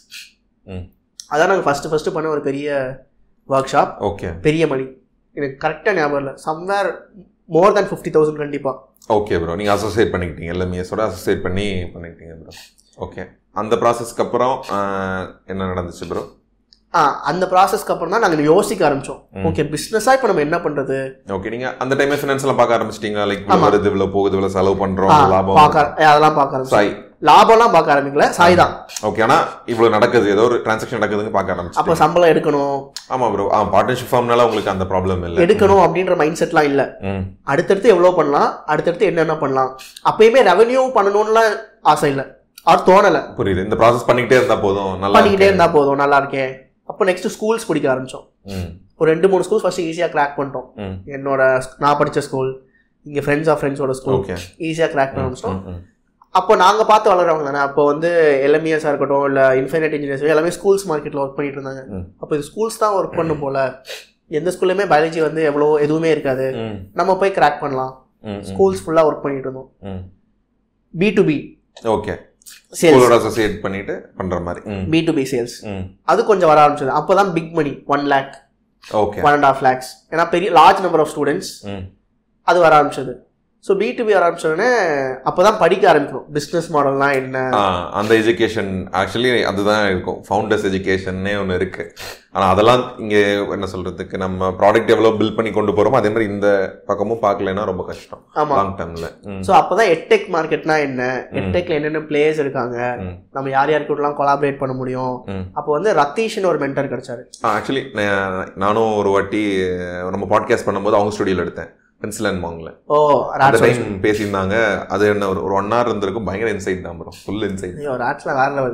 S1: அதான் நாங்க ஃபர்ஸ்ட் ஃபர்ஸ்ட் பண்ண ஒரு பெரிய ஒர்க் ஷாப். ஓகே, பெரிய மணி எனக்கு கரெக்டா ஞாபகம் இல்லை, somewhere more than fifty thousand கண்டிப்பா. ஓகே ப்ரோ, நீங்கள் அசோசியேட் பண்ணிக்கிட்டீங்க, எல்எம்இஎஸோட அசோசியேட் பண்ணி பண்ணிக்கிட்டீங்க ப்ரோ. ஓகே, அந்த ப்ராசஸ்க்கு அப்புறம் என்ன நடந்துச்சு ப்ரோ? ஆ அந்த ப்ராசஸ்க்கு அப்புறம் தான் நாங்கள் யோசிக்க ஆரம்பிச்சோம். ஓகே, பிஸ்னஸாக இப்போ நம்ம என்ன பண்ணுறது? ஓகே, நீங்கள் அந்த டைமே ஃபினான்ஸ்லாம் பார்க்க ஆரம்பிச்சிட்டீங்க. லைக் வருது இவ்வளோ போகுது, இவ்வளோ செலவு பண்ணுறோம், லாபம் பார்க்க அதெல்லாம் பார்க்க ஆரம்பிச்சோம். லாபம்லாம் பார்க்க ஆரம்பிக்கல, சாய் தான். ஓகே, ஆனால் இவ்வளோ நடக்குது, ஏதோ ஒரு டிரான்சாக்ஷன் நடக்குதுன்னு பார்க்க ஆரம்பிச்சு. அப்போ சம்பளம் எடுக்கணும். ஆமாம் ப்ரோ, ஆ பார்ட்னர்ஷிப் ஃபார்ம்னால உங்களுக்கு அந்த ப்ராப்ளம் இல்லை, எடுக்கணும் அப்படின்ற மைண்ட் செட்லாம் இல்லை. அடுத்தடுத்து எவ்வளோ பண்ணலாம், அடுத்தடுத்து என்னென்ன பண்ணலாம். அப்பயுமே ரெவன்யூ பண்ணணும்லாம் ஆசை இல்லை, அது தோணலை. புரியுது, இந்த ப்ராசஸ் பண்ணிக்கிட்டே இருந்தால் போதும், நல்லா பண்ணிக்கிட்டே இருந்தால் போதும், நல்லா இருக்கேன். அப்போ நெக்ஸ்ட் ஸ்கூல்ஸ் பிடிக்க ஆரம்பிச்சோம். ஒரு ரெண்டு மூணு ஸ்கூல்ஸ் ஃபர்ஸ்ட் ஈஸியாக கிராக் பண்ணிட்டோம். என்னோட நான் படித்த ஸ்கூல், இங்கே ஃப்ரெண்ட்ஸ் ஆஃப் ஃப்ரெண்ட்ஸோட ஸ்கூல் ஈஸியாக கிராக் பண்ண ஆரம்பிச்சோம். அப்போ நாங்கள் பார்த்து வளர்றவங்க தானே. அப்போ வந்து எல்எம்இஎஸாக இருக்கட்டும், இல்லை இன்ஃபைனைட் இன்ஜினியர்ஸ் எல்லாமே ஸ்கூல்ஸ் மார்க்கெட்டில் ஒர்க் பண்ணிட்டு இருந்தாங்க. அப்போ இது ஸ்கூல்ஸ் தான் ஒர்க் பண்ணும் போல, எந்த ஸ்கூல்லையுமே பயாலஜி வந்து எவ்வளோ எதுவுமே இருக்காது, நம்ம போய் கிராக் பண்ணலாம். ஸ்கூல்ஸ் ஃபுல்லாக ஒர்க் பண்ணிட்டு இருந்தோம். B to B. Okay, sales associate பண்ணிட்டு பண்ற மாதிரி பி டு பி சேல்ஸ் அது கொஞ்சம் வர ஆரம்பிச்சது. அப்போதான் big money one lakh, okay, one and half lakhs, ஏன்னா பெரிய லார்ஜ் நம்பர் ஆஃப் ஸ்டூடெண்ட்ஸ் அது வர ஆரம்பிச்சது. ஸோ பி டு பி ஆரம்பிச்சோடனே அப்போ தான் படிக்க ஆரம்பிக்கணும், பிஸ்னஸ் மாடல்லாம் என்ன. அந்த எஜுகேஷன் ஆக்சுவலி அதுதான் இருக்கும், ஃபவுண்டர்ஸ் எஜுகேஷன்னே ஒன்று இருக்கு. ஆனால் அதெல்லாம் இங்கே என்ன சொல்றதுக்கு, நம்ம ப்ராடக்ட் எவ்வளோ பில்ட் பண்ணி கொண்டு போகிறோமோ அதே மாதிரி இந்த பக்கமும் பார்க்கலன்னா ரொம்ப கஷ்டம் லாங் டர்மில். ஸோ அப்போ தான் எட்டெக் மார்க்கெட்னா என்ன, எட்டெக்ல என்னென்ன பிளேயர்ஸ் இருக்காங்க, நம்ம யார் யார் கூடலாம் கொலாபரேட் பண்ண முடியும். அப்போ வந்து ரத்தீஷ்னு ஒரு மென்டர் கிடைச்சாரு. ஆக்சுவலி நானும் ஒரு வாட்டி நம்ம பாட்காஸ்ட் பண்ணும்போது அவங்க ஸ்டுடியோவில் எடுத்தேன், பென்சில் அண்ட் மாங்ல. ஓ, அந்த டைம் பேசியிருந்தாங்க. அது என்ன ஒரு ஒரு ஒன் ஹவர் இருந்திருக்கும். பயங்கர இன்சைட் தான் ப்ரோ, ஃபுல் இன்சைட். ராட்ஸ்ல வேற level.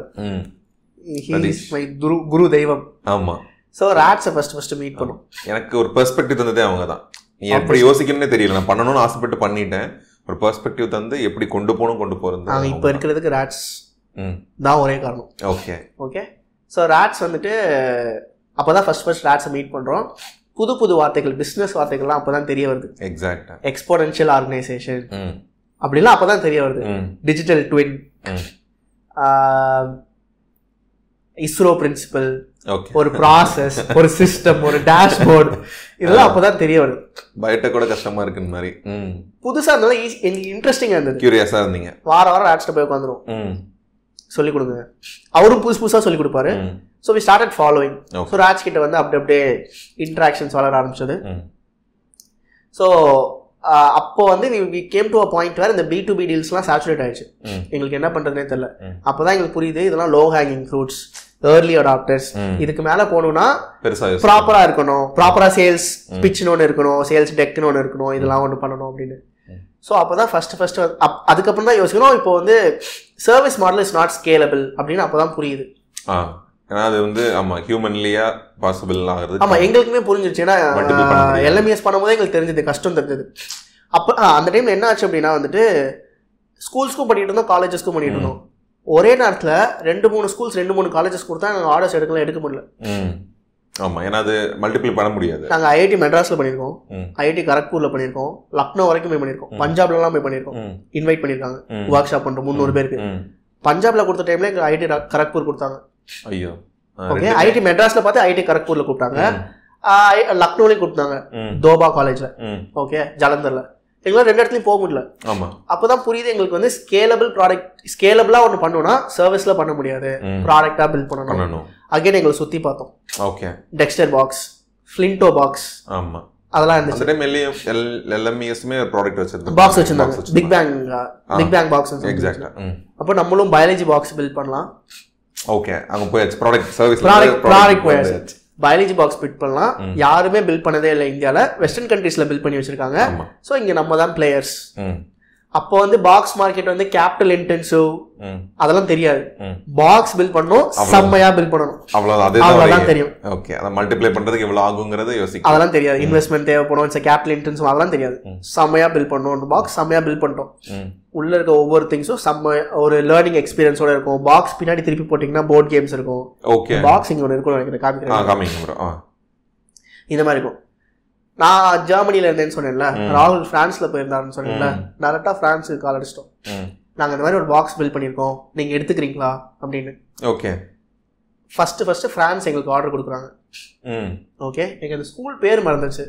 S1: He is my guru guru தெய்வம். ஆமா. சோ ராட்ஸை ஃபர்ஸ்ட் ஃபர்ஸ்ட் மீட் பண்ணோம். எனக்கு ஒரு பெர்ஸ்பெக்டிவ் தந்ததே அவங்க தான். நீ எப்படி யோசிக்கணும்னே தெரியல, நான் பண்ணணும்னு ஆசைப்பட்டு பண்ணிட்டேன். ஒரு பெர்ஸ்பெக்டிவ் தந்து எப்படி கொண்டு போகணும் கொண்டு போகிறது. நாங்கள் இப்போ இருக்கிறதுக்கு ராட்ஸ் தான் ஒரே காரணம். Okay okay. ஸோ ராட்ஸ் வந்துட்டு அப்போ தான் ஃபர்ஸ்ட் ஃபர்ஸ்ட் ராட்ஸை மீட் பண்ணுறோம். புது புது வார்த்தைகள், பிஸ்னஸ் வார்த்தைகள்லாம் அப்போதான் தெரிய வருது. எக்ஸாக்ட். எக்ஸ்போனென்ஷியல் ஆர்கனைசேஷன் அப்படிலாம் அப்போதான் தெரிய வருது. Digital twin, ISRO principle,
S2: okay,
S1: ஒரு ப்ராசஸ், ஒரு சிஸ்டம், ஒரு டேஷ்போர்டு, இதெல்லாம் அப்பதான் தெரிய வருது.
S2: பயோடெக் கூட கஷ்டமா இருக்குன்னு மாதிரி
S1: புதுசா இருந்தாலும் எனக்கு இன்ட்ரெஸ்டிங்கா இருந்தது,
S2: கியூரியஸா இருந்தீங்க.
S1: வார வாரம் ராட்ஸ்ட போய் உட்காந்துரும், சொல்லிக் கொடுங்க, அவரும் புதுசு புதுசா சொல்லிக் கொடுப்பாரு. So we started following. So Raj கிட்ட வந்து அப்படி அப்படியே இன்ட்ராக்ஷன்ஸ் வளர ஆரம்பிச்சது. ஸோ அப்போ வந்து we came to a point where இந்த பி டு பி டீல்ஸ்லாம் சேச்சுரேட் ஆயிடுச்சு. எங்களுக்கு என்ன பண்றதுனே தெரியல. அப்போதான் எங்களுக்கு புரியுது இதெல்லாம் low hanging fruits, early adopters. இதுக்கு மேல போகணும்னா ப்ராப்பரா இருக்கணும், ப்ராப்பரா சேல்ஸ் பிட்ச்னு ஒன்று இருக்கணும், சேல்ஸ் டெக்னு ஒன்று இருக்கணும், இதெல்லாம் ஒன்று பண்ணணும் அப்படின்னு. ஸோ அப்போதான் ஃபர்ஸ்ட் ஃபர்ஸ்ட் அதுக்கப்புறம் தான் யோசிக்கணும் இப்போ வந்து service model is not scalable அப்படின்னு அப்போதான் புரியுது.
S2: ஏன்னா அது வந்து ஆமா ஹியூமன்லியா பாசிபிள் ஆகுது.
S1: ஆமா எங்களுக்குமே புரிஞ்சிருச்சு. ஏன்னா எல்எம்இஎஸ் பண்ணும்போது எங்களுக்கு தெரிஞ்சது, கஷ்டம் தெரிஞ்சது. அப்போ அந்த டைம்ல என்ன ஆச்சு அப்படின்னா வந்துட்டு ஸ்கூல்ஸ்க்கும் பண்ணிட்டு இருந்தோம், காலேஜஸ்க்கும் பண்ணிட்டு இருந்தோம். ஒரே நேரத்தில் ரெண்டு மூணு ஸ்கூல்ஸ் ரெண்டு மூணு காலேஜஸ் கொடுத்தா நாங்கள் ஆர்டர்ஸ் எடுக்கலாம், எடுக்க முடியல.
S2: ஆமா, ஏன்னா அது மல்டிபிள் பண்ண முடியாது.
S1: நாங்கள் ஐஐடி மெட்ராஸ்ல பண்ணியிருக்கோம், ஐஐடி கரக்பூர்ல பண்ணியிருக்கோம், லக்னோ வரைக்கும் போய் பண்ணியிருக்கோம், பஞ்சாப்லாம் போய் பண்ணியிருக்கோம். இன்வைட் பண்ணியிருக்காங்க ஒர்க் ஷாப் பண்றோம் முந்நூறு பேருக்கு. பஞ்சாப்ல கொடுத்த டைம்ல எங்க ஐஐடி கரக்பூர் கொடுத்தாங்க.
S2: ஐயோ,
S1: ஓகே. ஐஐடி மெட்ராஸ்ல பார்த்து ஐஐடி கரக்பூர்ல கூப்பிட்டாங்க, லக்னோலையும் கூப்பிட்டாங்க, தோபா காலேஜ்ல, ஓகே, ஜலந்தர்ல. எங்களால் ரெண்டு இடத்துலையும் போக முடியல. அப்போதான் புரியுது எங்களுக்கு வந்து ஸ்கேலபிள் ப்ராடக்ட், ஸ்கேலபிளா ஒன்று பண்ணணும்னா சர்வீஸ்ல பண்ண முடியாது, ப்ராடக்டா பில்ட் பண்ணணும். அகைன் எங்களை சுத்தி பார்த்தோம். Okay, Dexter box, Flinto box, ஆமா அதெல்லாம் இருந்துச்சு. அந்த டைம்
S2: எல்எம்இஎஸ்மே ப்ராடக்ட் வச்சிருந்தாங்க,
S1: பாக்ஸ் வச்சிருந்தாங்க, big bang big bang box. எக்ஸாக்ட்டா. அப்போ நம்மளும் பயாலஜி பாக்ஸ் பில்ட் பண்ணலாம்.
S2: ஓகே, அங்க போயாச்சு, ப்ராடக்ட் சர்வீஸ்
S1: ப்ராடக்ட் ப்ராடக்ட் போயாச்சு. பயாலஜி பாக்ஸ் பில்ட் பண்ணலாம். யாருமே பில்ட் பண்ணதே இல்லை இந்தியாவில், வெஸ்டர்ன் கண்ட்ரீஸ்ல பில்ட் பண்ணி வச்சிருக்காங்க. ஸோ இங்க நம்ம தான் பிளேயர்ஸ். அப்போ வந்து பாக்ஸ் மார்க்கெட் வந்து கேபிட்டல் இன்டென்சிவ், அதெல்லாம் தெரியாது. பாக்ஸ் பில்ட் பண்ணணும், செம்மையா பில்ட் பண்ணணும், அவ்வளவுதான் தெரியும்.
S2: ஓகே, அத மல்டிப்ளை பண்றதுக்கு எவ்வளவு ஆகும்ங்கறது யோசிக்க
S1: அதெல்லாம் தெரியாது. இன்வெஸ்ட்மென்ட் தேவைப்படும், இட்ஸ் கேபிட்டல் இன்டென்சிவ், அதெல்லாம் தெரியாது. செம்மையா பில்ட் பண்ணணும், பாக்ஸ் செம்மையா பில்ட் பண்ணிட்டோம். உள்ள இருக்க ஒவ்வொரு திங்ஸும் செம்ம ஒரு லேர்னிங் எக்ஸ்பீரியன்ஸோட இருக்கும். பாக்ஸ் பின்னாடி திருப்பி போட்டீங்கன்னா போர்ட் கேம்ஸ் இருக்கும்.
S2: ஓகே,
S1: பாக்ஸ் இங்க ஒன்று இருக்கும் நினைக்கிறேன், காமிக்கிறேன். இந்த மாதிரி இருக்கும். நான் ஜெர்மனில இருந்தேன்னு சொன்னேன்ல, ராகுல் பிரான்ஸ்ல போயிருந்தாருன்னு சொன்னேன்ல, டேரக்டா பிரான்ஸுக்கு கால் அடிச்சிட்டோம். நாங்க இந்த மாதிரி ஒரு பாக்ஸ் பில்ட் பண்ணிருக்கோம், நீங்க எடுத்துக்கிறீங்களா அப்படின்னு.
S2: ஓகே,
S1: ஃபர்ஸ்ட் ஃபர்ஸ்ட் பிரான்ஸ் எங்களுக்கு ஆர்டர் கொடுக்குறாங்க. ஓகே, எங்க அந்த ஸ்கூல் பேர் மறந்துச்சு,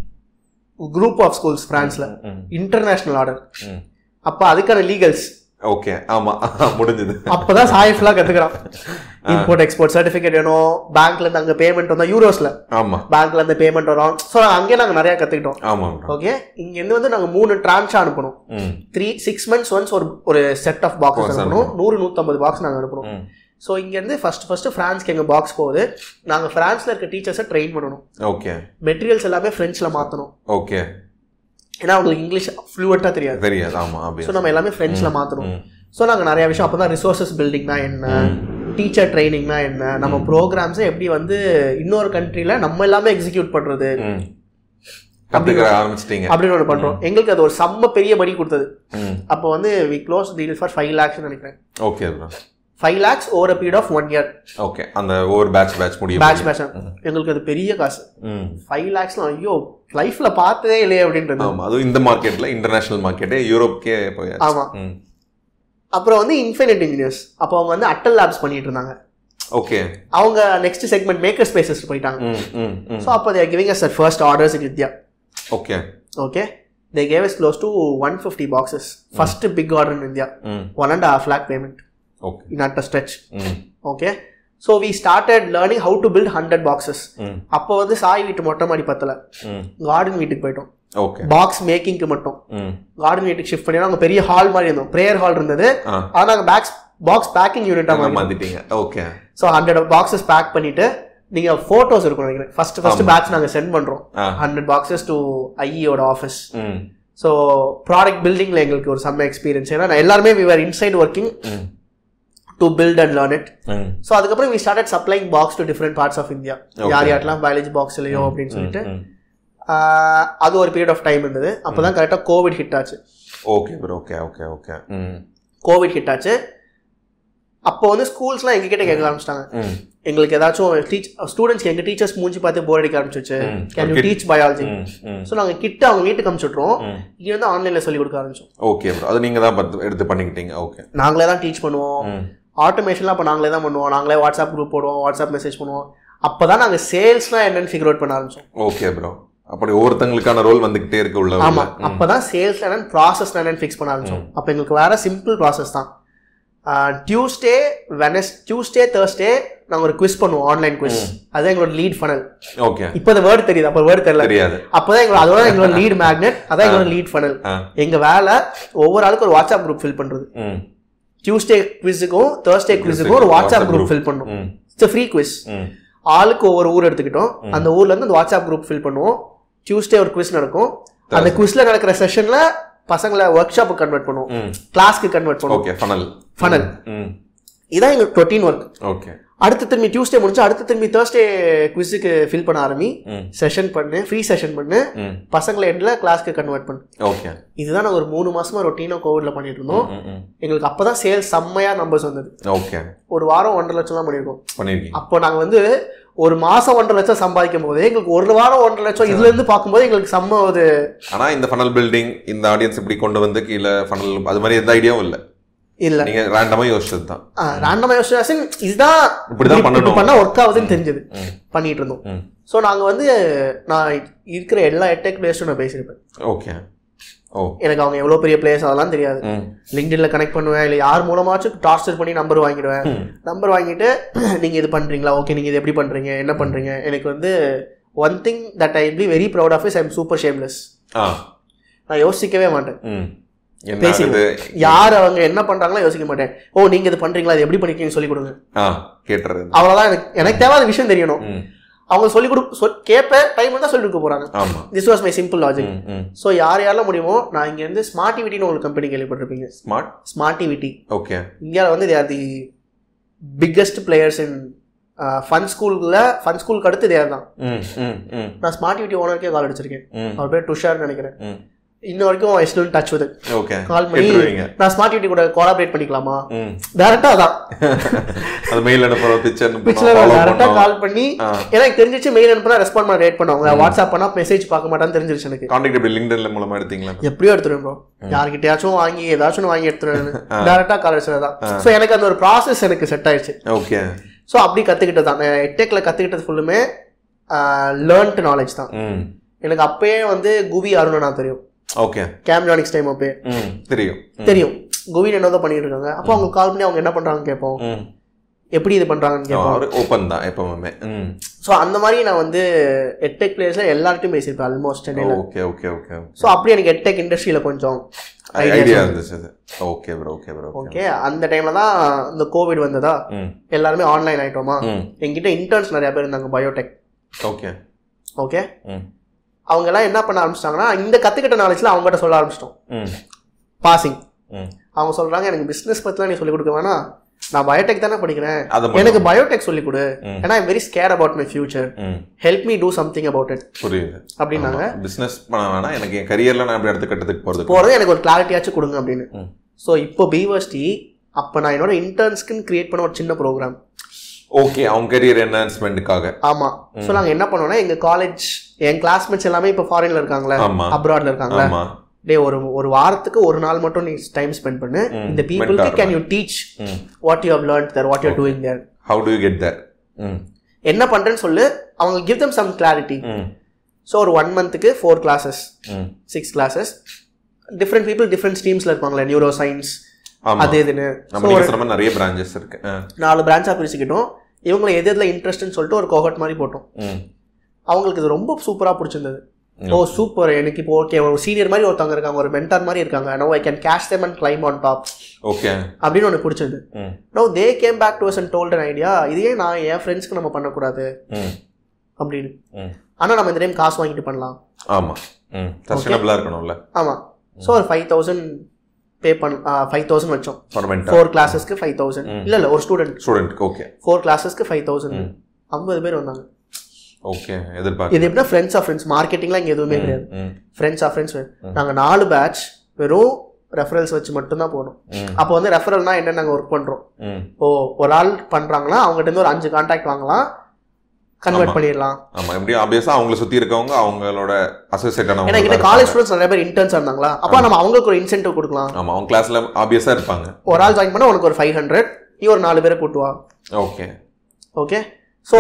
S1: குரூப் ஆஃப் ஸ்கூல்ஸ் பிரான்ஸ்ல, இன்டர்நேஷனல் ஆர்டர். அப்ப அதுக்கான லீகல்ஸ்.
S2: ஓகே, ஆமா முடிஞ்சது.
S1: அப்பதான் சாயிஃப்லாம் கத்துக்கிறான். இம்போர்ட் எக்ஸ்போர்ட் சர்டிபிகேட் வேணும், பேங்க்ல இருந்து அங்க பேமெண்ட் வந்தா யூரோஸ்ல, ஆமா பேங்க்ல இருந்து பேமெண்ட் வரும். சோ அங்கே நாங்க நிறைய கத்துக்கிட்டோம்.
S2: ஆமா, ஓகே.
S1: இங்க இருந்து வந்து நாங்க மூணு டிரான்ஷா அனுப்பணும். த்ரீ சிக்ஸ் மந்த்ஸ் ஒன்ஸ் ஒரு ஒரு செட் ஆஃப் பாக்ஸ் அனுப்பணும். நூறு நூத்தம்பது பாக்ஸ் நாங்க அனுப்பணும். ஸோ இங்க இருந்து ஃபர்ஸ்ட் ஃபர்ஸ்ட் பிரான்ஸ்க்கு எங்க பாக்ஸ் போகுது. நாங்க பிரான்ஸ்ல இருக்க டீச்சர்ஸை ட்ரெயின் பண்ணணும்.
S2: ஓகே,
S1: மெட்டீரியல்ஸ் எல்லாமே பிரெஞ்சுல மாத்தணும்.
S2: ஓகே,
S1: ஏன்னா அவங்களுக்கு இங்கிலீஷ் ஃப்ளூவெண்டா தெரியாது
S2: தெரியாது. ஆமா,
S1: ஸோ நம்ம எல்லாமே பிரெஞ்சுல மாத்தணும். ஸோ நாங்கள் நிறைய விஷயம் அப்போ தான் ரிசோர்ஸஸ் பில்டிங்னா என்ன, டீச்சர் ட்ரைனிங்னா என்ன, நம்ம ப்ரோக்ராம்ஸை எப்படி வந்து இன்னொரு கண்ட்ரியில் நம்ம எல்லாமே எக்ஸிக்யூட் பண்ணுறது அப்படின்னு ஒன்று பண்ணுறோம். எங்களுக்கு அது ஒரு செம்ம பெரிய மணி கொடுத்தது. அப்போ வந்து we close deal for five lakhs நினைக்கிறேன்.
S2: Okay,
S1: five lakhs over a period of one year.
S2: Okay, அந்த ஒவ்வொரு பேட்ச் பேட்ச் முடியும்,
S1: பேட்ச் பேட்ச் எங்களுக்கு அது பெரிய காசு. ஃபைவ் லேக்ஸ்லாம் ஐயோ லைஃப்ல பார்த்ததே இல்லையே அப்படின்றது.
S2: ஆமாம், அதுவும் இந்த மார்க்கெட்டில், இன்டர்நேஷனல் மார்க்கெட்டே யூரோப்கே போய்.
S1: ஆமாம். அப்புறம் வந்து இன்ஃபினிட் இன்ஜினியர்ஸ், அப்போ அவங்க வந்து அட்டல் லேப்ஸ் பண்ணிட்டு இருந்தாங்க.
S2: ஓகே,
S1: அவங்க நெக்ஸ்ட் செக்மெண்ட் மேக்கர் ஸ்பேசஸ் போயிட்டாங்க. ஸோ அப்போ they are giving us first orders in India.
S2: Okay,
S1: okay, they gave us close to one fifty boxes. First big order in India, one and half lakh payment in at a stretch. Okay, so we started learning how to build hundred boxes. அப்போ வந்து சாய் வீட்டு மொட்டை மாடி பத்தல, garden வீட்டுக்கு போயிட்டோம். Box மேக்கிங்க்கு மட்டும் garden வீட்டுக்கு ஷிஃப்ட் பண்ணி அங்க பெரிய ஹால் மாதிரி இருந்தோம், பிரேயர் ஹால் இருந்தது. ஆனா நாங்க பாக்ஸ் பாக்ஸ் பேக்கிங் யூனிட்டா மாத்திட்டீங்க.
S2: Okay,
S1: so hundred boxes pack பண்ணிட்டு நீங்க போட்டோஸ் இருக்கும் நினைக்கிறேன். ஃபர்ஸ்ட் ஃபர்ஸ்ட் பேட்ச் நாங்க சென்ட் பண்றோம் ஹண்ட்ரட் பாக்ஸஸ் டு ஐஇயோட ஆஃபீஸ். ஸோ ப்ராடக்ட் பில்டிங்ல எங்களுக்கு ஒரு செம்ம எக்ஸ்பீரியன்ஸ். ஏன்னா எல்லாருமே we are inside working to build and learn it. So அதுக்கப்புறம் we started supplying box to different parts of India. யார் யாரெல்லாம் பயாலஜி பாக்ஸ் இல்லையோ அப்படின்னு சொல்லிட்டு அது ஒரு பீரியட் ஆஃப் டைம் இருந்தது. அப்போதான் கரெக்டாக கோவிட் ஹிட் ஆச்சு.
S2: Okay bro, okay okay okay
S1: Covid hit ஆச்சு. அப்போ வந்து ஸ்கூல்ஸ்லாம் எங்ககிட்ட கேட்க ஆரம்பிச்சிட்டாங்க, எங்களுக்கு ஏதாச்சும் டீச் ஸ்டூடெண்ட்ஸ்க்கு எங்கள் டீச்சர்ஸ் மூஞ்சி பார்த்து போர் அடிக்க ஆரம்பிச்சிச்சு, can you teach biology. So நாங்கள் கிட்ட அவங்க வீட்டுக்கு அனுப்பிச்சுட்றோம், இங்கே வந்து ஆன்லைனில் சொல்லி கொடுக்க ஆரம்பிச்சோம்.
S2: ஓகே ப்ரோ, அது நீங்கள் தான் எடுத்து பண்ணிக்கிட்டீங்க. ஓகே,
S1: நாங்களே தான் டீச் பண்ணுவோம். ஆட்டோமேஷன்லாம் இப்போ நாங்களே தான் பண்ணுவோம். நாங்களே வாட்ஸ்அப் குரூப் போடுவோம், வாட்ஸ்அப் மெசேஜ் பண்ணுவோம். அப்போ தான் நாங்கள் சேல்ஸ்லாம் என்னென்னு ஃபிகர் அவுட் பண்ண ஆரம்பிச்சோம்.
S2: Okay bro. அப்படி ஒவ்வொருத்தங்களுக்கான ரோல் வந்துகிட்டே இருக்கு உள்ள.
S1: ஆமாம், அப்போ தான் சேல்ஸ் என்னென்னு ப்ராசஸ் என்னென்னு ஃபிக்ஸ் பண்ண ஆரம்பிச்சோம். அப்போ எங்களுக்கு வேறு சிம்பிள் ப்ராசஸ் தான். டியூஸ்டே வெனஸ் டியூஸ்டே தேர்ஸ்டே நாங்கள் ஒரு குவிஸ் பண்ணுவோம், ஆன்லைன் குவிஸ். அதுதான் எங்களோட லீட் ஃபனல்.
S2: ஓகே.
S1: இப்போ அந்த வேர்டு தெரியுது, அப்போ வேர்டு தெரியல. அப்போதான் எங்களோட அதோட எங்களோட லீட் மேக்னெட், அதான் எங்களோட லீட் ஃபனல். எங்கள் வேலை ஒவ்வொரு ஆளுக்கு ஒரு வாட்ஸ்அப் குரூப் ஃபில் பண்ணுறது. டியூஸ்டே குவிஸுக்கும் தேர்ஸ்டே குவிஸுக்கும் ஒரு வாட்ஸ்அப் குரூப் ஃபில் பண்ணுவோம். It's free quiz. ஆளுக்கு ஒவ்வொரு ஊர் எடுத்துக்கிட்டோம். அந்த ஊர்ல இருந்து அந்த வாட்ஸ்அப் குரூப் ஃபில் பண்ணுவோம். டியூஸ்டே ஒரு குவிஸ் நடக்கும். அந்த குவிஸ்ல நடக்கிற செஷன்ல பசங்களை ஒர்க் ஷாப்புக்கு கன்வெர்ட் பண்ணுவோம், கிளாஸ்க்கு கன்வெர்ட் பண்ணுவோம்.
S2: Okay, funnel
S1: funnel. இதான் எங்க ரொட்டீன் ஒர்க்.
S2: ஓகே.
S1: அடுத்து திரும்பி டியூஸ்டே முடிச்சு அடுத்து திரும்பி தேர்ஸ்டே குவிஸுக்கு ஃபில் பண்ண ஆரம்பி, செஷன் பண்ணு, ஃப்ரீ செஷன் பண்ணு, பசங்களை எண்ட்ல கிளாஸ்க்கு கன்வெர்ட் பண்ணு.
S2: ஓகே. இதுதான்
S1: நாங்கள் ஒரு மூணு மாசமா ரொட்டீனா கோவிட்ல பண்ணிட்டு இருந்தோம். எங்களுக்கு அப்பதான் சேல்ஸ் செம்மையா நம்பர்ஸ் வந்தது.
S2: ஓகே.
S1: ஒரு வாரம் ஒன்றரை லட்சம் தான் பண்ணிருக்கோம்.
S2: பண்ணிருக்கீங்க.
S1: அப்போ நாங்க வந்து ஒரு மாசம் ஒன்றரை லட்சம் சம்பாதிக்கும் போது எங்களுக்கு ஒரு வாரம் ஒன்றரை லட்சம் இதுல இருந்து பார்க்கும்போது எங்களுக்கு செம்ம ஒரு. ஆனா
S2: இந்த ஃபனல் பில்டிங், இந்த ஆடியன்ஸ் இப்படி கொண்டு வந்து கீழே ஃபனல், அது மாதிரி எந்த ஐடியாவும் இல்லை.
S1: இல்ல,
S2: நீங்க ரேண்டமா யோசிச்சது தான்.
S1: ரேண்டமா யோசிச்சு இதுதான் இப்படிதான் பண்ணணும், பண்ணா ஒர்க் ஆகுதுன்னு தெரிஞ்சது பண்ணிட்டு இருந்தோம். ஸோ நாங்க வந்து நான் இருக்கிற எல்லா எட்டெக் பிளேயர்ஸும் நான் பேசியிருப்பேன்.
S2: ஓகே. ஓ,
S1: எனக்கு அவங்க எவ்வளவு பெரிய பிளேயர்ஸ் அதெல்லாம் தெரியாது. லிங்க்டின்ல கனெக்ட் பண்ணுவேன், இல்லை யார் மூலமாச்சும் டார்ச்சர் பண்ணி நம்பர் வாங்கிடுவேன். நம்பர் வாங்கிட்டு நீங்க இது பண்றீங்களா, ஓகே நீங்க இது எப்படி பண்றீங்க, என்ன பண்றீங்க. எனக்கு வந்து one thing that I be very proud of is I am super shameless. நான் யோசிக்கவே மாட்டேன். பேசிட்டு யார் அவங்க என்ன பண்றாங்களோ யோசிக்க மாட்டேன். ஓ நீங்க இது பண்றீங்களா, இது எப்படி பண்ணிருக்கீங்க சொல்லி கொடுங்க,
S2: கேட்டுறது.
S1: அவ்வளவுதான். எனக்கு எனக்கு தேவையான விஷயம் தெரியணும். அவங்க சொல்லி கொடு கேட்ப டைம் தான் சொல்லி கொடுக்க போறாங்க. This was my simple logic. So யார் யாரெல்லாம் முடியுமோ, நான் இங்க இருந்து ஸ்மார்ட்டிவிட்டின்னு ஒரு கம்பெனி கேள்விப்பட்டிருப்பீங்க. Smart Smartivity. ஓகே. இந்தியாவில் வந்து they are the biggest players in fun ஸ்கூல்ல. ஃபன் ஸ்கூலுக்கு அடுத்து தேர் தான். நான் ஸ்மார்ட்டிவிட்டி ஓனருக்கே கால் அடிச்சிருக்கேன். அவர் பேர் துஷார்னு நினைக்கிறேன். இன்ன வரைக்கும் I still touch with. Okay. Call பண்ணி நான் ஸ்மார்ட்டிவிட்டி கூட கோலாபரேட் பண்ணிக்கலாமா, டைரக்டா அதான்
S2: அது மெயில் அனுப்புற பிக்சர்
S1: பிக்சர் டைரக்டா கால் பண்ணி. எனக்கு தெரிஞ்சிச்சு மெயில் அனுப்புனா ரெஸ்பாண்ட் பண்ண ரேட் பண்ணுவாங்க, வாட்ஸ்அப் பண்ணா மெசேஜ் பார்க்க மாட்டான்னு தெரிஞ்சிருச்சு எனக்கு.
S2: கான்டாக்ட் எப்படி லிங்க்டின்ல மூலமா எடுத்தீங்களா?
S1: எப்படியோ எடுத்துருவேன் ப்ரோ, யார்கிட்டயாச்சும் வாங்கி ஏதாச்சும் வாங்கி எடுத்துருவேன், டைரக்டா கால் அடிச்சதான். ஸோ எனக்கு அந்த ஒரு ப்ராசஸ் எனக்கு செட் ஆயிடுச்சு. ஓகே. ஸோ அப்படி கத்துக்கிட்டது தான். எட்டெக்ல கத்துக்கிட்டது ஃபுல்லுமே லேர்ன்ட் நாலேஜ் தான். எனக்கு அப்பயே வந்து குவி அருணனா தெரியும்.
S2: ஓகே.
S1: கேம்ஜானிக்ஸ் டைம் அப்பே
S2: தெரியும்
S1: தெரியும் குவின் என்னதான் பண்ணிட்டு இருக்காங்க. அப்போ அவங்க கால் பண்ணி அவங்க என்ன பண்றாங்கன்னு கேட்போம், எப்படி இது பண்றாங்கன்னு கேட்போம்.
S2: ஓப்பன் தான் எப்பவுமே.
S1: ஸோ அந்த மாதிரி நான் வந்து எட்டெக் பிளேயர்ஸ்ல எல்லார்ட்டையும் பேசியிருப்பேன் ஆல்மோஸ்ட் சென்னையில.
S2: Okay okay okay.
S1: ஸோ அப்படி எனக்கு எட்டெக் இண்டஸ்ட்ரியில கொஞ்சம்
S2: ஐடியா இருந்துச்சு. Okay bro okay bro
S1: okay. அந்த டைம்ல தான் இந்த கோவிட் வந்ததா, எல்லாருமே ஆன்லைன் ஆயிட்டோமா. என்கிட்ட இன்டர்ன்ஸ் நிறைய பேர் இருந்தாங்க பயோடெக். Okay okay. அவங்க எல்லாம் என்ன பண்ண ஆரம்பிச்சிட்டாங்கன்னா, இந்த கத்துக்கிட்ட நாலேஜ்ல அவங்ககிட்ட சொல்ல ஆரம்பிச்சிட்டோம் பாசிங். அவங்க சொல்றாங்க, எனக்கு பிசினஸ் பத்திலாம் நீ சொல்லிக் கொடுக்க வேணாம், நான் பயோடெக் தானே படிக்கிறேன், எனக்கு பயோடெக் சொல்லிக் கொடு, ஏன்னா I am very scare about my future, help me do something about it. புரியுது அப்படின்னாங்க.
S2: பிசினஸ் பண்ண வேணாம், எனக்கு என் கரியர்ல நான் அப்படி அடுத்த கட்டத்துக்கு போறது
S1: போறது எனக்கு ஒரு கிளாரிட்டியாச்சும் கொடுங்க அப்படின்னு. ஸோ இப்போ பீவர்சிட்டி அப்போ நான் என்னோட இன்டர்ன்ஸ்க்குன்னு கிரியேட் பண்ண ஒரு சின்ன ப்ரோக்ராம்.
S2: ஓகே. அவங்க கரியர் என்ஹான்ஸ்மெண்ட்டுக்காக.
S1: ஆமா. ஸோ நாங்கள் என்ன பண்ணோம்னா, எங்க காலேஜ் என் கிளாஸ்மேட்ஸ் எல்லாமே இப்போ ஃபாரின்ல இருக்காங்களே, அப்ராட்ல இருக்காங்களே, டே ஒரு ஒரு வாரத்துக்கு ஒரு நாள் மட்டும் நீ டைம் ஸ்பெண்ட் பண்ணு. இந்த பீப்புளுக்கு can you teach what you have learned there, what you are doing there,
S2: how do you get there,
S1: என்ன பண்றேன்னு சொல்லு. அவங்க give them some clarity. So ஒரு ஒன் மந்த்துக்கு four classes, six classes, different people different ஸ்ட்ரீம்ஸ்ல இருப்பாங்களே, neuro science அது இதுன்னு
S2: நிறைய பிரான்ச்சஸ் இருக்கு.
S1: நாலு பிரான்ச்சா பிரிச்சுக்கிட்டோம். இவங்களை எது எதுல இன்ட்ரெஸ்ட்னு சொல்லிட்டு ஒரு கோஹர்ட் மாதிரி போட்டோம். அவங்களுக்கு இது ரொம்ப சூப்பரா பிடிச்சிருந்தது. ஓ சூப்பர், எனக்கு இப்போ ஓகே, ஒரு சீனியர் மாதிரி ஒருத்தவங்க இருக்காங்க, ஒரு மென்டார் மாதிரி இருக்காங்க, no I can catch them and climb on top. Okay அப்படின்னு ஒன்று பிடிச்சது. No they came back to us and told an idea, இதே நான் என் ஃப்ரெண்ட்ஸ்க்கு நம்ம பண்ணக்கூடாது அப்படின்னு. ஆனா நம்ம இந்த டைம் காசு வாங்கிட்டு பண்ணலாம்.
S2: ஆமா, சஸ்டைனபிளா இருக்கணும்ல.
S1: ஆமா. ஸோ ஒரு ஃபைவ் தௌசண்ட் பே பண்ண ஃபைவ் தௌசண்ட் வச்சோம் ஃபோர் கிளாஸஸ்க்கு. ஃபைவ் தௌசண்ட் இல்ல இல்ல ஒரு ஸ்டூடெண்ட் ஸ்டூடெண்ட் ஓகே ஃபோர் கிளாஸஸ்க்கு ஃபைவ் தௌசண்ட் ஐம்பது பேர் வந்தாங்க.
S2: ஓகே. எதிர்பார்க்க இது
S1: எப்படின்னா ஃப்ரெண்ட்ஸ் ஆஃப் ஃப்ரெண்ட்ஸ், மார்க்கெட்டிங்லாம் இங்கே எதுவுமே கிடையாது. Friends of friends. நாங்கள் நாலு பேட்ச் வெறும் ரெஃபரல்ஸ் வச்சு மட்டும்தான் போகணும். அப்போ வந்து ரெஃபரல்னா என்ன, நாங்கள் ஒர்க் பண்ணுறோம். ஓ ஒரு ஆள் பண்ணுறாங்கன்னா அவங்ககிட்ட இருந்து ஒரு அஞ்சு கான்டாக்ட் வாங்கலாம், கன்வெர்ட் பண்ணிடலாம்.
S2: ஆமா, எப்படி ஆப்வியஸா அவங்கள சுத்தி இருக்கவங்க அவங்களோட அசோசியேட்டான.
S1: ஏன்னா இங்க காலேஜ் ஸ்டூடண்ட்ஸ் நிறைய பேர் இன்டர்ன்ஸ் இருந்தாங்களா, அப்ப நம்ம அவங்களுக்கு ஒரு இன்சென்டிவ் கொடுக்கலாம்.
S2: ஆமா, அவங்க கிளாஸ்ல ஆப்வியஸா இருப்பாங்க.
S1: ஒரு ஆள் ஜாயின் பண்ணா உனக்கு ஒரு ஃபைவ் ஹண்ட்ரட், நீ ஒரு நாலு பேரை கூட்டுவா.
S2: Okay
S1: okay. ஸோ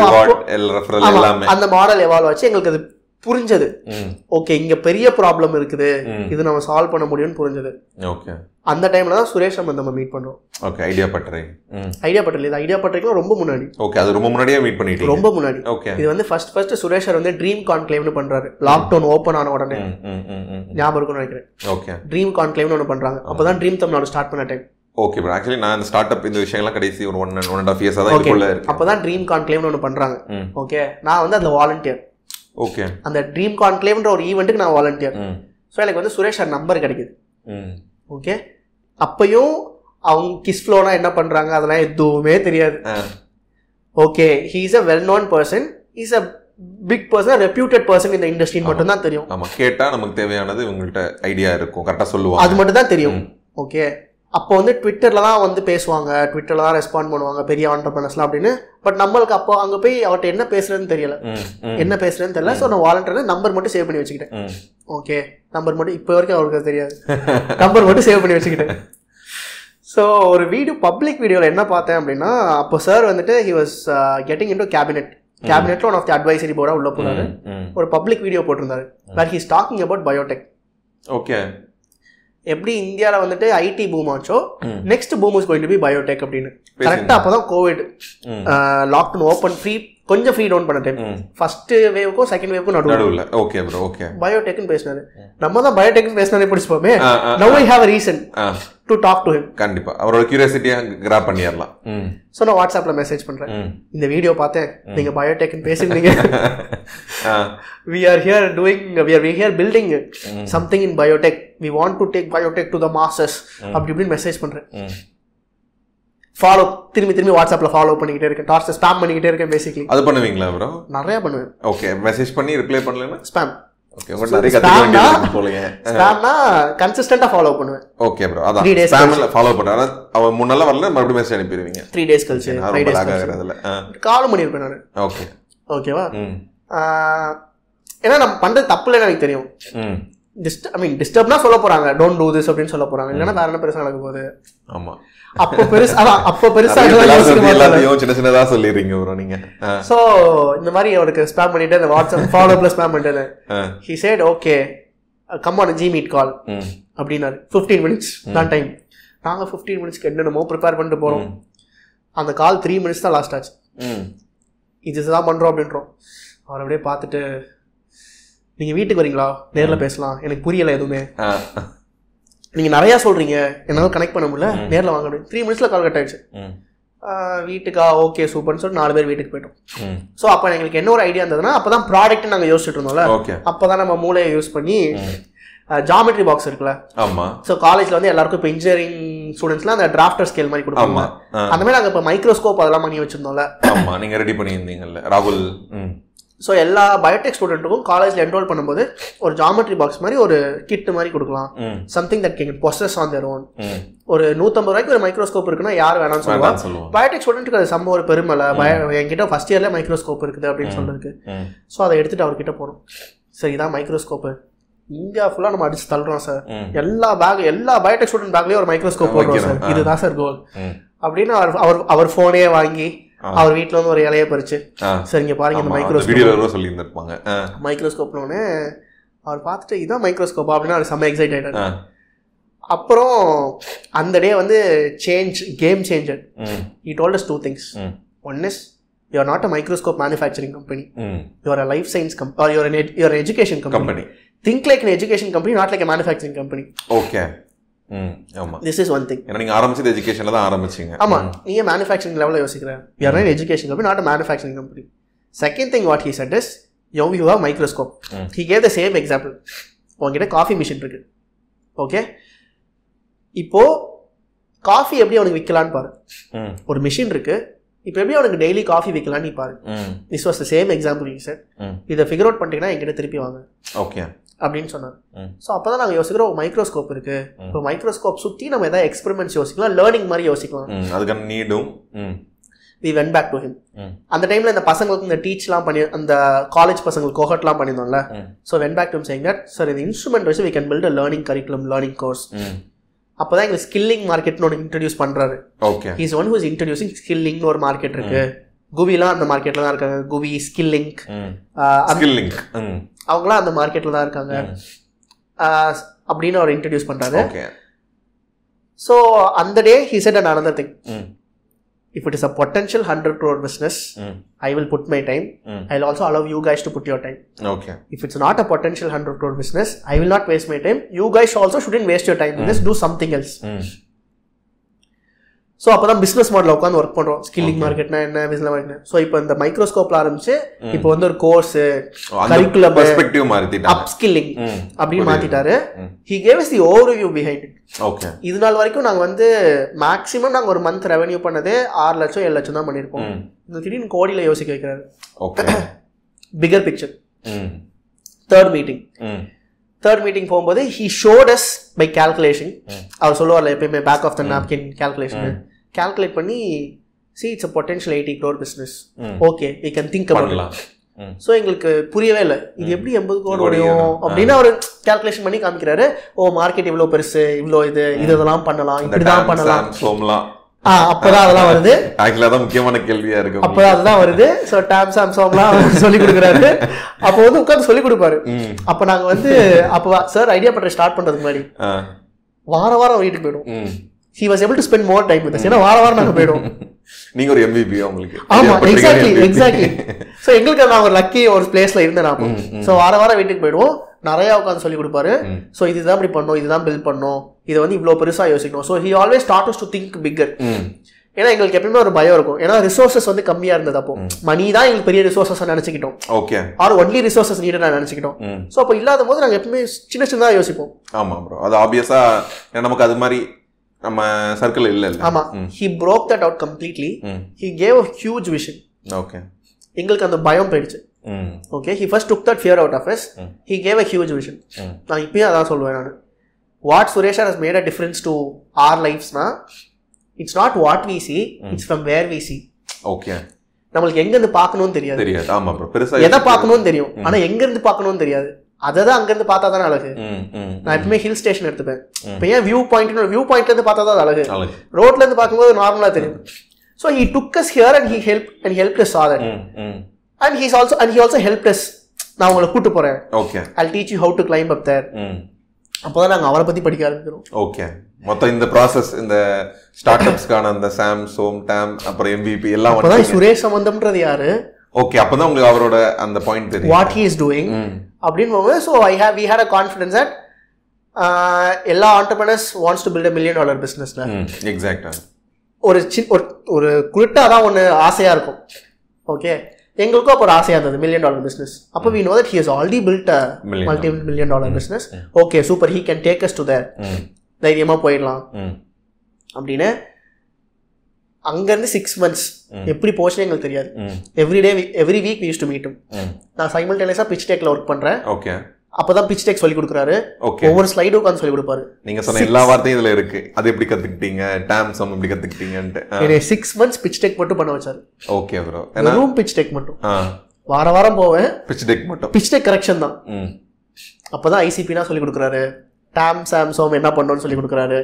S1: அந்த மாடல் எவால்வ் ஆச்சு. எங்களுக்கு அது புரிஞ்சது. ஓகே, இங்க பெரிய ப்ராப்ளம் இருக்குது, இது நம்ம சால்வ் பண்ண முடியும்னு புரிஞ்சது.
S2: ஓகே.
S1: அந்த டைம்ல தான் சுரேஷ் நம்ம நம்ம மீட் பண்றோம்.
S2: ஓகே. ஐடியா பட்ரை
S1: ஐடியா பட்ரை இது ஐடியா பட்ரைக்கு ரொம்ப முன்னாடி.
S2: ஓகே, அது ரொம்ப முன்னாடியே மீட் பண்ணிட்டீங்க.
S1: ரொம்ப முன்னாடி.
S2: ஓகே.
S1: இது வந்து ஃபர்ஸ்ட் ஃபர்ஸ்ட் சுரேஷ் வந்து ட்ரீம் கான்க்ளேவ்னு பண்றாரு. லாக்டவுன் ஓபன் ஆன உடனே ஞாபகம் இருக்கும்னு நினைக்கிறேன்.
S2: ஓகே.
S1: ட்ரீம் கான்க்ளேவ்னு ஒன்று பண்றாங்க. அப்பதான் ட்ரீம் தமிழ்நாடு ஸ்டார்ட் பண்ண டைம்.
S2: Okay bro. ஆக்சுவலி நான் இந்த ஸ்டார்ட் அப் இந்த விஷயங்கள்லாம் கடைசி ஒரு ஒன் ஒன் அண்ட் ஆஃப் இயர்ஸாக தான் இதுக்குள்ள இருக்கு.
S1: அப்பதான் ட்ரீம் கான்க்ளேவ்னு ஒன்று பண்றாங்க. ஓகே. நான் வந்து அந்த வாலண்டியர்.
S2: ஓகே.
S1: அந்த ட்ரீம் கான்க்ளேவ்ன்ற ஒரு ஈவெண்ட்டுக்கு நான் வாலண்டியர். ஸோ எனக்கு வந்து சுரேஷ் சார் நம்பர் கிடைக்குது. ஓகே. அப்பயும் அவங்க கிஸ் ஃப்ளோனா என்ன பண்றாங்க அதெல்லாம் எதுவுமே தெரியாது. Okay. He is a well known person, is a big person, reputed person இந்த இண்டஸ்ட்ரி மட்டும் தான் தெரியும்.
S2: ஆமா, கேட்டா நமக்கு தேவையானது உங்கள்கிட்ட ஐடியா இருக்கும், கரெக்டாக சொல்லுவாங்க,
S1: அது மட்டும் தான் தெரியும். ஓகே. அப்போ வந்து ட்விட்டரில் தான் வந்து பேசுவாங்க, ட்விட்டரில் தான் ரெஸ்பாண்ட் பண்ணுவாங்க பெரிய ஆண்டர்பிரனர்ஸ்லாம் அப்படின்னு. பட் நம்மளுக்கு அப்போ அங்கே போய் அவர்கிட்ட என்ன பேசுறதுன்னு தெரியல, என்ன பேசுறதுன்னு தெரியல. ஸோ நான் வாலண்டியர் நம்பர் மட்டும் சேவ் பண்ணி வச்சுக்கிட்டேன். ஓகே. நம்பர் மட்டும் இப்போ வரைக்கும் அவருக்கு தெரியாது, நம்பர் மட்டும் சேவ் பண்ணி வச்சுக்கிட்டேன். ஸோ ஒரு வீடியோ பப்ளிக் வீடியோவில் என்ன பார்த்தேன் அப்படின்னா, அப்போ சார் வந்துட்டு he was getting into cabinet கேபினெட்ல ஒன் ஆஃப் தி அட்வைசரி போர்டாக உள்ள போனாரு. ஒரு பப்ளிக் வீடியோ போட்டிருந்தாரு where he is talking about biotech.
S2: Okay.
S1: எப்படி இந்தியாவில் வந்துட்டு ஐடி பூம் ஆச்சோ, next boom is going to be biotech அப்படின்னு. கரெக்டாக அப்போ தான் கோவிட் லாக்டவுன் ஓப்பன் ஃப்ரீ கொஞ்சம் ஃப்ரீ டவுன் பண்ண டைம். ஃபர்ஸ்ட் வேவுக்கும் செகண்ட் வேவுக்கும் நடுவில்.
S2: Okay bro. ஓகே.
S1: பயோடெக்னு பேசினாரு. நம்ம தான் பயோடெக்னு பேசினாலே பிடிச்சிப்போமே. Now I have a reason to talk to him.
S2: கண்டிப்பா அவரோட கியூரியாசிட்டியை கிராப் பண்ணிடலாம்.
S1: ஸோ நான் வாட்ஸ்அப்ல மெசேஜ் பண்றேன், இந்த வீடியோ பார்த்தேன், நீங்க பயோடெக்னு பேசுறீங்க, we are here doing we are here building something in biotech, we want to take biotech to the masses அப்படி இப்படின்னு மெசேஜ் பண்றேன். ஃபாலோ திரும்பி திரும்பி வாட்ஸ்அப்ல ஃபாலோ பண்ணிக்கிட்டே இருக்கேன், டார்ச் ஸ்பாம் பண்ணிக்கிட்டே இருக்கேன். பேசிக்கலி அது
S2: பண்ணுவீங்களா ப்ரோ?
S1: நிறைய பண்ணுவேன்.
S2: ஓகே. மெசேஜ் பண்ணி ரிப்ளை பண்ணலனா ஸ்பாம். ஓகே. உங்க நிறைய கத்துக்க வேண்டியது போலங்க.
S1: ஸ்பாம்னா கன்சிஸ்டன்ட்டா ஃபாலோ பண்ணுவேன்.
S2: Okay bro. அதான் ஸ்பாம்ல ஃபாலோ பண்றாரு. அவ முன்னல்ல வரல மறுபடியும் மெசேஜ் அனுப்பிடுவீங்க மூன்று டேஸ் கழிச்சு, ஐந்து டேஸ் ஆகறதுல கால் பண்ணிருப்பேன் நான். ஓகே. ஓகேவா? ஏன்னா நம்ம பண்றது தப்பு இல்லைன்னு எனக்கு தெரியும். டிஸ்டர்ப் ஐ மீன் டிஸ்டர்ப்னா சொல்ல போறாங்க, டோன்ட் டூ திஸ் அப்படின்னு சொல்ல போறாங்க. இல்லைன்னா வேற என்ன பெருசா நடக்க போகுது? ஆமா. அப்போ பெருசா அதான் அப்போ பெருசா எல்லாத்தையும் சின்ன சின்னதா சொல்லிடுறீங்க ப்ரோ நீங்க. சோ இந்த மாதிரி அவருக்கு ஸ்பாம் பண்ணிட்டு அந்த வாட்ஸ்அப் ஃபாலோ ப்ளஸ் ஸ்பாம் பண்ணிட்டு he said okay come on G meet call அப்படின்னாரு. ஃபிஃப்டீன் மினிட்ஸ் தான் டைம். நாங்க ஃபிஃப்டீன் மினிட்ஸ்க்கு என்னென்னமோ ப்ரிப்பேர் பண்ணிட்டு போறோம். அந்த கால் த்ரீ மினிட்ஸ் தான் லாஸ்ட் ஆச்சு. இதுதான் பண்றோம் அப்படின்றோம். அவர் அப்படியே பார்த்துட்டு நீங்க வீட்டுக்கு வரீங்களா, நேர்ல பேசலாம், எனக்கு புரியல எதுவுமே, நீங்க நிறைய சொல்றீங்க, என்னால கனெக்ட் பண்ண முடியல, நேர்ல வாங்க அப்படின்னு. த்ரீ மினிட்ஸ்ல கால் கட் ஆயிடுச்சு. வீட்டுக்கா ஓகே சூப்பர்னு சொல்லிட்டு நாலு பேர் வீட்டுக்கு போயிட்டோம். ஸோ அப்போ எங்களுக்கு என்ன ஒரு ஐடியா இருந்ததுன்னா, அப்பதான் ப்ராடக்ட் நாங்கள் யோசிச்சுட்டு இருந்தோம்ல, அப்பதான் நம்ம மூளையை யூஸ் பண்ணி ஜாமெட்ரி பாக்ஸ் இருக்குல்ல. ஆமா. ஸோ காலேஜ்ல வந்து எல்லாருக்கும் இப்போ இன்ஜினியரிங் ஸ்டூடெண்ட்ஸ்லாம் அந்த டிராஃப்டர் ஸ்கேல் மாதிரி கொடுப்பாங்க. அந்த மாதிரி நாங்கள் இப்போ மைக்ரோஸ்கோப் அதெல்லாம் பண்ணி வச்சிருந்தோம்ல. ஆமா, நீங்க ரெடி பண்ணியிருந்தீங்கல்ல ராகுல். ஸோ எல்லா பயோடெக் ஸ்டூடெண்ட்டுக்கும் காலேஜில் என்ரோல் பண்ணும்போது ஒரு ஜாமெட்ரி பாக்ஸ் மாதிரி ஒரு கிட் மாதிரி கொடுக்கலாம். Something that can possess on their own. ஒரு நூற்றம்பது ரூபாய்க்கு ஒரு மைக்ரோஸ்கோப் இருக்குன்னா யார் வேணாம்னு சொல்லுவாங்க. பயோடெக் ஸ்டூடெண்ட்டுக்கு அது செம்ம ஒரு பெருமலை. என்கிட்ட ஃபர்ஸ்ட் இயர்ல மைக்ரோஸ்கோப் இருக்குது அப்படின்னு சொல்லிருக்கு. ஸோ அதை எடுத்துட்டு அவர்கிட்ட போகிறோம். சரி இதான் மைக்ரோஸ்கோப்பு, இந்தியா ஃபுல்லாக நம்ம அடிச்சு தள்ளுறோம் சார், எல்லா பேக் எல்லா பயோடெக் ஸ்டூடெண்ட் பேக்லேயும் ஒரு மைக்ரோஸ்கோப் போடுறோம் சார், இதுதான் சார் கோல் அப்படின்னு அவர் அவர் அவர் ஃபோனே வாங்கி அவர் வீட்டுல வந்து ஒரு இலைய பறிச்சு சரி இங்க பாருங்க இந்த மைக்ரோஸ்கோப் சொல்லி இருந்திருப்பாங்க. மைக்ரோஸ்கோப்னு அவர் பார்த்துட்டு இதான் மைக்ரோஸ்கோப்பா அப்படின்னு அவர் செம்ம எக்ஸைட் ஆயிட்டாரு. அப்புறம் அந்த டே வந்து change game changer. He told us two things. One is you are not a microscope manufacturing company, you are a life science company, or you are an you are education company. Think like an education company, not like a manufacturing company. Okay. ம் ஆமா. This is one thing. ஏன்னா நீங்க ஆரம்பிச்சது எஜுகேஷன்ல தான் ஆரம்பிச்சீங்க. ஆமா, நீங்க manufacturing லெவல்ல யோசிக்கிறீங்க. You are an education company, not a manufacturing company. Second thing what he said is you you have microscope. He gave the same example. உங்ககிட்ட காஃபி மிஷின் இருக்கு. ஓகே, இப்போ காஃபி எப்படி அவனுக்கு விற்கலான்னு பாரு. ஒரு மிஷின் இருக்கு, இப்போ எப்படி அவனுக்கு டெய்லி காஃபி விற்கலான்னு பாரு. This was the same example. he said இதை ஃபிகர் அவுட் பண்ணிட்டீங்கன்னா என்கிட்ட திருப்பி வாங்க. ஓகே அப்படின்னு சொன்னார். ஸோ அப்போ தான் நாங்கள் யோசிக்கிறோம் மைக்ரோஸ்கோப் இருக்கு, இப்போ மைக்ரோஸ்கோப் சுற்றி நம்ம எதாவது எக்ஸ்பெரிமெண்ட்ஸ் யோசிக்கலாம், லேர்னிங் மாதிரி யோசிக்கலாம். அதுக்கான நீடும் we went back to him. அந்த டைம்ல இந்த பசங்களுக்கு இந்த டீச்லாம் பண்ணி அந்த காலேஜ் பசங்களுக்கு கோஹர்ட்லாம் பண்ணியிருந்தோம்ல. So went back to him saying that sir இந்த இன்ஸ்ட்ருமெண்ட் வச்சு we can build a learning curriculum, learning course.
S1: அப்போ தான் எங்களுக்கு ஸ்கில்லிங் மார்க்கெட்னு ஒன்று இன்ட்ரடியூஸ் பண்ணுறாரு.
S2: Okay.
S1: He's one who's introducing ஸ்கில்லிங்னு ஒரு மார்க்கெட் இருக்கு. குவிலாம் அந்த மார்க்கெட்டில் தான் இருக்காங்க. குவி, ஸ்கில்லிங்க், அவங்களாம் அந்த மார்க்கெட்டில் தான் இருக்காங்க அப்படின்னு அவர் இன்ட்ரடியூஸ் பண்ணுறாரு. ஸோ அந்த day he said and another thing. If it is a potential one hundred crore business, mm. I will put my time. Mm. I'll also allow you guys to put your time.
S2: Okay.
S1: If it's not a potential one hundred crore business, I will not waste my time. You guys also shouldn't waste your time. Mm. Just do something else. Mm. So அப்போ தான் business மாடலில் உட்காந்து work பண்ணுறோம். Skilling மார்க்கெட்னா என்ன, business market. So இப்போ இந்த மைக்ரோஸ்கோப்பில் ஆரம்பிச்சு இப்போ வந்து ஒரு கோர்ஸு, கரிக்குலம், அப் ஸ்கில்லிங் அப்படின்னு மாற்றிட்டாரு. He gave is the overview behind it.
S2: Okay.
S1: இது நாள் வரைக்கும் நாங்கள் வந்து மேக்ஸிமம் நாங்கள் ஒரு மந்த் ரெவன்யூ பண்ணதே ஆறு லட்சம் ஏழு லட்சம் தான் பண்ணியிருப்போம். இந்த திடீர்னு கோடியில் யோசிக்க வைக்கிறாரு.
S2: Okay.
S1: Bigger picture. Third meeting third meeting போகும்போது he showed us by calculation. அவர் சொல்லுவார்ல எப்பயுமே back of the napkin calculation calculate பண்ணி see it's a potential eighty crore business. Okay, we can think about it. So எங்களுக்கு புரியவே இல்லை இது எப்படி எண்பது கோடி முடியும் அப்படின்னு அவர் கேல்குலேஷன் பண்ணி காமிக்கிறாரு. ஓ மார்க்கெட் இவ்வளோ பெருசு, இவ்வளோ இது இது இதெல்லாம் பண்ணலாம், இப்படிதான் பண்ணலாம். ஆ அப்பதான் அதெல்லாம் வருது.
S2: அதான் முக்கியமான கேள்வியா இருக்கு.
S1: அப்பதான் அதுதான் வருது. ஸோ டாம் சாம்சோம்லாம் சொல்லி கொடுக்குறாரு. அப்போ வந்து உட்காந்து சொல்லி கொடுப்பாரு. அப்போ நாங்க வந்து அப்போ சார் ஐடியா பண்ற ஸ்டார்ட் பண்றதுக்கு முன்னாடி வார வாரம் வீட்டுக்கு போயிடுவோம். he was able to spend more time with us. ஏன்னா வார வாரம் நாங்க போயிடுவோம்.
S2: நீங்க ஒரு எம்விபி உங்களுக்கு.
S1: ஆமா, எக்ஸாக்ட்லி எக்ஸாக்ட்லி. ஸோ எங்களுக்கு நான் ஒரு லக்கி ஒரு பிளேஸ்ல இருந்தேன். நான் ஸோ வார வாரம் வீட்டுக்கு போயிடுவோம். நிறைய உட்காந்து சொல்லி கொடுப்பாரு. ஸோ இதுதான் இப்படி பண்ணணும், இதுதான் பில்ட் பண்ணணும், இதை வந்து இவ்வளோ பெருசா யோசிக்கணும். So he always start to think bigger. ஏன்னா எங்களுக்கு எப்பயுமே ஒரு பயம் இருக்கும். ஏன்னா ரிசோர்சஸ் வந்து கம்மியா இருந்தது. அப்போ மணி தான் எங்களுக்கு பெரிய ரிசோர்சஸ் நினைச்சுக்கிட்டோம்.
S2: Okay.
S1: Or only resources need நான் நினைச்சுக்கிட்டோம். ஸோ அப்போ இல்லாத போது நாங்கள் எப்பவுமே சின்ன சின்னதாக யோசிப்போம்.
S2: ஆமா ப்ரோ, அது ஆப்வியஸா நமக்கு அது மாதிரி நம்ம சர்க்கிள் இல்ல இல்ல.
S1: ஆமா, he broke that out completely. He gave a huge vision.
S2: Okay.
S1: எங்களுக்கு அந்த பயம் போயிடுச்சு. Okay, he first took that fear out of us. He gave a huge vision. நான் இப்பயும் அதான் சொல்லுவேன் நான். What Suresh has made a difference to our lives na, it's not what we see, it's from where we see.
S2: Okay.
S1: நம்மளுக்கு எங்க இருந்து பார்க்கணும்னு தெரியாது.
S2: தெரியாது. ஆமா ப்ரோ, பெருசா
S1: எதை பார்க்கணும்னு தெரியும், ஆனா எங்க இருந்து பார்க்கணும்னு தெரியாது. அதான் அங்க இருந்து பார்த்தா தானே அழகு. நான் எப்பவுமே ஹில் ஸ்டேஷன் எடுத்துப்பேன். இப்போ ஏன் வியூ பாயிண்ட் வியூ பாயிண்ட்ல இருந்து பார்த்தா தான் அழகு. ரோட்ல இருந்து பார்க்கும்போது நார்மலா தெரியும். So he took us here and he help and help us sir and he's also and he also help us. நான் உங்களை கூட்டு போறேன்.
S2: Okay.
S1: I'll teach you how to climb up there. அப்போதான் நாங்கள் அவரை பத்தி படிக்க ஆரம்பிக்கிறோம்.
S2: ஓகே. மொத்தம் இந்த ப்ராசஸ், இந்த ஸ்டார்ட் அப்ஸ்க்கான அந்த சாம் சோம் டாம் அப்புறம் எம்விபி எல்லாம்
S1: அப்போதான் சுரேஷ் சம்பந்தம்ன்றது யாரு.
S2: ஓகே, அப்பதான் உங்களுக்கு அவரோட அந்த பாயிண்ட் தெரியும்,
S1: வாட் ஹி இஸ் டூயிங் அப்படின்னு போகும்போது. So I have we had a confidence that எல்லா entrepreneurs wants to build a million dollar பிஸ்னஸ்ல
S2: எக்ஸாக்டா ஒரு
S1: சின்ன ஒரு குறிட்டா தான் ஒன்று ஆசையா இருக்கும். ஓகே, எங்களுக்கும் அப்போ ஒரு ஆசையா இருந்தது மில்லியன் டாலர் பிஸ்னஸ். அப்போ we know that he has already build a multi million dollar business. Okay super, he can take us to there. தைரியமா போயிடலாம் அப்படின்னு. அங்கேருந்து சிக்ஸ் மந்த்ஸ் எப்படி போச்சுன்னு எங்களுக்கு தெரியாது. Every day every week we use to meet. நான் சைமல்டேனியஸா பிச் டெக்ல ஒர்க் பண்றேன்.
S2: ஓகே.
S1: அப்பதான் பிச் டெக் சொல்லி கொடுக்குறாரு. ஒவ்வொரு ஸ்லைடும் உட்காந்து சொல்லி கொடுப்பாரு.
S2: நீங்க சொன்ன எல்லா வார்த்தையும் இதுல இருக்கு. அது எப்படி கத்துக்கிட்டீங்க, டாம் சம் எப்படி கத்துக்கிட்டீங்கன்னு
S1: சிக்ஸ் மந்த்ஸ் பிச் டெக் மட்டும் பண்ண வச்சாரு.
S2: Okay bro.
S1: Room pitch deck மட்டும் வார வாரம் போவேன்.
S2: பிச் டெக் மட்டும்,
S1: பிச் டெக் கரெக்ஷன் தான். அப்பதான் ஐசிபினா சொல்லி கொடுக்குறாரு. டாம் சாம் சோம் என்ன பண்ணணும்னு சொல்லி கொடுக்குறாரு.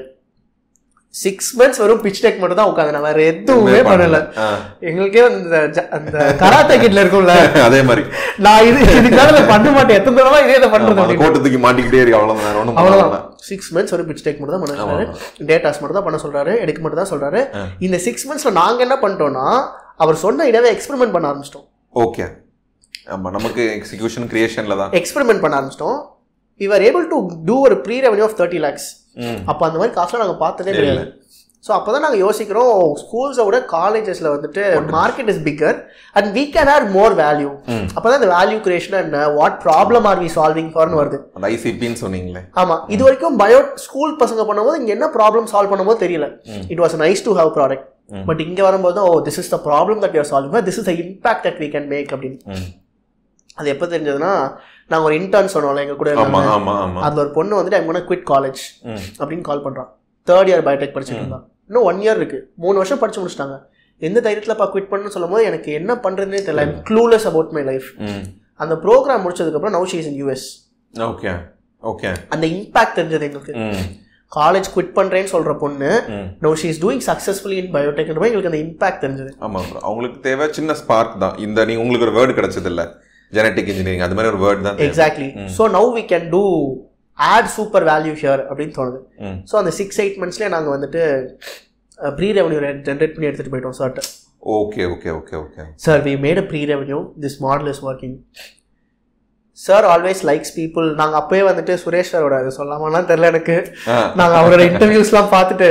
S1: சிக்ஸ் மந்த்ஸ் வரும் பிச் டெக் மட்டும் தான் உட்காந்து, நான் வேற எதுவுமே பண்ணல. எங்களுக்கே அந்த அந்த கராத்தே கிட்ல இருக்கும்ல
S2: அதே மாதிரி
S1: நான் இது இதுக்காக பண்ண மாட்டேன். எத்தனை தடவை இதே இதை பண்றது,
S2: கோட்டத்துக்கு மாட்டிக்கிட்டே இருக்கு. அவ்வளவுதான்
S1: அவ்வளவுதான். சிக்ஸ் மந்த்ஸ் வரும் பிச் டெக் மட்டும் தான் பண்ண சொல்றாரு. டேட்டாஸ் மட்டும் தான் பண்ண சொல்றாரு, எடுக்க மட்டும் தான் சொல்றாரு. இந்த சிக்ஸ் மந்த்ஸ்ல நாங்க என்ன பண்ணிட்டோம்னா அவர் சொன்ன இடவே எக்ஸ்பெரிமெண்ட் பண்ண ஆரம்பிச்சிட்டோம்.
S2: ஓகே. ஆமா, நமக்கு எக்ஸிகியூஷன் கிரியேஷன்ல தான் எக்ஸ்பெரிமெண்ட்
S1: பண்ண ஆரம்பிச்சிட்டோம். we were able to do ஒரு pre revenue of thirty lakhs. அப்போ அந்த மாதிரி காசுலாம் நாங்கள் பார்த்ததே கிடையாது. ஸோ அப்போ தான் நாங்கள் யோசிக்கிறோம், ஸ்கூல்ஸை விட காலேஜஸில் வந்துட்டு market is bigger and we can add more value. அப்போ தான் இந்த வேல்யூ கிரியேஷன் என்ன, what problem are we solving ஃபார்னு வருது.
S2: ஐசிபின்னு சொன்னீங்களே.
S1: ஆமாம், இது வரைக்கும் பயோ ஸ்கூல் பசங்க பண்ணும்போது இங்கே என்ன ப்ராப்ளம் சால்வ் பண்ணும்போது தெரியல. It was nice to have product. But இங்கே வரும்போது oh this is the problem that you are solving, this is the impact that we can make அப்படின்னு. அது எப்போ தெரிஞ்சதுன்னா, நாங்கள் ஒரு இன்டர்ன் சொன்னோம்ல எங்கள் கூட, அதில் ஒரு பொண்ணு வந்துட்டு ஐம் கோனா குவிட் காலேஜ் அப்படின்னு கால் பண்ணுறான். தேர்ட் இயர் பயோடெக் படிச்சுட்டு இருந்தான். இன்னும் ஒன் இயர் இருக்கு, மூணு வருஷம் படிச்சு முடிச்சிட்டாங்க. எந்த தைரியத்தில்ப்பா குவிட் பண்ணணும்னு சொல்லும் போது எனக்கு என்ன பண்ணுறதுனே தெரியல. I'm clueless about my life. அந்த ப்ரோக்ராம் முடிச்சதுக்கப்புறம் now she is in US.
S2: Okay okay.
S1: அந்த இம்பாக்ட் தெரிஞ்சது எங்களுக்கு. காலேஜ் குவிட் பண்ணுறேன்னு சொல்கிற பொண்ணு no she is doing successfully in பயோடெக்ன்ற மாதிரி எங்களுக்கு அந்த இம்பாக்ட் தெரிஞ்சது.
S2: ஆமாம் ப்ரோ, அவங்களுக்கு தேவை சின்ன ஸ்பார்க் தான். இந்த நீங்கள் உங்களுக்கு ஒரு வேர்டு கிடைச்சது இல்லை, ஜெனட்டிக் இன்ஜினியரிங் அது மாதிரி ஒரு வேர்டு தான்.
S1: Exactly. So now we can do add super value here அப்படின்னு தோணுது. ஸோ அந்த சிக்ஸ் எயிட் மந்த்ஸ்லேயே நாங்கள் வந்துட்டு ப்ரீ ரெவன்யூ ஜென்ரேட் பண்ணி எடுத்துகிட்டு போயிட்டோம் சார்ட்ட.
S2: Okay okay okay okay
S1: sir we made a free revenue, this model is working. Sir always likes people. நாங்கள் அப்போயே வந்துட்டு சுரேஷ் சாரோட அது சொல்லாமலாம் தெரியல எனக்கு, நாங்கள் அவரோட இன்டர்வியூஸ்லாம் பார்த்துட்டு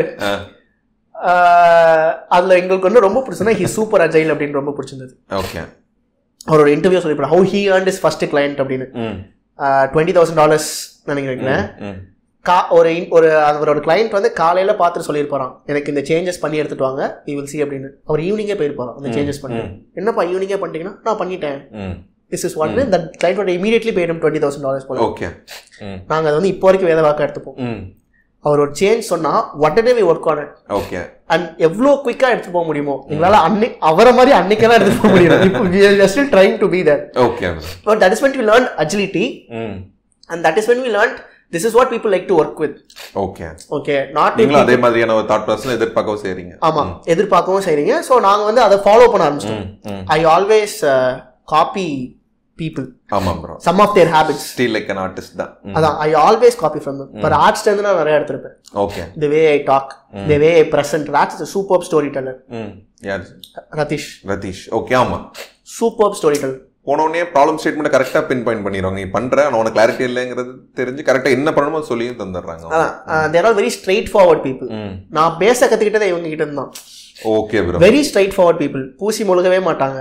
S1: அதில் எங்களுக்கு வந்து ரொம்ப பிடிச்சதுன்னா ஹி சூப்பர் அஜைல் அப்படின்னு ரொம்ப பிடிச்சிருந்தது.
S2: ஓகே.
S1: அவரோட இன்டர்வியூ சொல்லி how he earned is first client அப்படின்னு டுவெண்ட்டி தௌசண்ட் டாலர்ஸ் நினைக்கிறேன். கா ஒரு ஒரு அவரோட கிளைண்ட் வந்து காலையில் பார்த்துட்டு சொல்லியிருப்பாராம், எனக்கு இந்த சேஞ்சஸ் பண்ணி எடுத்துட்டு வாங்க வி வில் சி அப்படின்னு. அவர் ஈவினிங்கே போயிருப்பாராம் அந்த சேஞ்சஸ் பண்ணி. என்னப்பா ஈவினிங்கே பண்ணிட்டீங்கன்னா நான் பண்ணிட்டேன், this is what mm. the client would immediately pay him twenty thousand dollars போல.
S2: ஓகே.
S1: நாங்க அது வந்து இப்போ வரைக்கும் வேத வாக்கா எடுத்துப்போம். அவர் ஒரு சேஞ்ச் சொன்னா whatever we work on it.
S2: Okay.
S1: and எவ்வளோ குயிக்கா எடுத்து போக முடியுமோ எங்களால அன்னைக்கு அவரை மாதிரி அன்னைக்கெல்லாம் எடுத்து போக முடியும். இப்போ we are still trying to be that.
S2: Okay.
S1: But that is when we learned agility mm. and that is when we learned this is what people like to work with.
S2: Okay.
S1: Okay. not
S2: நீங்க அதே மாதிரியான ஒரு thought process எதிர்பார்க்கவும் செய்றீங்க.
S1: ஆமா, எதிர்பார்க்கவும் செய்றீங்க. So நாங்க வந்து அதை ஃபாலோ பண்ண ஆரம்பிச்சோம். I always uh, copy people.
S2: ஆமா bro,
S1: some of their habits
S2: still like an artist தான்.
S1: அதான் I always copy from them. but arts ல நான் நிறைய எடுத்துறேன்.
S2: Okay.
S1: the way I talk, mm. the way I present. Rats is a superb storyteller.
S2: ம் யார்?
S1: Rathish.
S2: Rathish. Okay. ஆமா,
S1: superb storyteller.
S2: போனோடனே ப்ராப்ளம் ஸ்டேட்மெண்ட் கரெக்டா பின் பாயிண்ட் பண்ணிடுவாங்க. நீ பண்ற ஆனா உனக்கு கிளாரிட்டி இல்லைங்கிறது தெரிஞ்சு கரெக்டா என்ன பண்ணணுமோ சொல்லியும் தந்துடுறாங்க.
S1: அதான் they are all very straight forward people. நான் பேச கத்துக்கிட்டதே இவங்க கிட்ட இருந்து தான்.
S2: Okay bro,
S1: very straight forward people. பூசி முழுகவே மாட்டாங்க.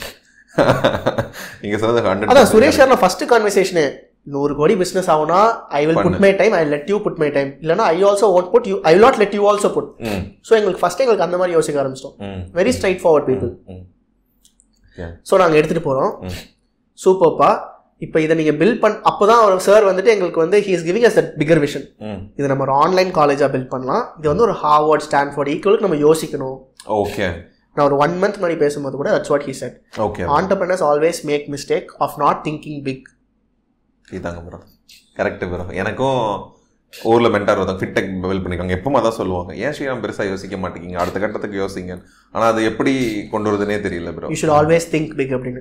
S2: நீங்க சொன்னது
S1: அதான் சுரேஷ் சார் ஃபர்ஸ்ட் கான்வர்சேஷனே நூறு கோடி பிசினஸ் ஆகுனா I will put my time, I let you put my time. இல்லனா I also want put you, I will not let you also put. So எங்களுக்கு ஃபர்ஸ்ட் எங்களுக்கு அந்த மாதிரி யோசிக்க ஆரம்பிச்சிட்டோம். Very straightforward people. So நாங்க எடுத்துட்டு போறோம் சூப்பர்ப்பா. இப்போ இதை நீங்க பில்ட் பண்ண அப்போதான் அவர் சார் வந்துட்டு எங்களுக்கு வந்து he is giving us that bigger vision. இது நம்ம ஒரு ஆன்லைன் காலேஜா பில்ட் பண்ணலாம், இது வந்து ஒரு ஹார்வர்ட் ஸ்டான்ஃபோர்ட் ஈக்குவலுக்கு நம்ம யோசிக்கணும்.
S2: ஓகே.
S1: நான் ஒரு ஒன் மந்த் முன்னாடி பேசும்போது கூட that's what he said.
S2: Okay.
S1: Entrepreneurs always make mistake of not thinking big.
S2: இதாங்க ப்ரோ, கரெக்ட் ப்ரோ. எனக்கும் ஊரில் மென்டார் ஒருத்தங்க ஃபிட்டெக் பில்ட் பண்ணிருக்காங்க. எப்பவும் அதான் சொல்லுவாங்க, ஏன் ஸ்ரீராம் பெருசாக யோசிக்க மாட்டேங்கிங்க, அடுத்த கட்டத்துக்கு யோசிங்க. ஆனால் அது எப்படி கொண்டு வருதுன்னே தெரியல bro.
S1: You should always think big அப்படின்னு.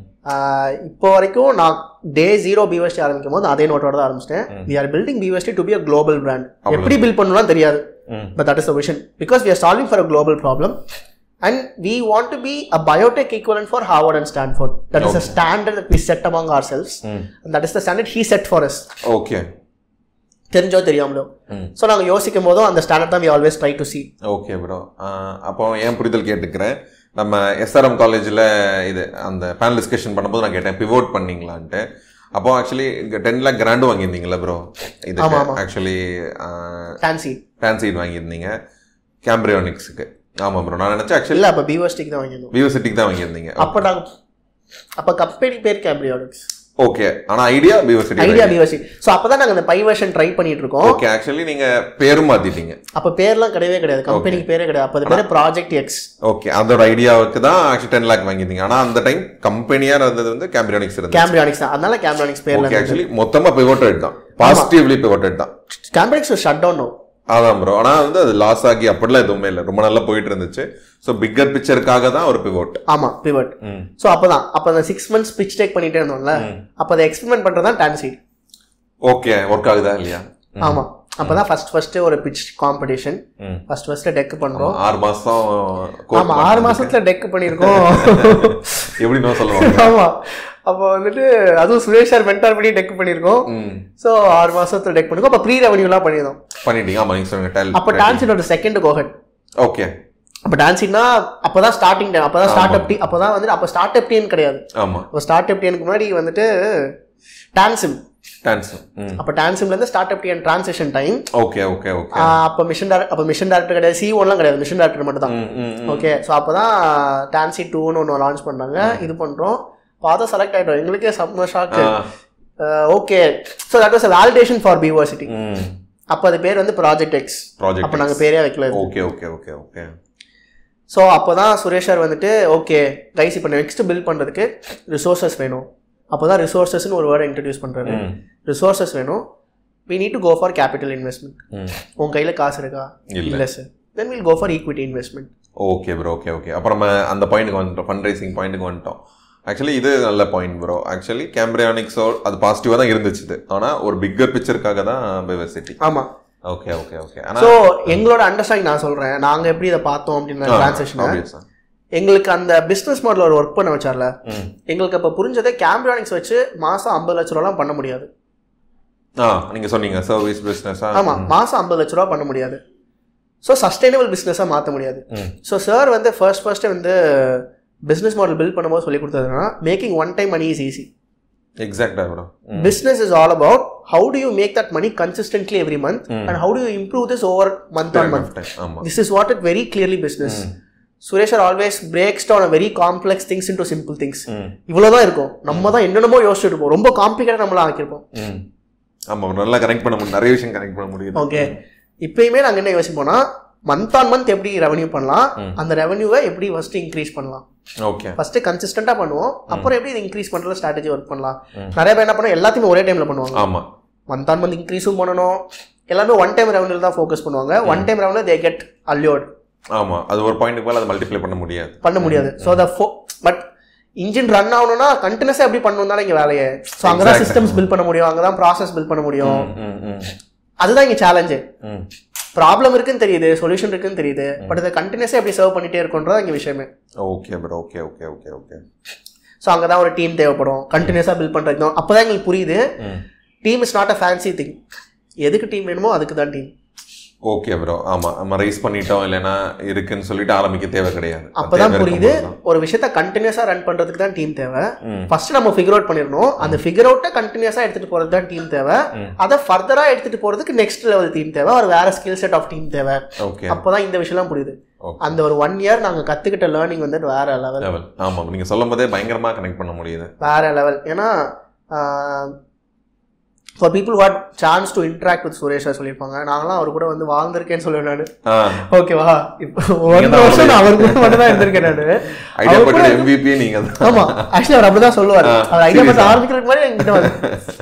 S1: இப்போ வரைக்கும் நான் டே ஜீரோ பியூஎஸ்டி ஆரம்பிக்கும் போது அதே நோட்டோட தான் ஆரம்பிச்சிட்டேன். வி ஆர் பில்டிங் பியூஎஸ்டி to be a global brand. எப்படி பில்ட் பண்ணலாம் தெரியாது, but that is the vision. Because we are solving for a global problem. And we want to be a biotech equivalent for Harvard and Stanford. That okay. is a standard that we set among ourselves. Mm. And that is the standard he set for us.
S2: Okay.
S1: தெரிஞ்சோ தெரியாமலோ. So நாங்கள் யோசிக்கும் போதும் அந்த standard தான் we always try to see.
S2: Okay bro. அப்போ என் புரிதல் கேட்டுக்கிறேன். நம்ம எஸ்ஆர்எம் காலேஜில் இது அந்த பேனல் டிஸ்கஷன் பண்ணும்போது நான் கேட்டேன் பிவோட் பண்ணீங்களான்ட்டு. அப்போ ஆக்சுவலி டென் லேக் கிராண்டும் வாங்கியிருந்தீங்களா ப்ரோ? இது ஆக்சுவலி
S1: ஃபேன்சி
S2: ஃபேன்சீட் வாங்கியிருந்தீங்க கேம்பிரியானிக்ஸுக்கு. ஆமா ப்ரோ, நான் நினைச்சேன் ஆக்சுவலி
S1: இல்ல அப்ப பியூவர்சிட்டிக்கு தான் வாங்கியிருந்தோம்.
S2: பியூவர்சிட்டிக்கு தான் வாங்கியிருந்தீங்க.
S1: அப்ப நாங்க அப்ப கம்பெனி பேர் கேம்பிரியானிக்ஸ்.
S2: ஓகே. ஆனா ஐடியா பியூவர்சிட்டி.
S1: ஐடியா பியூவர்சிட்டி. சோ அப்பதான் நாங்க அந்த பை வெர்ஷன் ட்ரை பண்ணிட்டு இருக்கோம்.
S2: ஓகே. ஆக்சுவலி நீங்க பேரும் மாத்திட்டீங்க.
S1: அப்ப பேர்லாம் கிடையவே கிடையாது, கம்பெனிக்கு பேரே கிடையாது. அப்ப அது பேரு ப்ராஜெக்ட் எக்ஸ்.
S2: ஓகே. அதோட ஐடியாவுக்கு தான் ஆக்சுவலி டென் லேக் வாங்கியிருந்தீங்க. ஆனா அந்த டைம் கம்பெனியா இருந்தது வந்து கேம்பிரியானிக்ஸ் இருந்தது.
S1: கேம்பிரியானிக்ஸ் தான், அதனால கேம்பிரியானிக்ஸ் பேர்ல.
S2: ஓகே. ஆக்சுவலி மொத்தமா பிவோட்டட் தான், பாசிட்டிவ்லி பிவோட்டட் தான்.
S1: Cambrionix shut down no.
S2: அதான் ப்ரோ. ஆனால் வந்து அது லாஸ் ஆகி அப்படிலாம் எதுவுமே இல்லை, ரொம்ப நல்லா போயிட்டு இருந்துச்சு. ஸோ பிக்கர் பிக்சருக்காக தான் ஒரு பிவோட்.
S1: ஆமா, பிவோட். ஸோ அப்போதான் அப்போ அந்த சிக்ஸ் மந்த்ஸ் பிச் டேக் பண்ணிட்டே இருந்தோம்ல, அப்போ அதை எக்ஸ்பெரிமெண்ட் பண்ணுறது தான் டான்சீட்.
S2: ஓகே. ஒர்க் ஆகுதா இல்லையா?
S1: ஆமா. அப்பதான் ஃபர்ஸ்ட் ஃபர்ஸ்ட் ஒரு pitch competition first first deck பண்றோம்.
S2: ஆறு மாசம்.
S1: ஆமா, ஆறு மாசத்துல டெக் பண்ணிருக்கோம்.
S2: எப்படி நோ சொல்லுவாங்க.
S1: ஆமா. அப்போ வந்துட்டு அதுவும் சுரேஷ் சார் மென்டார் பண்ணி டெக் பண்ணிருக்கோம். சோ ஆறு மாசத்துல டெக் பண்ணிருக்கோம். அப்ப ப்ரீ ரெவென்யூ எல்லாம் பண்ணிருந்தோம்.
S2: பண்ணிட்டீங்க. ஆமா, நீங்க சொல்லுங்க.
S1: அப்ப டான்சிட்டோட செகண்ட் கோஹட்.
S2: ஓகே.
S1: அப்ப டான்சிட்னா அப்பதான் ஸ்டார்டிங் டைம், அப்பதான் ஸ்டார்ட் அப் டீம். அப்பதான் வந்துட்டு அப்ப ஸ்டார்ட் அப் டீம் கிடையாது.
S2: ஆமா.
S1: அப்ப ஸ்டார்ட் அப் டீமுக்கு முன்னாடி வந்துட்டு டான்சிம்.
S2: டான்சிம்.
S1: அப்ப டான்சிம்ல இருந்து startup team transition time.
S2: Okay okay okay.
S1: அப்ப மிஷன் டைரக்டர் அப்ப மிஷன் டைரக்டர் கிடையாது, சிஇஓ எல்லாம் கிடையாது, மிஷன் டைரக்டர் மட்டும் தான். ஓகே. சோ அப்பதான் டான்சி டூன்னு ஒன்னு லான்ச் பண்ணாங்க. இது பண்றோம், பார்த்தா செலக்ட் ஆயிட்டோம். எங்களுக்கே செம்ம shock. Okay. So that was a validation for Bversity. அப்ப அது பேர் வந்து ப்ராஜெக்ட் எக்ஸ். அப்ப நாங்க பேரே வைக்கல.
S2: Okay okay okay okay.
S1: So அப்போதான் சுரேஷ் சார் வந்துட்டு ஓகே கைஸ் இப்போ நெக்ஸ்ட் பில்ட் பண்ணுறதுக்கு ரிசோர்ஸஸ் வேணும். அப்போ தான் ரிசோர்ஸஸ்ன்னு ஒரு வேர்டை இன்ட்ரடியூஸ் பண்ணுறாரு. ரிசோர்ஸஸ் வேணும். we need to go for capital investment. உன் கையில் காசு இருக்கா? இல்லை sir. then we'll go for equity investment.
S2: Okay bro, okay okay அப்புறம் நம்ம அந்த பாயிண்ட்டுக்கு வந்துட்டோம், ஃபண்ட் ரைசிங் பாயிண்ட்டுக்கு வந்துட்டோம். ஆக்சுவலி இது நல்ல பாயிண்ட் ப்ரோ. ஆக்சுவலி கேம்பிரியானிக்ஸோ அது பாசிட்டிவாக தான் இருந்துச்சு, ஆனால் ஒரு பிக்கர் பிக்சருக்காக தான் பைவர்சிட்டி.
S1: ஆமாம்,
S2: ஓகே ஓகே ஓகே.
S1: ஸோ எங்களோட அண்டர்ஸ்டாண்டிங் நான் சொல்கிறேன், நாங்கள் எப்படி இதை பார்த்தோம் அப்படின்ற டிரான்சாக்ஷன் எங்களுக்கு அந்த பிஸ்னஸ் மாடல் ஒரு ஒர்க் பண்ண வச்சார்ல, எங்களுக்கு அப்போ புரிஞ்சதே கேம்பிரியானிக்ஸ் வச்சு மாதம் ஐம்பது லட்ச ரூபாலாம் பண்ண முடியாது.
S2: ஆ நீங்கள் சொன்னீங்க சர்வீஸ் பிஸ்னஸ்.
S1: ஆமாம், மாதம் ஐம்பது லட்ச ரூபா பண்ண முடியாது. ஸோ சஸ்டைனபிள் பிஸ்னஸாக மாற்ற முடியாது. ஸோ சார் வந்து ஃபர்ஸ்ட் ஃபர்ஸ்ட்டு வந்து பிஸ்னஸ் மாடல் பில்ட் பண்ணும்போது சொல்லி கொடுத்ததுன்னா making one time money is easy.
S2: எக்ஸாக்டாக bro.
S1: Business is all about how to you make that money consistently every month and how to you improve this over month on month. This is what it very clearly business. Suresh sir always breaks down very complex things into simple things. இவ்வளோதான் இருக்கும், நம்ம தான் என்னென்னமோ யோசிச்சுட்டு இருப்போம், ரொம்ப காம்ப்ளிகேட்டாக நம்மளாம் ஆக்கியிருப்போம்.
S2: ஆமாம், நல்லா கனெக்ட் பண்ண முடியும், நிறைய விஷயம் கனெக்ட் பண்ண முடியும்.
S1: ஓகே, இப்பயுமே நாங்கள் என்ன யோசிப்போம்னா மந்த் ஆன் மந்த் எப்படி ரெவன்யூ பண்ணலாம், அந்த ரெவன்யூவை எப்படி ஃபர்ஸ்ட் இன்க்ரீஸ் பண்ணலாம்.
S2: ஓகே,
S1: ஃபர்ஸ்ட் கன்சிஸ்டன்டா பண்ணுவோம், அப்புறம் எப்படி இது இன்க்ரீஸ் பண்ற ஸ்ட்ராட்டஜி ஒர்க் பண்ணலாம். நிறைய பேர் என்ன பண்ணுவோம், எல்லாத்தையுமே ஒரே டைம்ல பண்ணுவாங்க.
S2: ஆமா,
S1: மந்த் ஆன் மந்த் இன்க்ரீஸும் பண்ணணும், எல்லாமே ஒன் டைம் ரெவன்யூல தான் ஃபோக்கஸ் பண்ணுவாங்க. One time revenue they get allured.
S2: ஆமா, அது ஒரு பாயிண்ட்க்கு மேல அதை மல்டிப்ளை பண்ண முடியாது
S1: பண்ண முடியாது. So the but engine run ஆகணும்னா கண்டினியூஸா எப்படி பண்ணணும் தானே இங்க வேலையை. ஸோ அங்கதான் சிஸ்டம்ஸ் பில்ட் பண்ண முடியும், அங்கதான் ப்ராசஸ் பில்ட் பண்ண முடியும். அதுதான் இங்க சேலஞ்சு. ப்ராப்ளம் இருக்குன்னு தெரியுது, சொல்யூஷன் இருக்குன்னு தெரியுது, பட் அதை கண்டினியூஸா எப்படி சர்வ் பண்ணிட்டே இருக்கும்ன்றது இங்க விஷயமே.
S2: Okay bro, okay okay okay okay.
S1: So அங்கே தான் ஒரு டீம் தேவைப்படும், கண்டினியூஸாக பில்ட் பண்ணுறது. அப்போ தான் எங்களுக்கு புரியுது team is not a fancy thing. எதுக்கு டீம் வேணுமோ அதுக்கு தான் டீம்.
S2: Okay bro. ஆமாம், நம்ம ரைஸ் பண்ணிட்டோம் இல்லைன்னா இருக்குன்னு சொல்லிட்டு ஆரம்பிக்க தேவை கிடையாது.
S1: அப்போ தான் புரியுது ஒரு விஷயத்த கண்டினியூஸாக ரன் பண்ணுறதுக்கு தான் டீம் தேவை. ஃபர்ஸ்ட் நம்ம ஃபிகர் அவுட் பண்ணிடணும், அந்த ஃபிகர் அவுட்டை கண்டினியூஸாக எடுத்துகிட்டு போகிறது தான் டீம் தேவை. அதை ஃபர்தராக எடுத்துகிட்டு போகிறதுக்கு நெக்ஸ்ட் லெவல் டீம் தேவை, ஒரு வேற ஸ்கில் செட் ஆஃப் டீம் தேவை.
S2: ஓகே,
S1: அப்போ தான் இந்த விஷயம்லாம் புரியுது. அந்த ஒரு ஒன் இயர் நாங்கள் கற்றுக்கிட்ட லேர்னிங் வந்துட்டு வேற லெவல்.
S2: ஆமாம், நீங்கள் சொல்லும் போதே பயங்கரமாக கனெக்ட் பண்ண முடியுது, வேற
S1: லெவல். ஏன்னா for people what chance to interact with சுரேஷா சொல்லியிருப்பாங்க. நாங்களாம் அவர் கூட வந்து வாழ்ந்திருக்கேன்னு சொல்லுவேன் நான். ஓகேவா, ஒரு வருஷம் நான் அவர் கூட மட்டும் தான் இருந்திருக்கேன் நான். ஆமா, ஆக்சுவலி அவர் அப்படிதான் சொல்லுவார். அவர் ஐடியா பத்தி ஆரம்பிக்கிறதுக்கு மாதிரி என்கிட்ட வந்து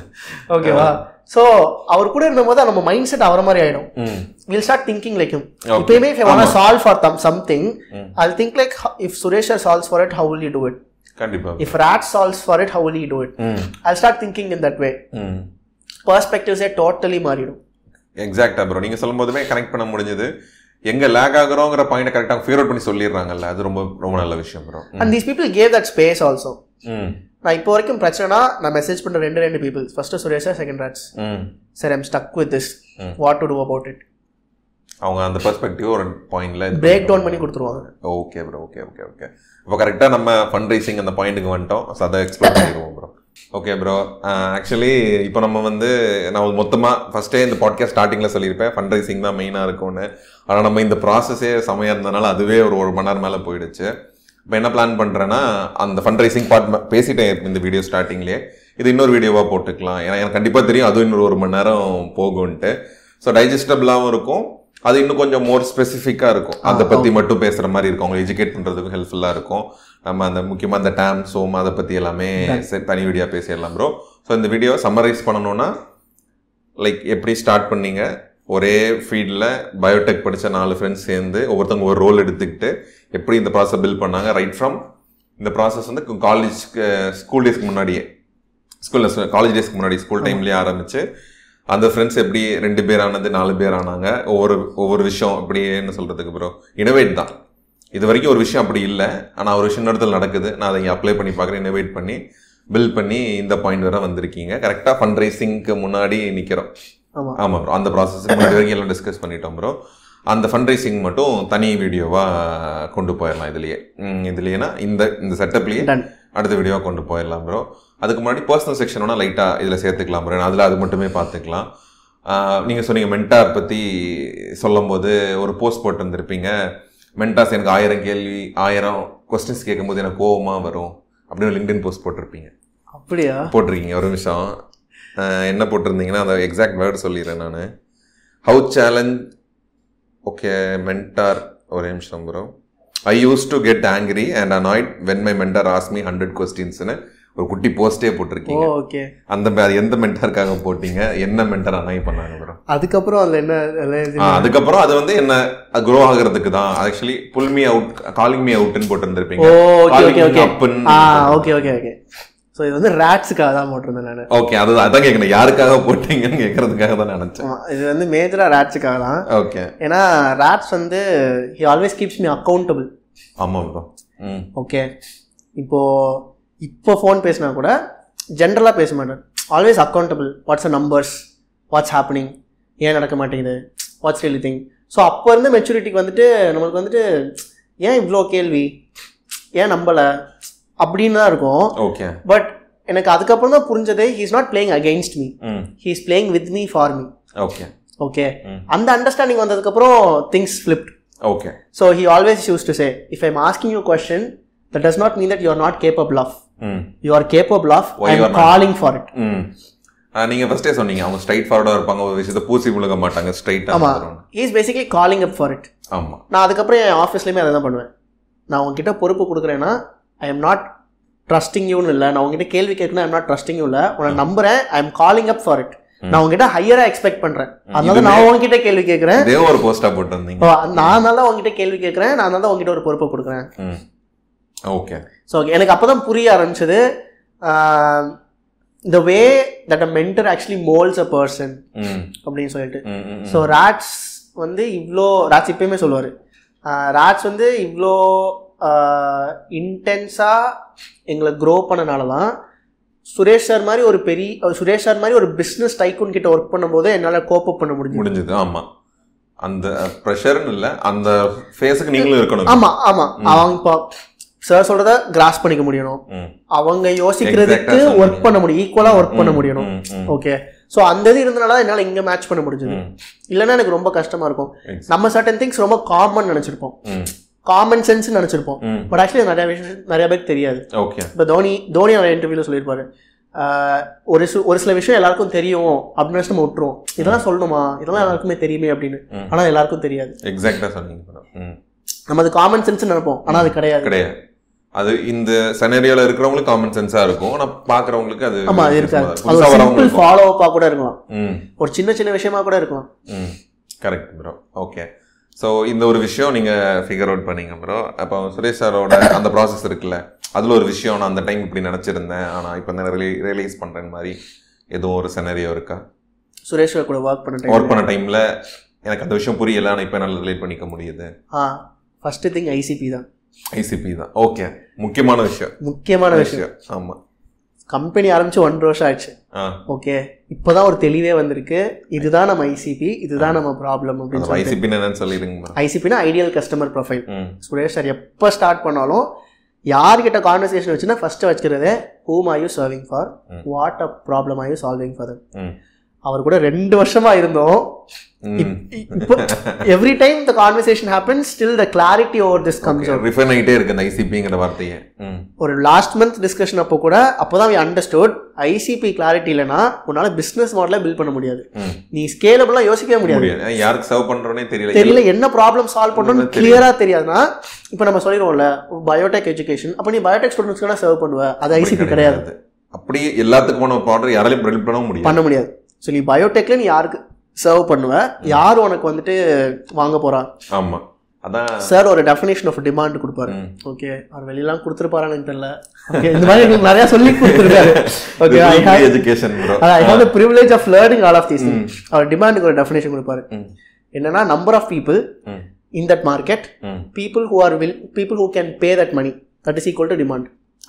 S1: ஓகேவா. ஸோ அவர் கூட இருந்த போது நம்ம மைண்ட் செட் அவர மாதிரி ஆயிடும். Will start thinking like him. இப்பயுமே if I want to solve for something I will think like if சுரேஷா solves for it, how will you do it?
S2: கண்டிப்பா.
S1: If Rad solves for it, how will you do it? I will start thinking in that way. பர்ஸ்பெக்டிவ்ஸே totally மாறிடும்.
S2: எக்ஸாக்டா bro, நீங்க சொல்லும் போதுமே connect பண்ண முடிஞ்சது. எங்க லேக் ஆகுறோங்கிற பாயிண்ட் கரெக்டா ஃபிகர் அவுட் பண்ணி சொல்லிடுறாங்கல்ல, அது ரொம்ப ரொம்ப நல்ல விஷயம் bro.
S1: And these people gave that space also. நான் இப்போ வரைக்கும் பிரச்சனைனா நான் மெசேஜ் பண்ற ரெண்டு ரெண்டு people, first Suresh, second Rads. Sir I'm stuck with this, what to do about it?
S2: அவங்க அந்த பெர்ஸ்பெக்டிவ் ஒரு பாயிண்ட்ல
S1: பிரேக் டவுன் பண்ணி கொடுத்துருவாங்க.
S2: Okay bro, okay okay okay. இப்போ கரெக்டா நம்ம ஃபண்ட் ரைசிங் அந்த பாயிண்ட்டுக்கு வந்துட்டோம். ஸோ அதை எக்ஸ்ப்ளோர் பண்ணிடுவோம் ப்ரோ. ஓகே ப்ரோ, ஆக்சுவலி இப்போ நம்ம வந்து நான் மொத்தமாக ஃபஸ்ட்டே இந்த பாட்காஸ்ட் ஸ்டார்டிங்கில் சொல்லியிருப்பேன் ஃபண்ட் ரைசிங் தான் மெயினாக இருக்கும்னு. ஆனால் நம்ம இந்த ப்ராசஸே செமையாக இருந்தனால அதுவே ஒரு ஒரு மணி நேரம் மேலே போயிடுச்சு. இப்போ என்ன பிளான் பண்ணுறேன்னா, அந்த ஃபண்ட் ரைசிங் பார்ட் பேசிட்டேன் இந்த வீடியோ ஸ்டார்டிங்லேயே, இது இன்னொரு வீடியோவாக போட்டுக்கலாம். ஏன்னா எனக்கு கண்டிப்பாக தெரியும் அதுவும் இன்னொரு ஒரு மணி நேரம் போகும்ன்ட்டு. ஸோ டைஜஸ்டபிளாகவும் இருக்கும், அது இன்னும் கொஞ்சம் மோர் ஸ்பெசிஃபிக்காக இருக்கும், அதை பற்றி மட்டும் பேசுகிற மாதிரி இருக்கும், அவங்க எஜுகேட் பண்ணுறதுக்கும் ஹெல்ப்ஃபுல்லாக இருக்கும். நம்ம அந்த முக்கியமாக அந்த டேம் சோம் அதை பற்றி எல்லாமே தனி வீடியோ பேசிடலாம் ப்ரோ. ஸோ இந்த வீடியோ சம்மரைஸ் பண்ணணும்னா, லைக் எப்படி ஸ்டார்ட் பண்ணீங்க, ஒரே ஃபீல்டில் பயோடெக் படித்த நாலு ஃப்ரெண்ட்ஸ் சேர்ந்து ஒவ்வொருத்தவங்க ஒரு ரோல் எடுத்துக்கிட்டு எப்படி இந்த ப்ராசஸ் பில்ட் பண்ணாங்க, ரைட் ஃப்ரம் இந்த ப்ராசஸ் வந்து காலேஜ்க்கு ஸ்கூல் டேஸ்க்கு முன்னாடியே, ஸ்கூலில் காலேஜ் டேஸ்க்கு முன்னாடி ஸ்கூல் டைம்லேயே ஆரம்பித்து அந்த ஃப்ரெண்ட்ஸ் எப்படி ரெண்டு பேர் ஆனது நாலு பேர் ஆனாங்க, ஒவ்வொரு ஒவ்வொரு விஷயம் இப்படி என்ன சொல்கிறதுக்கு ப்ரோ, இனோவேட் தான். இது வரைக்கும் ஒரு விஷயம் அப்படி இல்லை, ஆனால் ஒரு விஷயம் இடத்துல நடக்குது, நான் அதை இங்கே அப்ளை பண்ணி பார்க்குறேன், இனோவேட் பண்ணி பில்ட் பண்ணி இந்த பாயிண்ட் வரை வந்திருக்கீங்க. கரெக்டாக ஃபண்ட் ரைசிங்க்கு முன்னாடி நிற்கிறோம். ஆமாம் ப்ரோ, அந்த ப்ராசஸ் முன்னாடி வரைக்கும் எல்லாம் டிஸ்கஸ் பண்ணிட்டோம் ப்ரோ. அந்த ஃபண்ட் ரைசிங் மட்டும் தனி வீடியோவாக கொண்டு போயிடலாம் இதுலேயே. இதுலேயேனா இந்த இந்த செட்டப்லேயே அடுத்த வீடியோவாக கொண்டு போயிடலாம் ப்ரோ. அதுக்கு முன்னாடி பர்சனல் செக்ஷன் வேணால் லைட்டாக இதில் சேர்த்துக்கலாம் ப்ரோ, அதில் அது மட்டுமே பார்த்துக்கலாம். நீங்கள் சொன்னீங்க மென்டார் பற்றி சொல்லும் போது ஒரு போஸ்ட் போட்டு வந்திருப்பீங்க, மென்டாஸ் எனக்கு ஆயிரம் கேள்வி ஆயிரம் கொஸ்டின்ஸ் கேட்கும் போது எனக்கு கோவமாக வரும் அப்படின்னு லிங்க்டின் போஸ்ட் போட்டிருப்பீங்க.
S1: அப்படியா? போட்டிருக்கீங்க.
S2: ஒரு நிமிஷம் என்ன போட்டிருந்தீங்கன்னா அந்த எக்ஸாக்ட் வேர்டு சொல்லிடுறேன் நான். ஹவு சேலஞ்ச் ஓகே மென்டார், ஒரு நிமிஷம் bro. I use to get angry and annoyed when my mentor ask me hundred கொஸ்டின்ஸ்னு ஒரு குட்டி போஸ்டே போட்டிருக்கீங்க.
S1: ஓகே.
S2: அந்த அது எந்த மென்டருக்காக போட்டீங்க, என்ன மென்டர் அனாய் பண்ணாங்க ப்ரோ?
S1: அதுக்கப்புறம் அதில் என்ன,
S2: அதுக்கப்புறம் அது வந்து என்ன க்ரோ ஆகிறதுக்கு தான் actually pull me out calling me அவுட்னு போட்டுருந்துருப்பீங்க.
S1: Okay okay okay okay okay okay so இது வந்து ரேட்ஸுக்காக தான் போட்டிருந்தேன் நான்.
S2: ஓகே, அதுதான் அதான் கேட்கணும், யாருக்காக போட்டீங்கன்னு கேட்கறதுக்காக தான் நினைச்சேன்.
S1: இது வந்து மேஜரா ரேட்ஸுக்காக தான்.
S2: ஓகே.
S1: ஏன்னா ரேட்ஸ் வந்து he always keeps me accountable.
S2: ஆமாம் ப்ரோ. ம்
S1: ஓகே. இப்போ இப்போ ஃபோன் பேசினா கூட ஜென்ரலாக பேச மாட்டேன், always accountable. What's a numbers, what's happening, ஏன் நடக்க மாட்டேங்குது, வாட்ஸ் ரியலி திங். ஸோ அப்போ இருந்த மெச்சூரிட்டிக்கு வந்துட்டு நம்மளுக்கு வந்துட்டு ஏன் இவ்வளோ கேள்வி, ஏன் நம்பலை அப்படின்னு தான் இருக்கும்.
S2: ஓகே.
S1: பட் எனக்கு அதுக்கப்புறம் தான் புரிஞ்சதே, he is not playing against me, he is playing with me for me.
S2: Okay
S1: okay. அந்த அண்டர்ஸ்டாண்டிங் வந்ததுக்கப்புறம் things flipped.
S2: Okay.
S1: So he always use to say, if I am asking you question, that does not mean that you are not capable of. mm. You are capable of. Why I am calling not? for it.
S2: mm. uh, நீங்க ஃபர்ஸ்டே சொன்னீங்க அவங்க straight ஃபார்வர்டா இருப்பாங்க, ஒரு விஷயத்தை பூசி முழுக மாட்டாங்க, ஸ்ட்ரைட்டா
S1: வருவாங்க. he is basically calling up for it.
S2: ஆமா.
S1: நான் அதுக்கப்புறம் என் ஆஃபீஸ்லயுமே அதை தான் பண்ணுவேன். நான் உங்ககிட்ட பொறுப்பு கொடுக்குறேன்னா ஐ எம் நாட் ட்ரஸ்டிங் யூன்னு இல்லை, நான் உங்ககிட்ட கேள்வி கேட்கணும், I am not trusting you இல்லை, உன்னை நம்புறேன், I am calling up for it. நான் உங்ககிட்ட ஹையரா எக்ஸ்பெக்ட் பண்றேன், அதனால நான் உங்ககிட்ட கேள்வி கேட்கறேன்.
S2: இதே ஒரு போஸ்டா போட்டு வந்தீங்க.
S1: நான் நல்லா உங்ககிட்ட கேள்வி கேட்கறேன், நான் தான் உங்ககிட்ட ஒரு பொறுப்பை கொடுக்குறேன்.
S2: ஓகே.
S1: ஸோ எனக்கு அப்போ தான் புரிய ஆரம்பிச்சது the way that a mentor actually molds a person அப்படின்னு சொல்லிட்டு. ஸோ ராட்ஸ் வந்து இவ்வளோ, ராட்ஸ் இப்பயுமே சொல்லுவார், ராட்ஸ் வந்து இவ்வளோ இன்டென்ஸாக எங்களை க்ரோ பண்ணனால தான் சுரேஷ் சார் மாதிரி ஒரு பெரிய சுரேஷ் சார் மாதிரி ஒரு பிஸ்னஸ் டைக்கூன் கிட்ட ஒர்க் பண்ணும்போது என்னால் கோப்பப் பண்ண முடிஞ்சு முடிஞ்சது.
S2: ஆமாம், அந்த ப்ரெஷர்னு இல்லை, அந்த ஃபேஸுக்கு நீங்களும் இருக்கணும்.
S1: ஆமாம் ஆமாம். அவங்க இப்போ சார் சொல்றத கிராஸ் பண்ணிக்க முடியணும், அவங்க யோசிக்கிறதுக்கு ஒர்க் பண்ண முடியும், ஈக்குவலா ஒர்க் பண்ண முடியணும். ஓகே. ஸோ அந்த இது இருந்தனால என்னால் இங்கே மேட்ச் பண்ண முடிஞ்சது. இல்லைன்னா எனக்கு ரொம்ப கஷ்டமா இருக்கும். நம்ம சர்டன் திங்ஸ் ரொம்ப காமன் நினைச்சிருப்போம், காமன் சென்ஸ் நினைச்சிருப்போம், பட் ஆக்சுவலி நிறைய விஷயம் நிறைய பேருக்கு தெரியாது. இப்போ தோனி தோனி அவன் இன்டர்வியூல சொல்லியிருப்பாரு, ஒரு ஒரு சில விஷயம் எல்லாருக்கும் தெரியும் அப்படின்னு நம்ம விட்டுருவோம், இதெல்லாம் சொல்லணுமா, இதெல்லாம் எல்லாருக்குமே தெரியுமே அப்படின்னு. ஆனால் எல்லாருக்கும் தெரியாது.
S2: எக்ஸாக்டா சொன்னீங்க.
S1: நம்ம அது காமன் சென்ஸ் நினைப்போம், ஆனால் அது கிடையாது கிடையாது
S2: அது இந்த செனரியோல இருக்கிறவங்களுக்கு காமன் சென்ஸா இருக்கும், ஆனா பாக்குறவங்களுக்கு அது
S1: ஆமா இருக்காது. அது சிம்பிள் ஃபாலோ அப்பா கூட இருக்கலாம், ஒரு சின்ன சின்ன விஷயமா கூட இருக்கலாம்.
S2: Correct bro. ஓகே. ஸோ இந்த ஒரு விஷயம் நீங்க ஃபிகர் அவுட் பண்ணீங்க ப்ரோ. அப்போ சுரேஷ் சாரோட அந்த ப்ராசஸ் இருக்குல்ல, அதுல ஒரு விஷயம் நான் அந்த டைம் இப்படி நினைச்சிருந்தேன், ஆனா இப்போ நான் ரியலைஸ் பண்றேன் மாதிரி எதுவும் ஒரு செனரியோ இருக்கா?
S1: சுரேஷ் கூட ஒர்க் பண்ண
S2: ஒர்க் பண்ண டைம்ல எனக்கு அந்த விஷயம் புரியல, ஆனா இப்போ என்னால் ரிலேட் பண்ணிக்க முடியுது.
S1: ஆ ஃபர்ஸ்ட் திங் ஐசிபி தான்.
S2: ஐசிபி தான். ஓகே. முக்கியமான விஷயம்
S1: முக்கியமான விஷயம்.
S2: ஆமா.
S1: கம்பெனி ஆரம்பிச்சு ஒன்றரை வருஷம் ஆயிடுச்சு. ஓகே. இப்போதான் ஒரு தெளிவே வந்திருக்கு, இதுதான் நம்ம ஐசிபி, இதுதான் நம்ம ப்ராப்ளம் அப்படின்னு சொல்லி.
S2: ஐசிபி என்னன்னு சொல்லிடுங்க.
S1: ஐசிபினா ideal customer profile. Suresh sir எப்போ ஸ்டார்ட் பண்ணாலும் யார்கிட்ட கான்வர்சேஷன் வச்சுன்னா ஃபர்ஸ்ட் வச்சுக்கிறதே whom are you serving for, what a problem are you solving for them. அவர் கூட ரெண்டு வருஷமா இருந்தோம். Every time the conversation happens, still the clarity over this comes out.
S2: Refine ஆயிட்டே இருக்கு அந்த ஐசிபிங்கற வார்த்தையே.
S1: ஒரு லாஸ்ட் மந்த் டிஸ்கஷன் அப்போ கூட அப்போதான் we understood ஐசிபி கிளாரிட்டி இல்லனா உன்னால பிசினஸ் மாடலை பில்ட் பண்ண முடியாது, நீ ஸ்கேலபிளா யோசிக்கவே முடியாது,
S2: யாருக்கு சர்வ் பண்றோனே தெரியல
S1: தெரியல என்ன ப்ராப்ளம் சால்வ் பண்றோம்னு கிளியரா தெரியாதுனா. இப்போ நம்ம சொல்லிடுவோம்ல பயோடெக் எஜுகேஷன், அப்ப நீ பயோடெக் ஸ்டூடண்ட்ஸ்க்கு சர்வ் பண்ணுவ, அது ஐசிபி கிடையாது.
S2: அப்படி எல்லாத்துக்கும் ப்ராடக்ட் யாராலையும் பில்ட் பண்ண முடியாது
S1: பண்ண முடியாது. ஸோ நீ பயோடெக்ல நீ யாருக்கு சர்வ் பண்ணுவ, யார் உனக்கு வந்துட்டு வாங்க போறா?
S2: ஆமா, அதான்
S1: சார் ஒரு டெஃபினேஷன் ஆஃப் டிமாண்ட் கொடுப்பாரு. ஓகே, அவர் வெளியெல்லாம் கொடுத்துருப்பாரான்னு எனக்கு தெரியல. ஓகே, இந்த மாதிரி எனக்கு நிறைய சொல்லி கொடுத்துருக்காரு. Okay, I have education bro, I have the privilege of learning all of these things. அவர் டிமாண்டுக்கு ஒரு டெஃபினேஷன் கொடுப்பாரு. என்னன்னா number of people in that market, people who are will people who can pay that money, that is equal to demand.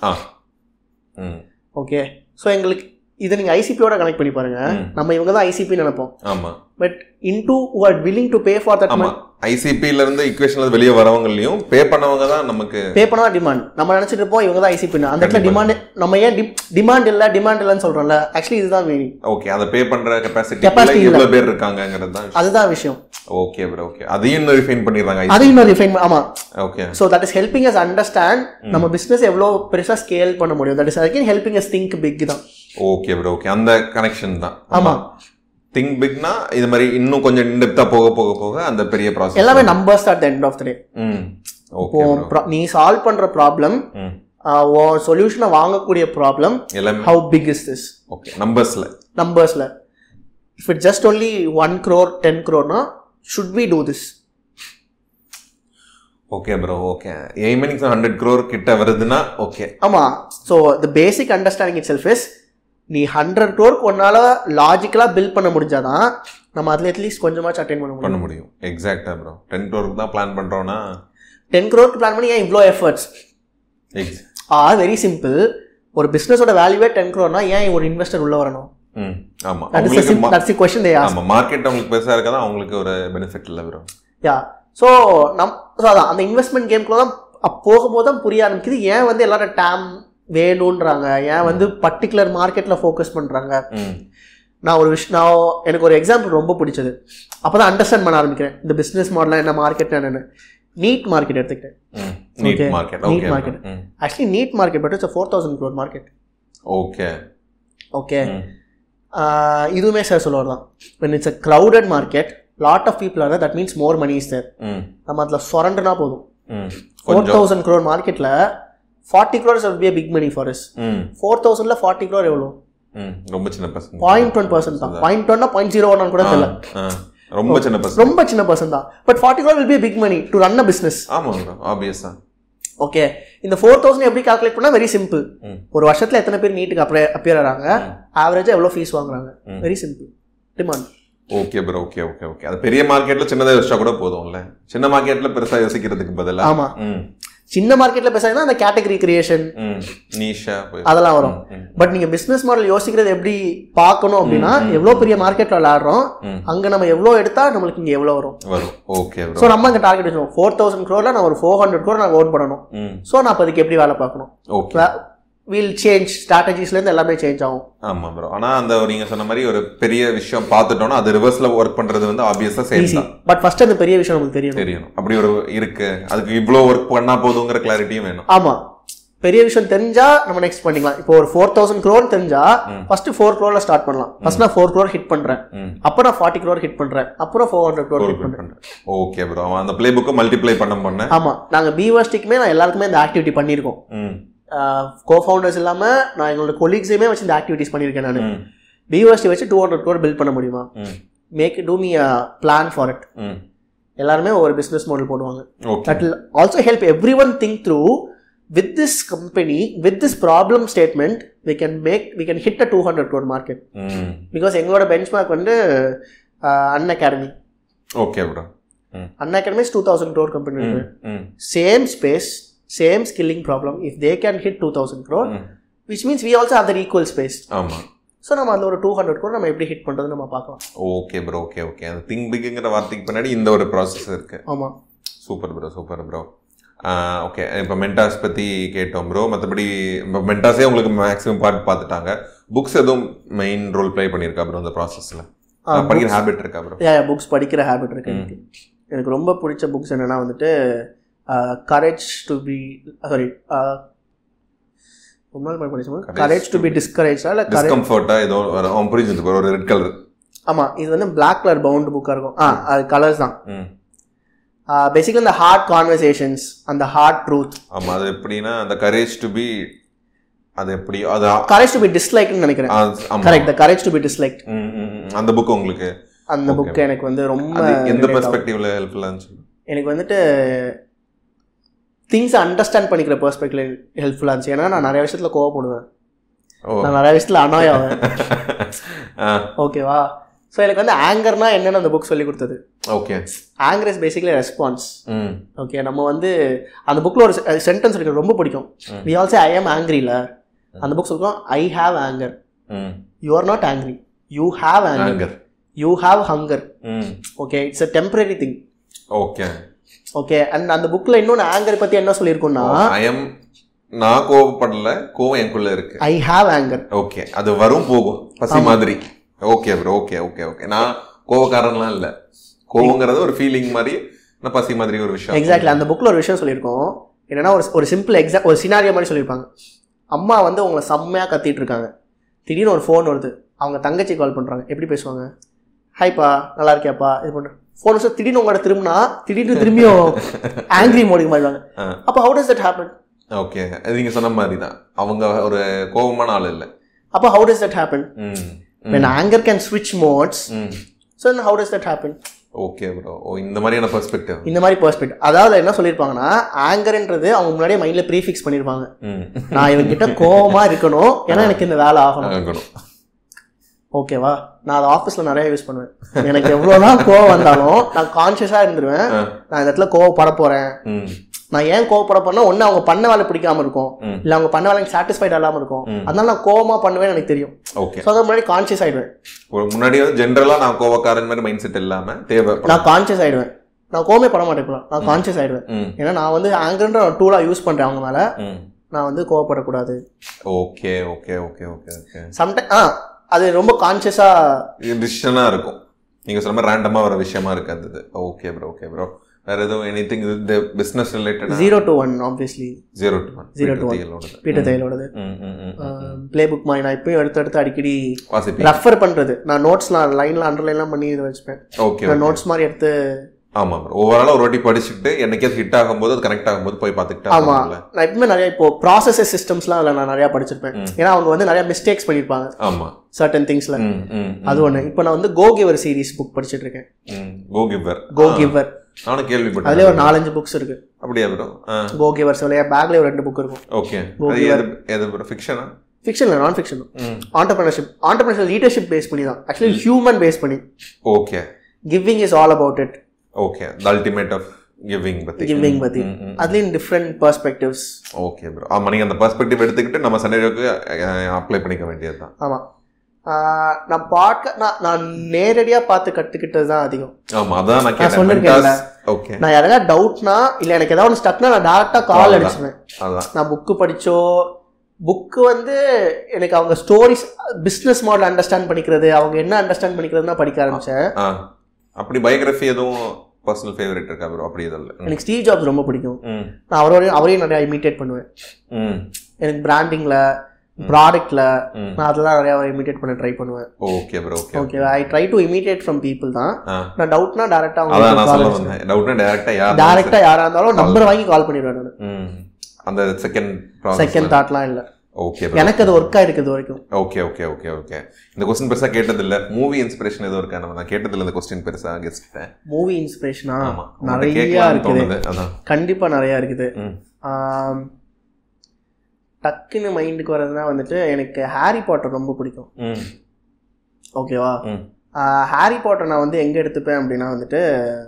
S1: Okay, so எங்களுக்கு இதை நீங்க ஐசிபியோட connect பண்ணி பாருங்க. நம்ம இவங்க தான் ஐசிபி நினைப்போம். ஆமா, but into who are willing to pay for that money.
S2: ஐசிபில இருந்து ஈக்குவேஷன்ல வெளிய வரவங்களையும் பே பண்ணவங்க தான் நமக்கு பே
S1: பண்ணா டிமாண்ட். நம்ம நினைச்சிட்டு இருப்போம் இவங்க தான் ஐசிபி. அந்த இடத்துல டிமாண்ட் நம்ம ஏன் டிமாண்ட் இல்ல டிமாண்ட் இல்லன்னு சொல்றோம்ல, ஆக்சுவலி இதுதான் மீனிங்.
S2: ஓகே, அத பே பண்ற கெபாசிட்டி எவ்வளவு பேர் இருக்காங்கங்கிறது தான்
S1: அதுதான் விஷயம்.
S2: ஓகே ப்ரோ, ஓகே, அதையும் ரிஃபைன் பண்ணிடுறாங்க.
S1: அதையும் ரிஃபைன், ஆமா.
S2: Okay,
S1: so that is helping us understand நம்ம பிசினஸ் எவ்வளவு பெருசா ஸ்கேல் பண்ண முடியும். That is again helping us think big தான்.
S2: ஓகே ப்ரோ, ஓகே, அந்த கனெக்ஷன் தான். ஆமா, திங்க் பிக்னா இது மாதிரி இன்னும் கொஞ்சம் இன்டெப்தா போக போக போக அந்த பெரிய ப்ராசஸ்
S1: எல்லாமே numbers at the end of the day. Hmm, okay, நீ சால்வ் பண்ற ப்ராப்ளம் உன் சொல்யூஷனை வாங்கக்கூடிய problem how big is this.
S2: Okay, நம்பர்ஸ்ல
S1: நம்பர்ஸ்ல if it just only one crore ten க்ரோர்னா should we do this?
S2: Okay bro, okay. Aiming hundred crore கிட்ட வருதுன்னா ஓகே.
S1: ஆமாம். So the basic understanding itself is நீ ஹண்ட்ரட் க்ரோருக்கு ஒன்றால் லாஜிக்கலாக பில்ட் பண்ண முடிஞ்சாதான் நம்ம அதில் அட்லீஸ்ட் கொஞ்சமாச்சும் அட்டைன் பண்ண முடியும்
S2: பண்ண முடியும் எக்ஸாக்டாக ப்ரோ. டென் க்ரோருக்கு தான் பிளான் பண்ணுறோன்னா
S1: டென் க்ரோருக்கு பிளான் பண்ணி ஏன் இவ்வளோ எஃபர்ட்ஸ்? Are very simple. ஒரு பிஸ்னஸோட வேல்யூவே டென் க்ரோர்னா ஏன் ஒரு இன்வெஸ்டர் உள்ள வரணும்?
S2: ம் ஆமாம்.
S1: That's the question they ask.
S2: ஆமாம், மார்க்கெட் அவங்களுக்கு பெருசாக இருக்கா தான் அவங்களுக்கு ஒரு பெனிஃபிட் இல்லை ப்ரோ.
S1: யா ஸோ நம் ஸோ அதான் அந்த இன்வெஸ்ட்மெண்ட் கேம்குள்ள தான் போகும்போது தான் புரிய ஆரம்பிக்குது ஏன் வந்து எல்லாரும் டேம் வேணுன்றாங்க, ஏன் வந்து பர்டிகுலர் மார்க்கெட்டில் ஃபோக்கஸ் பண்ணுறாங்க. நான் ஒரு விஷயம் நான் எனக்கு ஒரு எக்ஸாம்பிள் ரொம்ப பிடிச்சது. அப்போ தான் அண்டர்ஸ்டாண்ட் பண்ண ஆரம்பிக்கிறேன் இந்த பிஸ்னஸ் மாடலாக என்ன, மார்க்கெட் என்னென்னு. நீட் மார்க்கெட் எடுத்துக்கிட்டேன்.
S2: NEET market
S1: NEET market actually NEET market but it's four thousand crore market.
S2: Okay
S1: okay இதுவுமே சார் சொல்லுவார் தான். when it's a crowded market lot of people are there, that means more money is there. நம்ம அதில் சொரண்டுனா போதும். Four thousand crore மார்க்கெட்டில் forty crores would be a big money for us. Four தௌசண்ட்ல forty crore எவ்வளோ?
S2: ரொம்ப சின்ன பர்சன்ட்,
S1: பாயிண்ட் ஒன் பர்சன்ட் தான். Point ஒன்னா பாயிண்ட் ஜீரோ ஒன்னு கூட தெரியல,
S2: ரொம்ப சின்ன பர்சன்ட்,
S1: ரொம்ப சின்ன பர்சன்ட் தான். But forty crore will be a big money to run a business.
S2: ஆமாம் ஆப்வியஸா.
S1: ஓகே, இந்த ஃபோர் தௌசண்ட் எப்படி கால்குலேட் பண்ணால் வெரி சிம்பிள். ஒரு வருஷத்தில் எத்தனை பேர் நீட்டுக்கு அப்ளை அப்பியர் ஆகிறாங்க, ஆவரேஜாக எவ்வளோ ஃபீஸ் வாங்குறாங்க, very simple. Demand.
S2: Okay bro, okay okay okay. அது பெரிய மார்க்கெட்டில் சின்னதாக யோசிச்சா கூட போதும்ல, சின்ன மார்க்கெட்டில் பெருசாக யோசிக்கிறதுக்கு பதிலாக.
S1: ஆமாம், சின்ன மார்க்கெட்டில் பேசுறதுனா அந்த கேட்டகரி கிரியேஷன்
S2: நீஷா
S1: அதெல்லாம் வரும். பட் நீங்கள் பிஸ்னஸ் மாடல் யோசிக்கிறது எப்படி பார்க்கணும் அப்படின்னா, எவ்வளோ பெரிய மார்க்கெட்டில் விளையாடுறோம், அங்கே நம்ம எவ்வளோ எடுத்தால் நம்மளுக்கு இங்கே எவ்வளோ வரும்
S2: வரும். ஓகே,
S1: ஸோ நம்ம அங்கே டார்கெட் வச்சுக்கணும். ஃபோர் தௌசண்ட் க்ரோரில் நான் ஒரு ஃபோர் ஹண்ட்ரட் க்ரோர் நான் ஓன் பண்ணணும். ஸோ நான் அப்போ அதுக்கு எப்படி வேலை பார்க்கணும்?
S2: ஓகே,
S1: வில் சேஞ்ச் ஸ்ட்ராட்டஜிஸ்லேருந்து எல்லாமே சேஞ்ச் ஆகும்.
S2: ஆமாம் ப்ரோ. ஆனால் அந்த நீங்கள் சொன்ன மாதிரி ஒரு பெரிய விஷயம் பார்த்துட்டோம்னா அது ரிவர்ஸில் ஒர்க் பண்ணுறது வந்து ஆப்வியஸாக சேம் தான்.
S1: பட் ஃபர்ஸ்ட் அந்த பெரிய விஷயம் நமக்கு தெரியணும்
S2: தெரியணும் அப்படி ஒரு இருக்கு, அதுக்கு இவ்வளோ ஒர்க் பண்ணால் போதுங்கிற கிளாரிட்டியும் வேணும்.
S1: ஆமாம், பெரிய விஷயம் தெரிஞ்சா நம்ம நெக்ஸ்ட் பண்ணிக்கலாம். இப்போ ஒரு ஃபோர் தௌசண்ட் க்ரோர் தெரிஞ்சா ஃபர்ஸ்ட் ஃபோர் க்ரோர்ல ஸ்டார்ட் பண்ணலாம். ஃபர்ஸ்ட் நான் ஃபோர் க்ரோர் ஹிட் பண்றேன், அப்புறம் நான் ஃபார்ட்டி க்ரோர் ஹிட் பண்றேன், அப்புறம் ஃபோர் ஹண்ட்ரட் க்ரோர் ஹிட் பண்றேன்.
S2: ஓகே ப்ரோ, அந்த பிளே புக்கை மல்டிப்ளை பண்ண பண்ண.
S1: ஆமாம், நாங்கள் பீவர்ஸ்டிக்குமே நான் எல்லாருக்குமே இந்த ஆக்டிவிட்டி பண்ணியிருக்கோம். கோ ஃபவுண்டர்ஸ் இல்லாமல் நான் எங்களோட கொலீக்ஸையுமே வச்சு இந்த ஆக்டிவிட்டிஸ் பண்ணியிருக்கேன். நான் பீவர்ஸ்டி வச்சு டூ ஹண்ட்ரட் க்ரோர் பில்ட் பண்ண முடியுமா, make to me a plan for it. எல்லாருமே ஒரு பிஸ்னஸ் மாடல் போடுவாங்க. That will also help everyone think through with this company, with this problem statement, we can make we can hit a two hundred crore market. mm. Because எங்களோட benchmark வந்து An Academy.
S2: Okay bro. mm.
S1: An Academy is two thousand crore company. mm. Mm. Same space, same skilling problem. If they can hit two thousand crore, mm. which means we also have that equal space.
S2: ஆமா.
S1: So நம்ம அதில் ஒரு two hundred crore நம்ம எப்படி hit பண்ணுறது நம்ம பார்க்கலாம்.
S2: Okay bro, okay okay. அந்த திங்க் பிக்ங்கிற வார்த்தைக்கு பின்னாடி இந்த ஒரு ப்ராசஸ் இருக்கு.
S1: ஆமாம்,
S2: super bro, super bro. Okay, இப்போ மென்டார்ஸ் பற்றி கேட்டோம் ப்ரோ. மற்றபடி இப்போ மென்டார்ஸே உங்களுக்கு மேக்ஸிமம் பார்ட் பார்த்துட்டாங்க. புக்ஸ் எதுவும் மெயின் ரோல் ப்ளே பண்ணியிருக்கா ப்ரோ இந்த ப்ராசஸில்? படிக்கிற ஹேபிட் இருக்கா ப்ரோ?
S1: யா புக்ஸ் படிக்கிற ஹேபிட் இருக்கு எனக்கு. எனக்கு ரொம்ப பிடிச்ச புக்ஸ் என்னென்னா வந்துட்டு கரேஜ் டு பி சாரி ரொம்ப நாள் படிச்சோம் கரேஜ் டு பி டிஸ்கரேஜ் இல்லை
S2: டிஸ்கம்ஃபர்ட்டாக ஏதோ வரும் புரிஞ்சுது ப்ரோ, ஒரு ரெட் கலர்.
S1: ஆமாம், இது வந்து பிளாக் கலர் பவுண்ட் புக்காக இருக்கும். ஆ அது கலர்ஸ் தான். பேசிக்கலி இந்த ஹார்ட் கான்வர்சேஷன்ஸ், அந்த ஹார்ட் ட்ரூத்.
S2: ஆமாம், அது எப்படின்னா அந்த கரேஜ் டு பி, அது எப்படி அது
S1: கரேஜ் டு பி டிஸ்லைக்னு நினைக்கிறேன். Correct, the courage to be disliked.
S2: அந்த புக் உங்களுக்கு
S1: அந்த புக் எனக்கு வந்து ரொம்ப
S2: எந்த பெர்ஸ்பெக்டிவ்ல ஹெல்ப்ஃபுல்லா இருந்துச்சு?
S1: எனக்கு வந்துட்டு திங்ஸ் அண்டர்ஸ்டாண்ட் பண்ணிக்கிற பெர்ஸ்பெக்டிவ்ல ஹெல்ப்ஃபுல்லா இருந்துச்சு. ஏன்னா நான் நிறைய விஷயத்துல கோவப்படுவேன், நான் நிறைய விஷயத்துல அனாயாவேன். ஓகேவா? ஸோ எனக்கு வந்து ஆங்கர்னா என்னன்னு அந்த புக் சொல்லி கொடுத்தது.
S2: Okay,
S1: anger is basically response. Okay, நம்ம வந்து அந்த புக்கில் ஒரு சென்டென்ஸ் எனக்கு ரொம்ப பிடிக்கும். வி ஆல்சோ ஐ ஆம் ஆங்க்ரில, அந்த புக் சொல்லுவோம் I have anger, you are not angry, you have anger, you have hunger. Okay, it's a temporary thing.
S2: Okay
S1: okay, and அந்த புக்கில் இன்னொன்று ஆங்கர் பற்றி என்ன சொல்லியிருக்கோம்னா,
S2: ஐ எம் நான் கோவப்படல, கோவம் எனக்குள்ள இருக்கு,
S1: ஐ ஹாவ் ஆங்கர்.
S2: ஓகே, அது வரும் போகும் பசி மாதிரி. Okay bro, okay okay okay. நான் கோவக்காரன்லாம் இல்லை, கோவங்கிறது ஒரு ஃபீலிங் மாதிரி, நான் பசி மாதிரி ஒரு விஷயம்.
S1: எக்ஸாக்ட்லி, அந்த புக்கில் ஒரு விஷயம் சொல்லியிருக்கோம். என்னன்னா ஒரு ஒரு சிம்பிள் எக்ஸா ஒரு சினாரியோ மாதிரி சொல்லியிருப்பாங்க. அம்மா வந்து உங்களை செம்மையாக கத்திட்டு இருக்காங்க, திடீர்னு ஒரு ஃபோன் வருது, அவங்க தங்கச்சி கால் பண்ணுறாங்க. எப்படி பேசுவாங்க? ஹாய்ப்பா, நல்லா இருக்கியாப்பா, இது பண்ண ஃபோன் வச்சு திடீர்னு உங்களோட திரும்பினா திடீர்னு திரும்பியும் ஆங்கிரி மோடிக்கு மாறிடுவாங்க. அப்போ how does that happen?
S2: Okay, நீங்க சொன்ன மாதிரி தான், அவங்க ஒரு கோபமான ஆள் இல்லை.
S1: அப்போ how does that happen? When anger can switch modes, so then how does that happen?
S2: Okay bro, oh இந்த மாதிரியான பெர்ஸ்பெக்டிவ், இந்த
S1: மாதிரி பெர்ஸ்பெக்டிவ். அதாவது என்ன சொல்லியிருப்பாங்கன்னா, ஆங்கர்ன்றது அவங்க முன்னாடியே மைண்டில் ப்ரீஃபிக்ஸ் பண்ணியிருப்பாங்க. நான் இவங்கிட்ட கோவமா இருக்கணும், ஏன்னா எனக்கு இந்த வேலை ஆகணும். ஓகேவா? நான் அதை ஆஃபீஸில் நிறைய யூஸ் பண்ணுவேன். எனக்கு எவ்வளோதான் கோவம் வந்தாலும் நான் கான்ஷியஸாக இருந்துருவேன், நான் இந்த இடத்துல கோவப்பட போகிறேன். நான் ஏன் கோவப்பட போறேன்னா, ஒன்று அவங்க பண்ண வேலை பிடிக்காம இருக்கும், இல்லை அவங்க பண்ண வேலை சாட்டிஸ்ஃபைட் இல்லாமல் இருக்கும். அதனால நான் கோவமா பண்ணுவேன் எனக்கு தெரியும்.
S2: ஓகே,
S1: ஸோ அதுக்கு முன்னாடி கான்ஷியஸ் ஆயிடுவேன்.
S2: முன்னாடி வந்து ஜென்ரலாக நான் கோவக்காரன் மாதிரி மைண்ட் செட் இல்லாமல் தேவை
S1: நான் கான்ஷியஸ் ஆயிடுவேன். நான் கோவமே பட மாட்டேன், நான் கான்ஷியஸ் ஆயிடுவேன். ஏன்னா நான் வந்து ஆங்கர்ன்ற டூலா யூஸ் பண்றேன் அவங்க மேல, நான் வந்து கோவப்படக்கூடாது.
S2: Okay okay okay okay okay
S1: sometime ah அது ரொம்ப கான்ஷியஸா
S2: டிசிஷனா இருக்கும். நீங்க சொன்ன மாதிரி ரேண்டமா வர விஷயமா இருக்காது. Okay bro, okay bro. வேற எதுவும் எனிதிங் இந்த business related?
S1: Zero to one obviously.
S2: Zero to one
S1: zero to one Peter தையலோடது பிளே புக் மாதிரி நான் இப்பயும் எடுத்து எடுத்து அடிக்கடி ரெஃபர் பண்றது. நான் நோட்ஸ்லாம் லைன்ல அண்டர்லைன்லாம் பண்ணி இதை வச்சுப்பேன்.
S2: ஓகே,
S1: நான் நோட்ஸ் மாதிரி எடுத்து.
S2: ஆமா ப்ரோ, ஓவராலா ஒரு வாட்டி படிச்சுட்டு என்னைக்காவது ஹிட் ஆகும்போது அது கனெக்ட் ஆகும்போது போய் பார்த்துக்கிட்டா.
S1: ஆமா, நான் எப்பவுமே நிறைய இப்போ ப்ராசஸஸ் சிஸ்டம்ஸ்லாம் அதில் நான் நிறைய படிச்சிருப்பேன். ஏன்னா அவங்க வந்து நிறைய மிஸ்டேக்ஸ் பண்ணியிருப்பாங்க.
S2: ஆமா,
S1: சர்டன் திங்ஸ்ல. அது ஒன்று. இப்போ நான் வந்து கோ கிவர் சீரிஸ் புக் படிச்சுட்டு இருக்கேன்.
S2: கோ கிவர்
S1: கோ கிவர்
S2: நானும் கேள்விப்பட்டேன்.
S1: அதுல ஒரு நாலஞ்சு புக்ஸ் இருக்கு.
S2: அப்படியே ப்ரோ?
S1: கோ கிவர் சொல்லையா பேக்ல ஒரு ரெண்டு புக் இருக்கும்.
S2: ஓகே, அது எது ப்ரோ? ஃபிக்ஷனா?
S1: ஃபிக்ஷன் இல்லை, நான் fiction. Entrepreneurship entrepreneurship leadership base பண்ணி தான், ஆக்சுவலி ஹியூமன் பேஸ் பண்ணி.
S2: Okay,
S1: giving is all about it.
S2: Okay, the ultimate of giving பத்தி
S1: கிவிங் பத்தி அதுலயும் டிஃபரண்ட் பெர்ஸ்பெக்டிவ்ஸ்.
S2: ஓகே ப்ரோ, ஆமா, நீங்க அந்த பெர்ஸ்பெக்டிவ் எடுத்துக்கிட்டு நம்ம சண்டேக்கு அப்ளை பண்ணிக்க வேண்டியது தான்.
S1: ஆமா, நான் பார்க்க நான் நான் நேரடியா பார்த்து கத்துக்கிட்டது தான் அதிகம்.
S2: ஆமா, அதான் நான்
S1: சொல்லிருக்கேன்ல. ஓகே, நான் யாராவது டவுட்னா இல்ல எனக்கு ஏதாவது ஒன்று ஸ்டக்னா நான் டேரக்டா கால் அடிச்சுவேன்.
S2: அதான்,
S1: நான் புக்கு படிச்சோ புக்கு வந்து எனக்கு அவங்க ஸ்டோரிஸ் பிஸ்னஸ் மாடல் அண்டர்ஸ்டாண்ட் பண்ணிக்கிறது, அவங்க என்ன அண்டர்ஸ்டாண்ட் பண்ணிக்கிறது தான் படிக்க ஆரம்பிச்சேன்.
S2: அப்படி பயோகிராஃபி எதுவும் பர்சனல் ஃபேவரட் இருக்கா ப்ரோ? அப்படி எதுவும் இல்லை.
S1: எனக்கு ஸ்டீவ் ஜாப்ஸ் ரொம்ப பிடிக்கும். நான் அவரோட அவரையும் நிறைய இமிட்டேட் பண்ணுவேன். எனக்கு பிராண்டிங்ல ப்ராடக்ட்ல நான் அதெல்லாம் நிறைய இமிட்டேட் பண்ண ட்ரை பண்ணுவேன்.
S2: Okay bro, okay
S1: okay, I try to imitate from people தான். நான் டவுட்னா டைரக்டா
S2: அவங்க நான் சொல்ல வந்தேன். டவுட்னா டைரக்டா யாரா
S1: டைரக்டா யாரா இருந்தாலும் நம்பர் வாங்கி கால் பண்ணிடுவேன் நான்.
S2: அந்த செகண்ட்
S1: செகண்ட் தாட்லாம் இல்ல.
S2: ஓகே,
S1: எனக்கு அது ஒர்க் ஆயிருக்கு இது வரைக்கும்.
S2: ஓகே ஓகே ஓகே ஓகே இந்த क्वेश्चन பெருசா கேட்டது இல்ல. மூவி இன்ஸ்பிரேஷன் ஏதோ இருக்கா? நான் கேட்டது இல்ல இந்த क्वेश्चन பெருசா கெஸ்ட்.
S1: மூவி இன்ஸ்பிரேஷனா நிறைய இருக்குது. கண்டிப்பா நிறைய இருக்குது. டக்குன்னு மைண்டுக்கு வரதுனா வந்துட்டு எனக்கு ஹாரி பாட்டர் ரொம்ப பிடிக்கும். ஓகேவா? ஹாரி பாட்டர் நான் வந்து எங்கே எடுத்துப்பேன் அப்படின்னா வந்துட்டு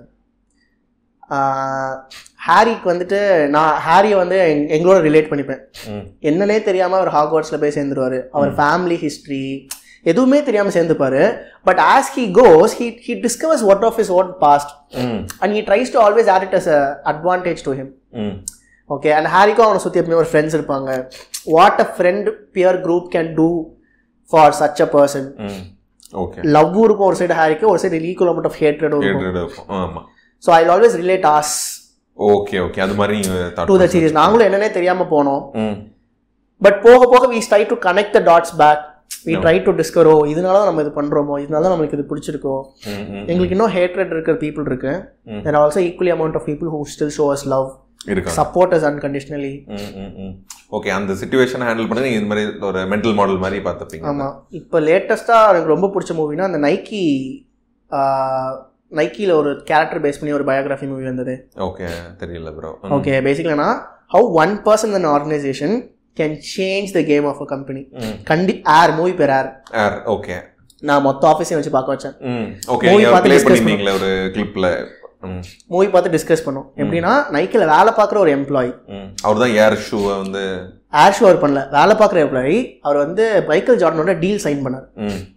S1: ஹாரிக்கு வந்துட்டு நான் ஹாரியை வந்து எங்களோட ரிலேட் பண்ணிப்பேன். என்னன்னே தெரியாமல் அவர் ஹாக்வர்ட்ஸில் போய் சேர்ந்துருவார். அவர் ஃபேமிலி ஹிஸ்ட்ரி எதுவுமே தெரியாமல் சேர்ந்துப்பார். But as he goes he he discovers what of his own past and he tries to always add it as a advantage to him. Okay, and ஹாரிக்கும் அவனை சுற்றி எப்பவுமே ஒரு ஃப்ரெண்ட்ஸ் இருப்பாங்க. What a friend peer group can do for such a person.
S2: Okay,
S1: லவ்வும் இருக்கும் ஒரு side ஹாரிக்கு, ஒரு சைடு ஈக்குவல் அமௌண்ட் ஆஃப் ஹேட்ரடும் இருக்கும்.
S2: ஆமா,
S1: so I always relate as.
S2: Okay okay, அது மாதிரி
S1: டு த சீரிஸ். நாங்களும் என்னன்னே தெரியாமல் போனோம். பட் போக போக we try to connect the dots back. We try to discover, oh இதனால தான் நம்ம இது பண்ணுறோமோ, இதனால தான் நம்மளுக்கு இது பிடிச்சிருக்கோ. எங்களுக்கு இன்னும் ஹேட்ரட் இருக்கிற பீப்புள் இருக்கு. There are also equally amount of people who still show us love, support us unconditionally.
S2: Okay, அந்த சிச்சுவேஷனை ஹேண்டில் பண்ணி நீங்கள் இந்த மாதிரி ஒரு மென்டல் மாடல் மாதிரி பார்த்துப்பீங்க.
S1: ஆமாம். இப்போ லேட்டஸ்ட்டாக எனக்கு ரொம்ப பிடிச்ச மூவினா அந்த நைக்கி நைக்கியில் ஒரு கேரக்டர் பேஸ் பண்ணி ஒரு பயோகிராஃபி மூவி வந்தது.
S2: ஓகே, தெரியல ப்ரோ.
S1: ஓகே, பேசிக்கலனா how one person in organization can change the game of a company. கண்டி ஏர் மூவி பேர் ஏர்.
S2: ஏர். ஓகே,
S1: நான் மொத்த ஆஃபீஸையும் வச்சு பார்க்க வச்சேன்.
S2: ஓகே, மூவி பார்த்து ப்ளே பண்ணிருந்தீங்களா ஒரு கிளிப்ல?
S1: மூவி பார்த்து டிஸ்கஸ் பண்ணோம். எப்படின்னா நைக்கில் வேலை பார்க்குற ஒரு எம்ப்ளாயி,
S2: அவர் தான் ஏர் ஷூவை வந்து
S1: ஏர் ஷூ அவர் பண்ணல, வேலை பார்க்குற எம்ப்ளாயி. அவர் வந்து மைக்கேல் ஜார்டனோட டீல் சைன் பண்ணார்.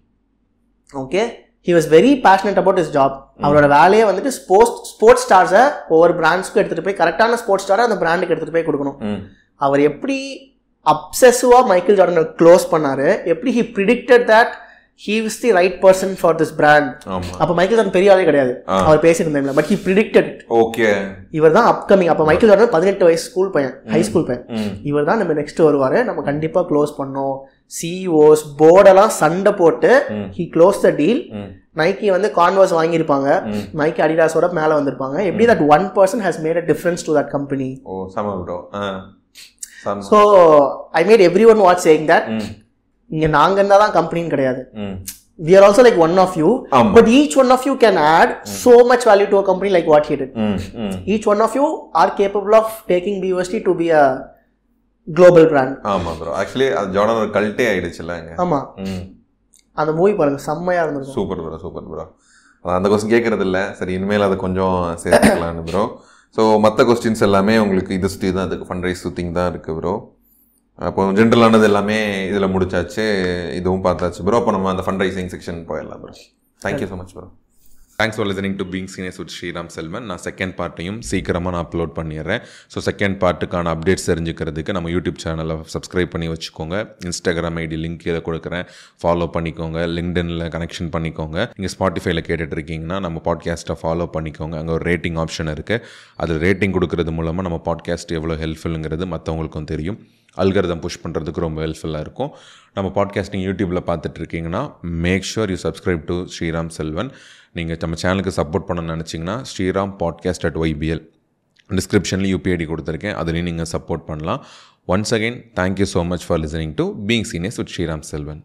S1: Okay, he was very passionate about his job. அவரோட வேலையை வந்துட்டு ஸ்போர்ட்ஸ் ஸ்போர்ட்ஸ் ஸ்டார்ஸை ஒவ்வொரு பிராண்ட்ஸ்க்கும் எடுத்துகிட்டு போய் கரெக்டான ஸ்போர்ட்ஸ் ஸ்டாரை அந்த பிராண்டுக்கு எடுத்துகிட்டு போய் கொடுக்கணும். அவர் எப்படி அப்செசிவாக மைக்கேல் ஜார்டனை க்ளோஸ் பண்ணார், எப்படி he predicted that he was the right person for this brand. அப்போ மைக்கேல் ஜார்டன் பெரிய ஆளே கிடையாது, அவர் பேசியிருந்தாங்க. But he predicted it.
S2: Okay,
S1: இவர் தான் அப்கமிங். அப்போ மைக்கேல் ஜார்டன் பதினெட்டு வயசு ஸ்கூல் பையன், ஹை ஸ்கூல் பையன். இவர் தான் நம்ம நெக்ஸ்ட் வருவார், நம்ம கண்டிப்பாக க்ளோஸ் பண்ணோம். சிஇஓஸ் போர்டெல்லாம் சண்டை போட்டு he closed the deal. Nike வந்து கான்வர்ஸ் வாங்கியிருப்பாங்க, நைக்கி அடிடாஸோட மேலே வந்திருப்பாங்க. எப்படி that one person has made a difference to that company.
S2: Oh சம bro.
S1: So I made everyone watch saying that இங்கே நாங்கள் இருந்தால் தான் கம்பெனின்னு கிடையாது. We are also like one of you, um, but each one of you can add mm. so much value to a company like what he did. Mm, mm. Each one of you are capable of taking B U S T to be a global brand.
S2: ஆமா bro. Actually அது Jordan ஒரு கல்ட்டே ஆயிடுச்சுல அங்க.
S1: ஆமா. அந்த movie பாருங்க செம்மையா இருந்துச்சு.
S2: Super bro, super bro. அந்த क्वेश्चन கேக்குறது இல்ல. சரி இனிமேல் அத கொஞ்சம் சேர்த்துக்கலாம்னு bro. சோ மத்த क्वेश्चंस எல்லாமே உங்களுக்கு இது சுத்தி தான் அதுக்கு ஃபண்ட் ரைஸ் சுத்திங் தான் இருக்கு bro. அப்போ ஜென்ரலானது எல்லாமே இதில் முடிச்சாச்சு, இதுவும் பார்த்தாச்சு ப்ரோ. அப்போ நம்ம அந்த ஃபண்ட் ரைசிங் செக்ஷன் போயிடலாம் bro. Thank you so much bro. Thanks for listening to being seniors with Sriram Selvan. நான் செகண்ட் பார்ட்டையும் சீக்கிரமாக நான் அப்லோட் பண்ணிடுறேன். ஸோ செகண்ட் பார்ட்டுக்கான அப்டேட்ஸ் தெரிஞ்சுக்கிறதுக்கு நம்ம யூடியூப் சேனலை சப்ஸ்கிரைப் பண்ணி வச்சுக்கோங்க. இன்ஸ்டாகிராம் ஐடி லிங்க் இதை கொடுக்குறேன், ஃபாலோ பண்ணிக்கோங்க. லிங்க்டின்ல கனெக்ஷன் பண்ணிக்கோங்க. நீங்கள் ஸ்பாட்டிஃபைல கேட்டுட்டு இருக்கீங்கன்னா நம்ம பாட்காஸ்ட்டை ஃபாலோ பண்ணிக்கோங்க. அங்கே ஒரு ரேட்டிங் ஆப்ஷன் இருக்குது. அதில் ரேட்டிங் கொடுக்கறது மூலமாக நம்ம பாட்காஸ்ட் எவ்வளோ ஹெல்ப்ஃபுல்லுங்கிறது மற்றவங்களுக்கும் தெரியும். அல்கரிதம் புஷ் பண்ணுறதுக்கு ரொம்ப ஹெல்ப்ஃபுல்லாக இருக்கும். நம்ம பாட்காஸ்டிங் யூடியூப்பில் பார்த்துட்டு இருக்கீங்கன்னா make sure you subscribe to Sriram Selvan. நீங்கள் நம்ம சேனலுக்கு சப்போர்ட் பண்ணணும்னு நினச்சிங்கன்னா ஸ்ரீராம் பாட்காஸ்ட் அட் ஒய்பிஎல் டிஸ்கிரிப்ஷனில் யூபிஐடி கொடுத்துருக்கேன், அதுலேயும் நீங்கள் சப்போர்ட் பண்ணலாம். Once again thank you so much for listening to being seniors with Sriram Selvan.